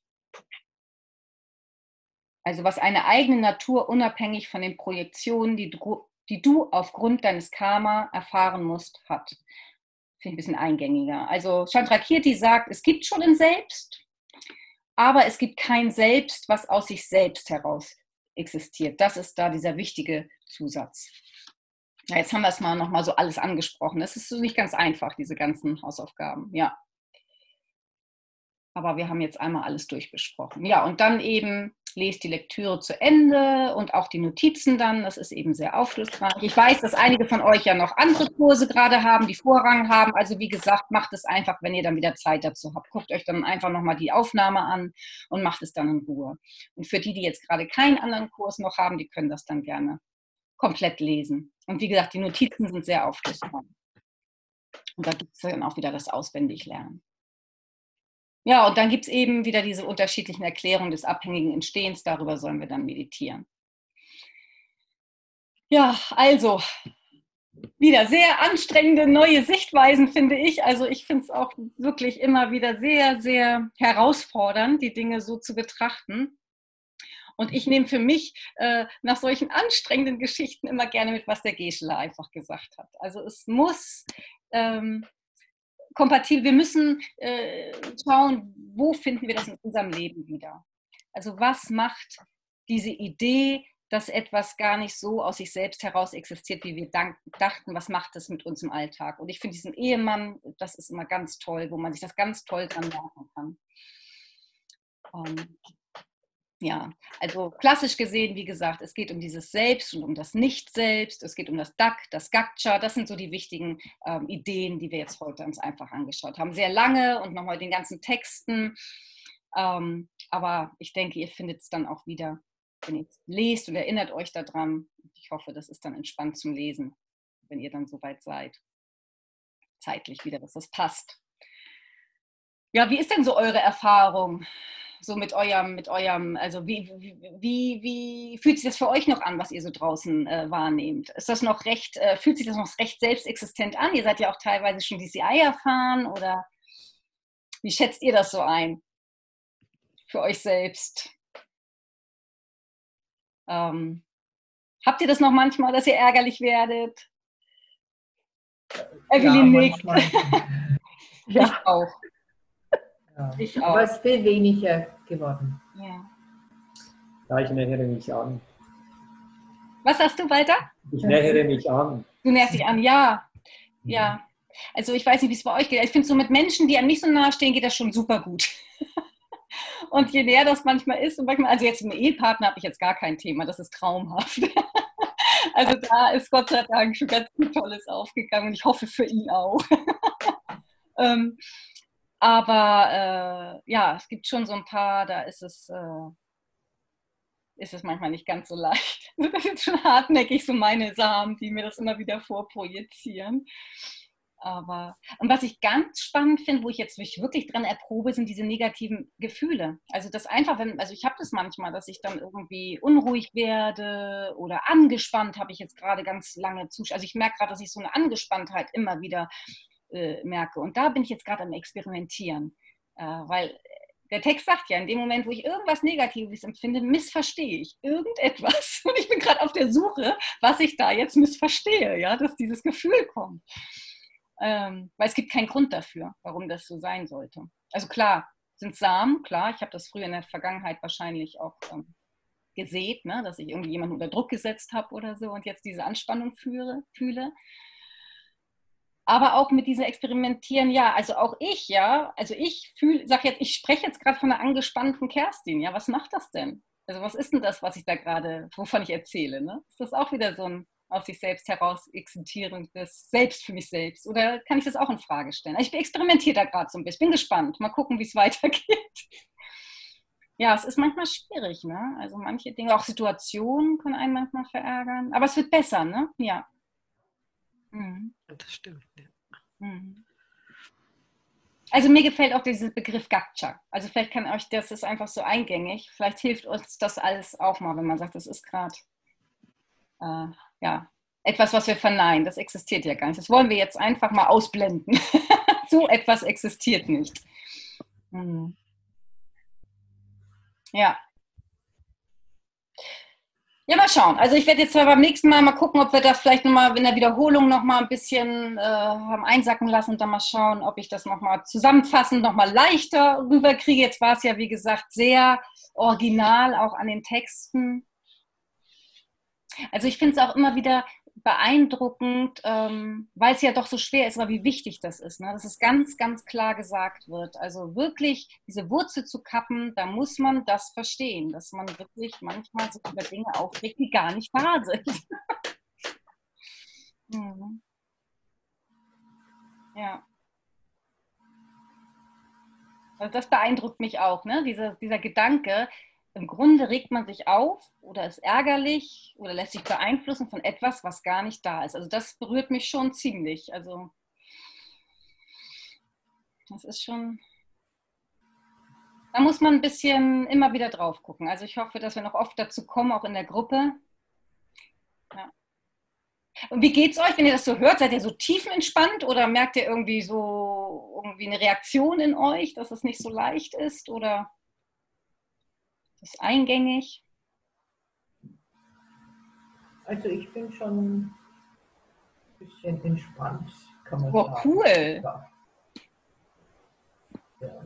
Also was eine eigene Natur unabhängig von den Projektionen, die du aufgrund deines Karma erfahren musst, hat. Finde ich ein bisschen eingängiger. Also Chandrakirti sagt, es gibt schon ein Selbst, aber es gibt kein Selbst, was aus sich selbst heraus existiert. Das ist da dieser wichtige Zusatz. Ja, jetzt haben wir es mal nochmal so alles angesprochen. Das ist so nicht ganz einfach, diese ganzen Hausaufgaben. Ja. Aber wir haben jetzt einmal alles durchbesprochen. Ja, und dann eben lest die Lektüre zu Ende und auch die Notizen dann. Das ist eben sehr aufschlussreich. Ich weiß, dass einige von euch ja noch andere Kurse gerade haben, die Vorrang haben. Also wie gesagt, macht es einfach, wenn ihr dann wieder Zeit dazu habt. Guckt euch dann einfach nochmal die Aufnahme an und macht es dann in Ruhe. Und für die, die jetzt gerade keinen anderen Kurs noch haben, die können das dann gerne komplett lesen. Und wie gesagt, die Notizen sind sehr aufschlussreich. Und da gibt es dann auch wieder das Auswendiglernen. Ja, und dann gibt es eben wieder diese unterschiedlichen Erklärungen des abhängigen Entstehens. Darüber sollen wir dann meditieren. Ja, also wieder sehr anstrengende neue Sichtweisen, finde ich. Also ich finde es auch wirklich immer wieder sehr, sehr herausfordernd, die Dinge so zu betrachten. Und ich nehme für mich nach solchen anstrengenden Geschichten immer gerne mit, was der Geshe-la einfach gesagt hat. Also es muss kompatibel, wir müssen schauen, wo finden wir das in unserem Leben wieder. Also was macht diese Idee, dass etwas gar nicht so aus sich selbst heraus existiert, wie wir dachten, was macht es mit uns im Alltag? Und ich finde diesen Ehemann, das ist immer ganz toll, wo man sich das ganz toll dran merken kann. Ja, also klassisch gesehen, wie gesagt, es geht um dieses Selbst und um das Nicht-Selbst, es geht um das Dak, das Gaksha, das sind so die wichtigen Ideen, die wir jetzt heute uns einfach angeschaut haben. Sehr lange und nochmal den ganzen Texten, aber ich denke, ihr findet es dann auch wieder, wenn ihr es lest und erinnert euch daran. Ich hoffe, das ist dann entspannt zum Lesen, wenn ihr dann soweit seid. Zeitlich wieder, dass das passt. Ja, wie ist denn so eure Erfahrung? So mit eurem, also wie fühlt sich das für euch noch an, was ihr so draußen wahrnehmt? Ist das noch recht, fühlt sich das noch recht selbstexistent an? Ihr seid ja auch teilweise schon DCI erfahren oder wie schätzt ihr das so ein für euch selbst? Habt ihr das noch manchmal, dass ihr ärgerlich werdet? Evelyn nickt. Ja. Ich auch. Ja. Ich auch. Aber es ist viel weniger geworden. Ja. Ja, ich nähere mich an. Was sagst du, Walter? Ich nähere mich an. Du näherst dich an, ja. Ja. Also ich weiß nicht, wie es bei euch geht. Ich finde so mit Menschen, die einem nicht so nahe stehen, geht das schon super gut. Und je näher das manchmal ist, und manchmal, also jetzt mit dem Ehepartner habe ich jetzt gar kein Thema, das ist traumhaft. Also da ist Gott sei Dank schon ganz viel Tolles aufgegangen und ich hoffe für ihn auch. Aber ja, es gibt schon so ein paar, da ist es manchmal nicht ganz so leicht. Das ist schon hartnäckig, so meine Samen, die mir das immer wieder vorprojizieren. Und was ich ganz spannend finde, wo ich mich wirklich dran erprobe, sind diese negativen Gefühle. Also das einfach, also ich habe das manchmal, dass ich dann irgendwie unruhig werde oder angespannt, habe ich jetzt gerade ganz lange Also ich merke gerade, dass ich so eine Angespanntheit immer wieder merke. Und da bin ich jetzt gerade am Experimentieren, weil der Text sagt ja, in dem Moment, wo ich irgendwas Negatives empfinde, missverstehe ich irgendetwas. Und ich bin gerade auf der Suche, was ich da jetzt missverstehe, ja, dass dieses Gefühl kommt. Weil es gibt keinen Grund dafür, warum das so sein sollte. Also klar, sind Samen, klar, ich habe das früher in der Vergangenheit wahrscheinlich auch gesät, ne, dass ich irgendwie jemanden unter Druck gesetzt habe oder so und jetzt diese Anspannung fühle. Aber auch mit diesem Experimentieren, ja, also auch ich, ja, also ich ich spreche jetzt gerade von einer angespannten Kerstin, ja, was macht das denn? Also was ist denn das, was ich da gerade, wovon ich erzähle, ne? Ist das auch wieder so ein aus sich selbst heraus existierendes Selbst für mich selbst? Oder kann ich das auch in Frage stellen? Also ich experimentiere da gerade so ein bisschen, bin gespannt, mal gucken, wie es weitergeht. Ja, es ist manchmal schwierig, ne? Also manche Dinge, auch Situationen können einen manchmal verärgern, aber es wird besser, ne? Ja. Mhm. Das stimmt, ja. Mhm. Also mir gefällt auch dieser Begriff Gaksha. Also vielleicht kann euch, das ist einfach so eingängig, vielleicht hilft uns das alles auch mal, wenn man sagt, das ist gerade, ja, Etwas, was wir verneinen, das existiert ja gar nicht. Das wollen wir jetzt einfach mal ausblenden. So etwas existiert nicht. Mhm. Ja. Ja, mal schauen. Also ich werde jetzt beim nächsten Mal gucken, ob wir das vielleicht nochmal in der Wiederholung nochmal ein bisschen haben einsacken lassen und dann mal schauen, ob ich das nochmal zusammenfassend nochmal leichter rüberkriege. Jetzt war es ja, wie gesagt, sehr original, auch an den Texten. Also ich finde es auch immer wieder beeindruckend, weil es ja doch so schwer ist, aber wie wichtig das ist, ne? Dass es ganz, ganz klar gesagt wird. Also wirklich diese Wurzel zu kappen, da muss man das verstehen, dass man wirklich manchmal sich über Dinge aufregt, die gar nicht wahr sind. Mhm. Ja. Also das beeindruckt mich auch, ne? Dieser Gedanke, im Grunde regt man sich auf oder ist ärgerlich oder lässt sich beeinflussen von etwas, was gar nicht da ist. Also das berührt mich schon ziemlich. Also das ist schon, da muss man ein bisschen immer wieder drauf gucken. Also ich hoffe, dass wir noch oft dazu kommen, auch in der Gruppe. Ja. Und wie geht's euch, wenn ihr das so hört? Seid ihr so tiefenentspannt oder merkt ihr irgendwie so irgendwie eine Reaktion in euch, dass es nicht so leicht ist oder ist es eingängig? Also ich bin schon ein bisschen entspannt, kann man Oh, sagen. cool. Ja. Ja,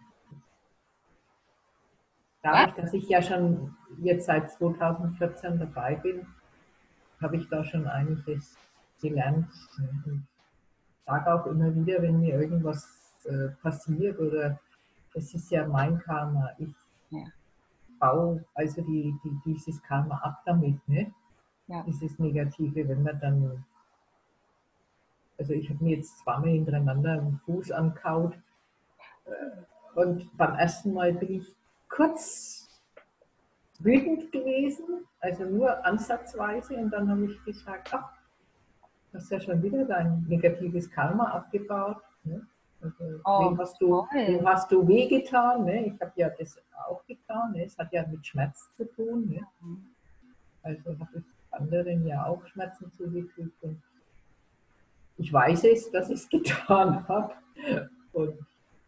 dadurch, dass ich ja schon jetzt seit 2014 dabei bin, habe ich da schon einiges gelernt. Und ich sage auch immer wieder, wenn mir irgendwas passiert oder es ist ja mein Karma, ich Ja. baue also dieses Karma ab damit, ne? Ja. Dieses Negative, wenn man dann, also ich habe mir jetzt zweimal hintereinander einen Fuß ankaut und beim ersten Mal bin ich kurz wütend gewesen, also nur ansatzweise und dann habe ich gesagt, ach, du hast ja schon wieder dein negatives Karma abgebaut. Ne? Also, Oh, wem hast du wehgetan? Ne? Ich habe ja das auch getan. Ne? Es hat ja mit Schmerz zu tun. Ne? Also habe ich anderen ja auch Schmerzen zugefügt. Und ich weiß es, dass ich es getan habe. Und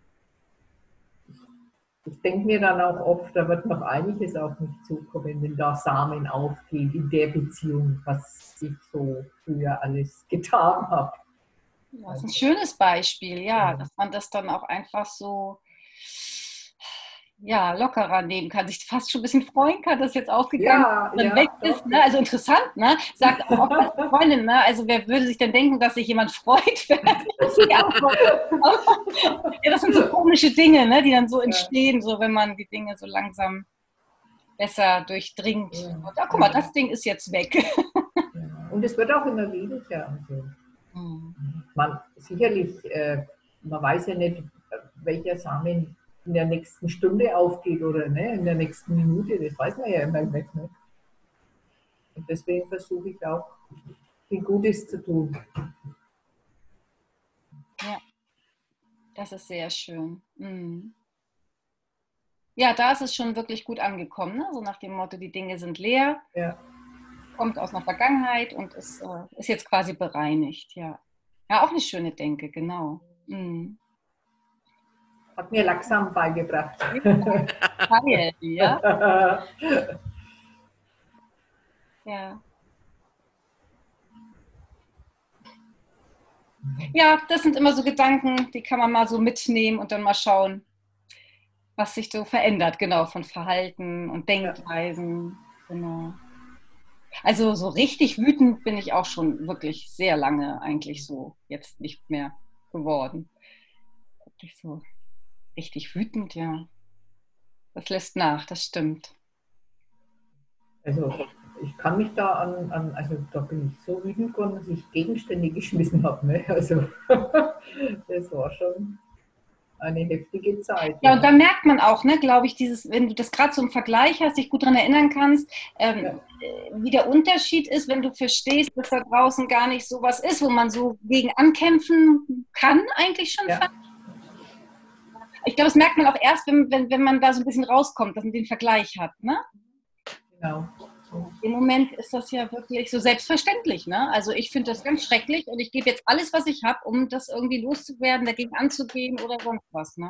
ich denke mir dann auch oft, da wird noch einiges auf mich zukommen, wenn da Samen aufgehen in der Beziehung, was ich so früher alles getan habe. das ist ein schönes Beispiel, ja, dass man das dann auch einfach so ja, lockerer nehmen kann, sich fast schon ein bisschen freuen kann, dass jetzt aufgegangen ist, dann weg ist. Ne? Also interessant, ne? Sagt auch als Freundin, ne? Also wer würde sich denn denken, dass sich jemand freut, wenn ja, das sind so komische Dinge, ne? Die dann so entstehen, so wenn man die Dinge so langsam besser durchdringt. Ja. Und, ah, guck mal, das Ding ist jetzt weg. Ja. Und es wird auch immer weniger. Also, sicherlich, man weiß ja nicht, welcher Samen in der nächsten Stunde aufgeht oder ne, in der nächsten Minute, das weiß man ja immer nicht. Ne? Und deswegen versuche ich auch, viel Gutes zu tun. Ja, das ist sehr schön. Mhm. Ja, da ist es schon wirklich gut angekommen, ne? So nach dem Motto, die Dinge sind leer, Ja. kommt aus einer Vergangenheit und ist jetzt quasi bereinigt. Ja, ja, auch eine schöne Denke, genau. Mhm. Hat mir Langsam beigebracht. Teil, ja? Ja. Ja, das sind immer so Gedanken, die kann man mal so mitnehmen und dann mal schauen, was sich so verändert, genau, von Verhalten und Denkweisen. Genau. Also so richtig wütend bin ich auch schon wirklich sehr lange eigentlich so jetzt nicht mehr geworden. Wirklich so richtig wütend, ja. Das lässt nach, das stimmt. Also ich kann mich da also da bin ich so wütend geworden, dass ich Gegenstände geschmissen habe. Ne? Also das war schon eine heftige Zeit. Ja, und da merkt man auch, ne, glaube ich, wenn du das gerade so im Vergleich hast, dich gut daran erinnern kannst, wie der Unterschied ist, wenn du verstehst, dass da draußen gar nicht so was ist, wo man so gegen ankämpfen kann, eigentlich schon fast. Ich glaube, das merkt man auch erst, wenn man da so ein bisschen rauskommt, dass man den Vergleich hat. Ne? Genau. Im Moment ist das ja wirklich so selbstverständlich. Ne? Also ich finde das ganz schrecklich und ich gebe jetzt alles, was ich habe, um das irgendwie loszuwerden, dagegen anzugehen oder sonst was. Ne?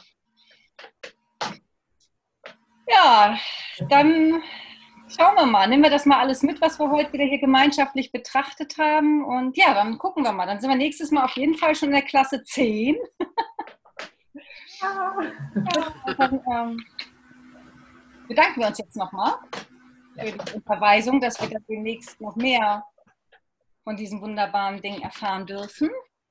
Ja, dann schauen wir mal. Nehmen wir das mal alles mit, was wir heute wieder hier gemeinschaftlich betrachtet haben. Und ja, dann gucken wir mal. Dann sind wir nächstes Mal auf jeden Fall schon in der Klasse 10. Ja, und dann bedanken wir uns jetzt nochmal für die Unterweisung, dass wir dann demnächst noch mehr von diesem wunderbaren Ding erfahren dürfen.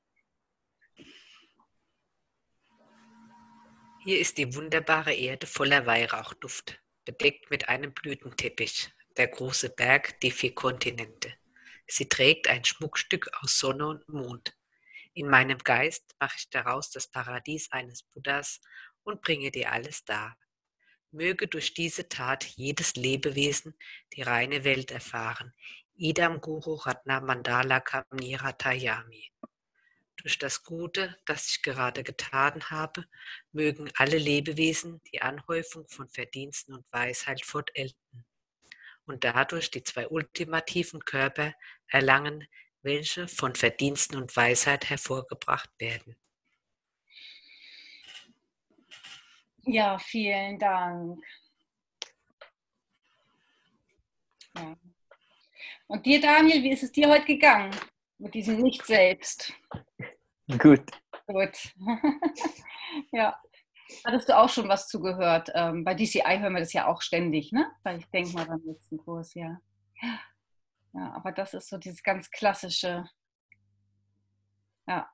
Hier ist die wunderbare Erde voller Weihrauchduft, bedeckt mit einem Blütenteppich, der große Berg, die 4 Kontinente. Sie trägt ein Schmuckstück aus Sonne und Mond. In meinem Geist mache ich daraus das Paradies eines Buddhas und bringe dir alles dar. Möge durch diese Tat jedes Lebewesen die reine Welt erfahren. Idam Guru Ratna Mandala Kamniratayami. Durch das Gute, das ich gerade getan habe, mögen alle Lebewesen die Anhäufung von Verdiensten und Weisheit vollenden und dadurch die 2 ultimativen Körper erlangen, welche von Verdiensten und Weisheit hervorgebracht werden. Ja, vielen Dank. Ja. Und dir, Daniel, wie ist es dir heute gegangen mit diesem Nicht-Selbst? Gut. Gut. Ja. Hattest du auch schon was zugehört? Bei DCI hören wir das ja auch ständig, ne? Weil ich denke mal beim letzten Kurs, ja. Ja, aber das ist so dieses ganz klassische. Ja.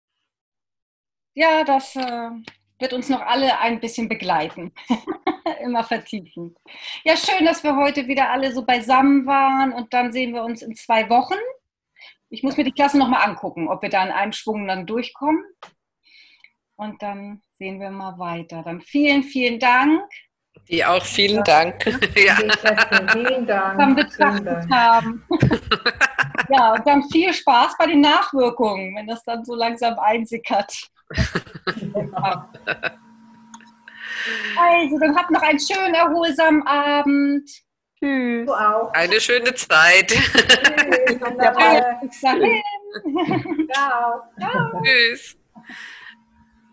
Ja, das wird uns noch alle ein bisschen begleiten. Immer vertiefen. Ja, schön, dass wir heute wieder alle so beisammen waren und dann sehen wir uns in 2 Wochen. Ich muss mir die Klasse nochmal angucken, ob wir da in einem Schwung dann durchkommen. Und dann sehen wir mal weiter. Dann vielen, vielen Dank. Dir auch vielen Dank. Ja. Vielen Dank. Dann betrachtet haben. Ja, und dann viel Spaß bei den Nachwirkungen, wenn das dann so langsam einsickert. Also, dann habt noch einen schönen, erholsamen Abend. Du auch. Eine schöne Zeit. Tschüss. Bis dahin. Ciao. Ciao. Tschüss.